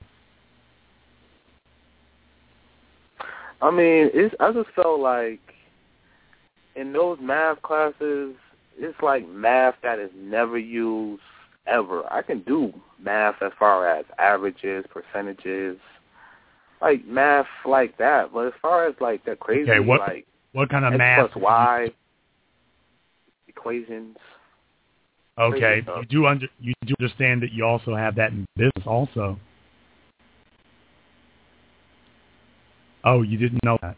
I mean, I just felt like in those math classes, it's like math that is never used ever. I can do math as far as averages, percentages, like math like that. But as far as like that crazy, what kind of X math? plus Y equations. Okay, you do understand that you also have that in business also. Oh, you didn't know that.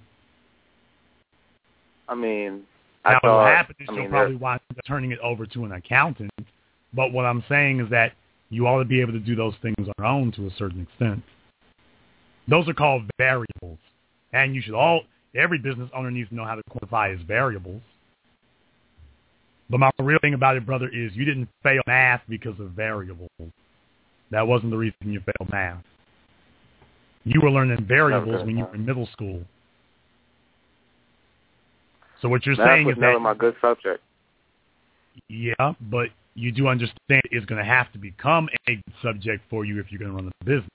I mean, now what will happen is you'll probably wind up turning it over to an accountant. But what I'm saying is that you ought to be able to do those things on your own to a certain extent. Those are called variables, and every business owner needs to know how to quantify his variables. But my real thing about it, brother, is you didn't fail math because of variables. That wasn't the reason you failed math. You were learning variables when you were in middle school. So what you're saying is that... Math was never my good subject. Yeah, but you do understand it's going to have to become a good subject for you if you're going to run a business.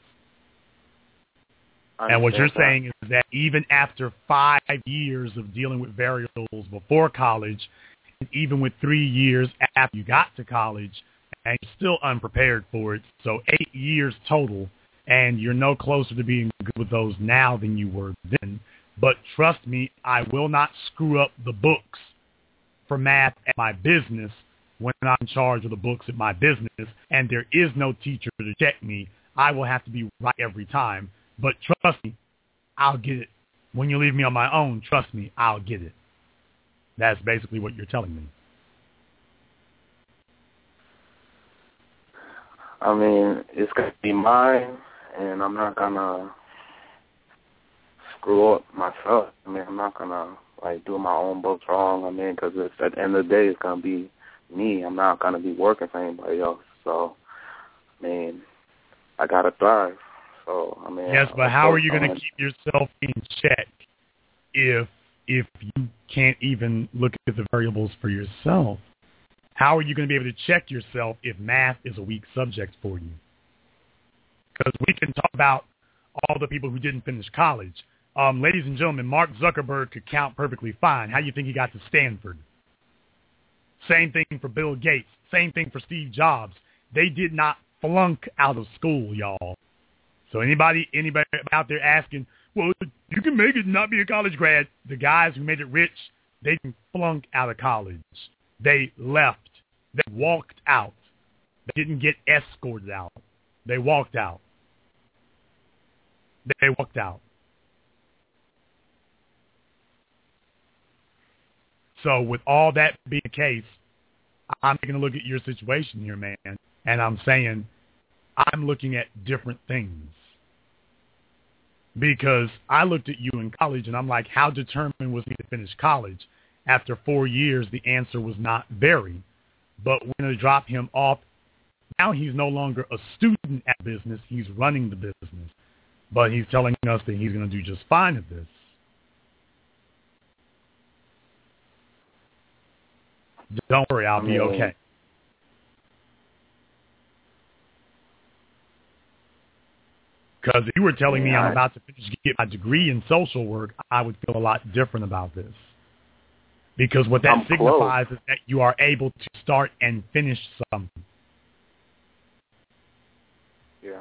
And what you're saying is that even after 5 years of dealing with variables before college, and even with 3 years after you got to college, and you're still unprepared for it, so 8 years total, and you're no closer to being good with those now than you were then. But trust me, I will not screw up the books for math at my business when I'm in charge of the books at my business, and there is no teacher to check me. I will have to be right every time. But trust me, I'll get it. When you leave me on my own, trust me, I'll get it. That's basically what you're telling me. I mean, it's going to be mine, and I'm not going to screw up myself. I mean, I'm not going to, do my own books wrong. I mean, because at the end of the day, it's going to be me. I'm not going to be working for anybody else. So, I mean, I got to thrive. So, I mean... Yes, but how are you going to keep yourself in check if you can't even look at the variables for yourself? How are you going to be able to check yourself if math is a weak subject for you? Because we can talk about all the people who didn't finish college, Ladies and gentlemen, Mark Zuckerberg could count perfectly fine. How do you think he got to Stanford? Same thing for Bill Gates. Same thing for Steve Jobs. They did not flunk out of school, y'all. So anybody out there asking, well, you can make it and not be a college grad. The guys who made it rich, they didn't flunk out of college. They left. They walked out. They didn't get escorted out. They walked out. They walked out. So with all that being the case, I'm taking a look at your situation here, man, and I'm saying I'm looking at different things. Because I looked at you in college, and I'm like, how determined was he to finish college? After 4 years, the answer was not very. But we're going to drop him off. Now he's no longer a student at business. He's running the business. But he's telling us that he's going to do just fine at this. Don't worry, I'll be okay. Because if you were telling me I'm about to get my degree in social work, I would feel a lot different about this. Because what that signifies is that you are able to start and finish something. Yeah.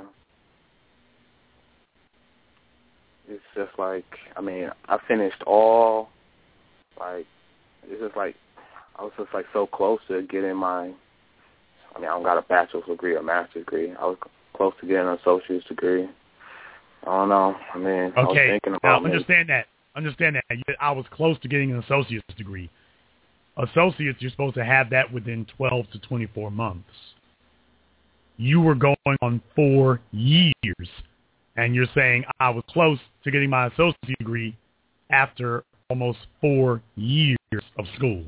It's just like, I finished all, it's just like, I was just so close to getting my, I don't got a bachelor's degree or master's degree. I was close to getting an associate's degree. I don't know. I was thinking about understand that. I was close to getting an associate's degree. Associates, you're supposed to have that within 12 to 24 months. You were going on 4 years, and you're saying I was close to getting my associate's degree after almost 4 years of school.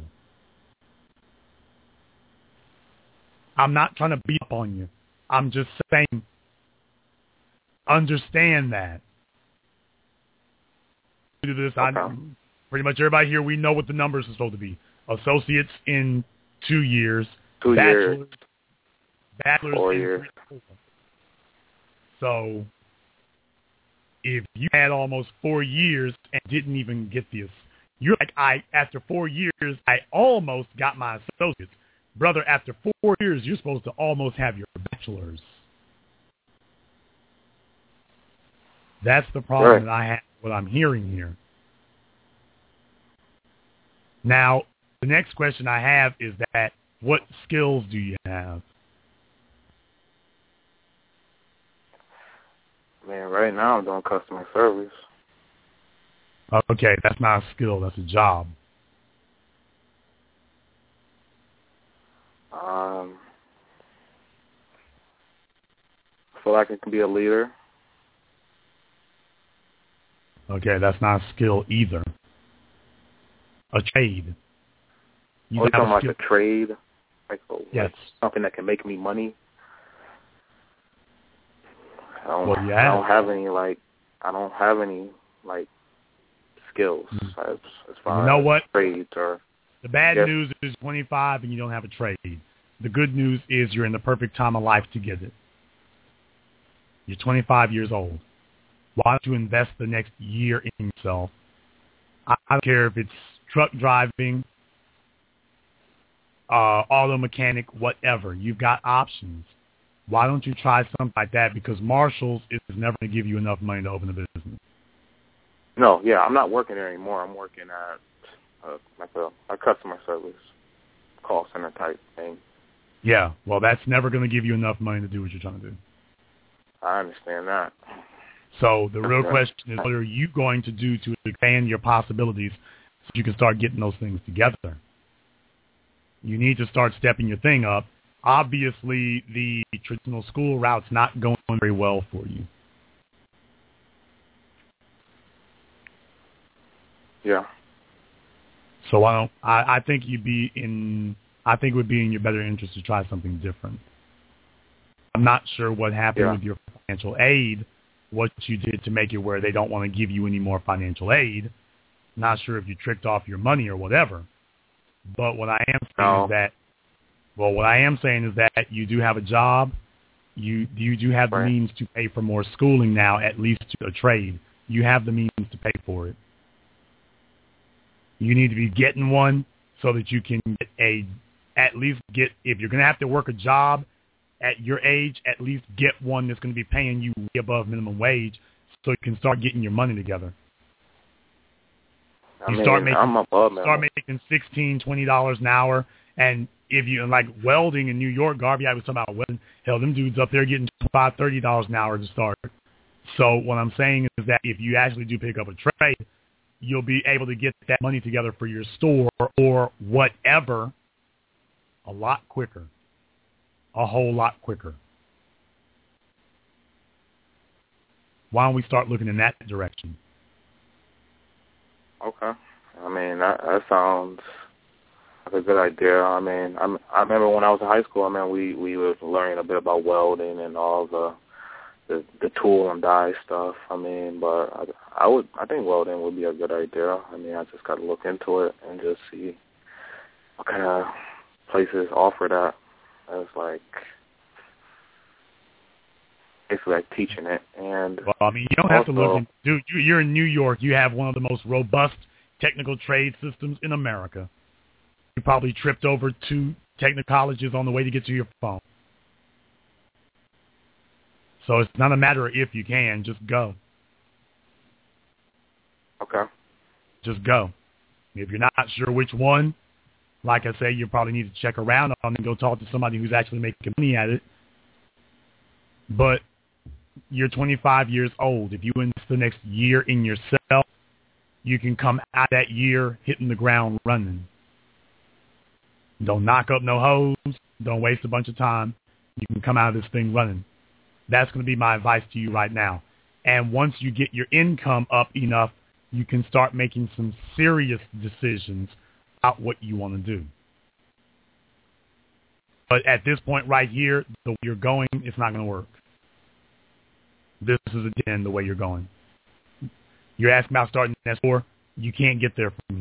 I'm not trying to beat up on you. I'm just saying, understand that. Do this. Pretty much everybody here, we know what the numbers are supposed to be. Associates in 2 years. 2 years. Bachelor's 4 in years. 3 years. So if you had almost 4 years and didn't even get this, you're like, after 4 years, I almost got my associates. Brother, after 4 years, you're supposed to almost have your bachelor's. That's the problem that I have, what I'm hearing here. Now, the next question I have is that, what skills do you have? Right now I'm doing customer service. Okay, that's not a skill, that's a job. I feel like I can be a leader. Okay, that's not a skill either. A trade. You're talking like a trade? Yes. Something that can make me money? I don't have any skills as far as trades or... The bad news is 25 and you don't have a trade. The good news is you're in the perfect time of life to get it. You're 25 years old. Why don't you invest the next year in yourself? I don't care if it's truck driving, auto mechanic, whatever. You've got options. Why don't you try something like that? Because Marshall's is never going to give you enough money to open a business. No, I'm not working there anymore. I'm working at a customer service call center type thing. Yeah, well, that's never going to give you enough money to do what you're trying to do. I understand that. So the real question is, what are you going to do to expand your possibilities so you can start getting those things together? You need to start stepping your thing up. Obviously, the traditional school route's not going very well for you. Yeah. So I think it would be in your better interest to try something different. I'm not sure what happened with your financial aid, what you did to make it where they don't want to give you any more financial aid. Not sure if you tricked off your money or whatever. But what I am saying is that you do have a job. You do have the means to pay for more schooling now, at least to a trade. you have the means to pay for it. You need to be getting one so that you can at least get, if you're going to have to work a job at your age, at least get one that's going to be paying you way above minimum wage so you can start getting your money together. Start making $16, $20 an hour. And if you, like welding in New York, Garvey, I was talking about welding, hell, them dudes up there getting $25, $30 an hour to start. So what I'm saying is that if you actually do pick up a trade, you'll be able to get that money together for your store or whatever a lot quicker, a whole lot quicker. Why don't we start looking in that direction? Okay. I mean, that sounds like a good idea. I mean, I remember when I was in high school, I mean, we were learning a bit about welding and all the tool and die stuff. I mean, but I think welding would be a good idea. I mean, I just got to look into it and just see what kind of places offer that. As like basically like teaching it. And well, I mean, you don't have to look. Dude, you're in New York. You have one of the most robust technical trade systems in America. You probably tripped over 2 technical colleges on the way to get to your phone. So it's not a matter of if you can, just go. Okay. Just go. If you're not sure which one, like I say, you probably need to check around on and go talk to somebody who's actually making money at it. But you're 25 years old. If you invest the next year in yourself, you can come out that year hitting the ground running. Don't knock up no hoes. Don't waste a bunch of time. You can come out of this thing running. That's going to be my advice to you right now. And once you get your income up enough, you can start making some serious decisions about what you want to do. But at this point right here, the way you're going, it's not going to work. This is, again, the way you're going. You're asking about starting an S4. You can't get there from here.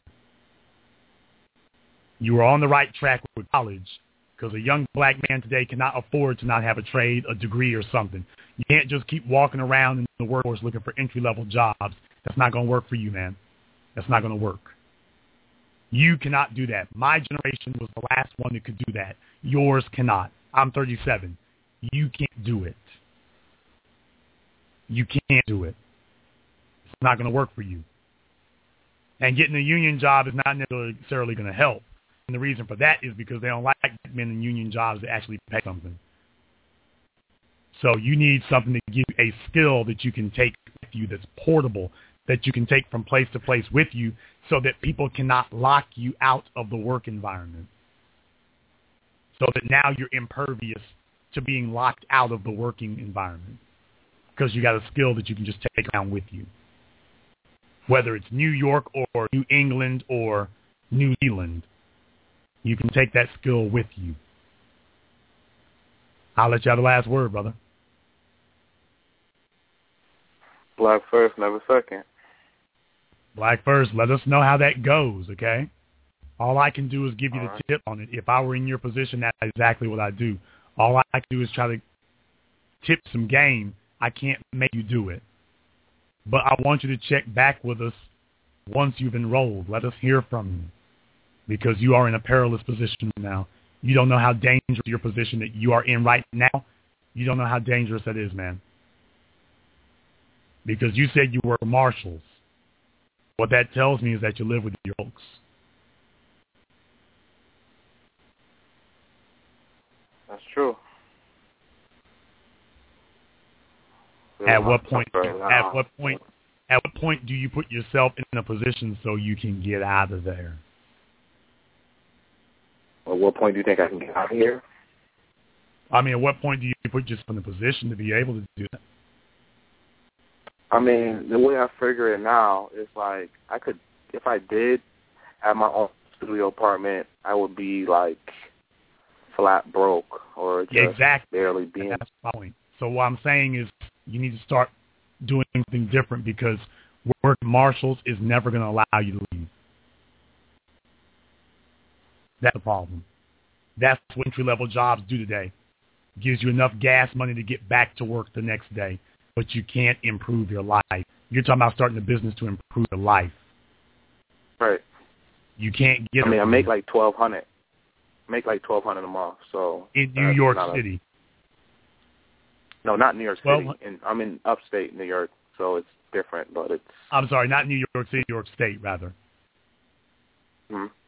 You were on the right track with college because a young black man today cannot afford to not have a trade, a degree, or something. You can't just keep walking around in the workforce looking for entry-level jobs. That's not going to work for you, man. That's not going to work. You cannot do that. My generation was the last one that could do that. Yours cannot. I'm 37. You can't do it. You can't do it. It's not going to work for you. And getting a union job is not necessarily going to help. And the reason for that is because they don't like men in union jobs that actually pay something. So you need something to give you a skill that you can take with you that's portable, that you can take from place to place with you so that people cannot lock you out of the work environment. So that now you're impervious to being locked out of the working environment because you got a skill that you can just take around with you. Whether it's New York or New England or New Zealand, you can take that skill with you. I'll let you have the last word, brother. Black first, never second. Black first. Let us know how that goes, okay? All I can do is give you the tip on it. If I were in your position, that's exactly what I'd do. All I can do is try to tip some game. I can't make you do it. But I want you to check back with us once you've enrolled. Let us hear from you because you are in a perilous position now. You don't know how dangerous your position that you are in right now. You don't know how dangerous that is, man. Because you said you were marshals. What that tells me is that you live with your folks. That's true. At what point do you put yourself in a position so you can get out of there? At what point do you think I can get out of here? I mean, at what point do you put yourself in a position to be able to do that? I mean, the way I figure it now is like I could, if I did have my own studio apartment, I would be like flat broke or just barely being. That's my point. So what I'm saying is you need to start doing something different because working marshals is never going to allow you to leave. That's the problem. That's what entry-level jobs do today. Gives you enough gas money to get back to work the next day, but you can't improve your life. You're talking about starting a business to improve your life. Right. You can't get. I mean, I make like $1,200. Make like $1,200 a month. So in New York City. No, not New York City. I'm in upstate New York, so it's different. But it's. I'm sorry, not New York City, New York State, rather. Mm-hmm.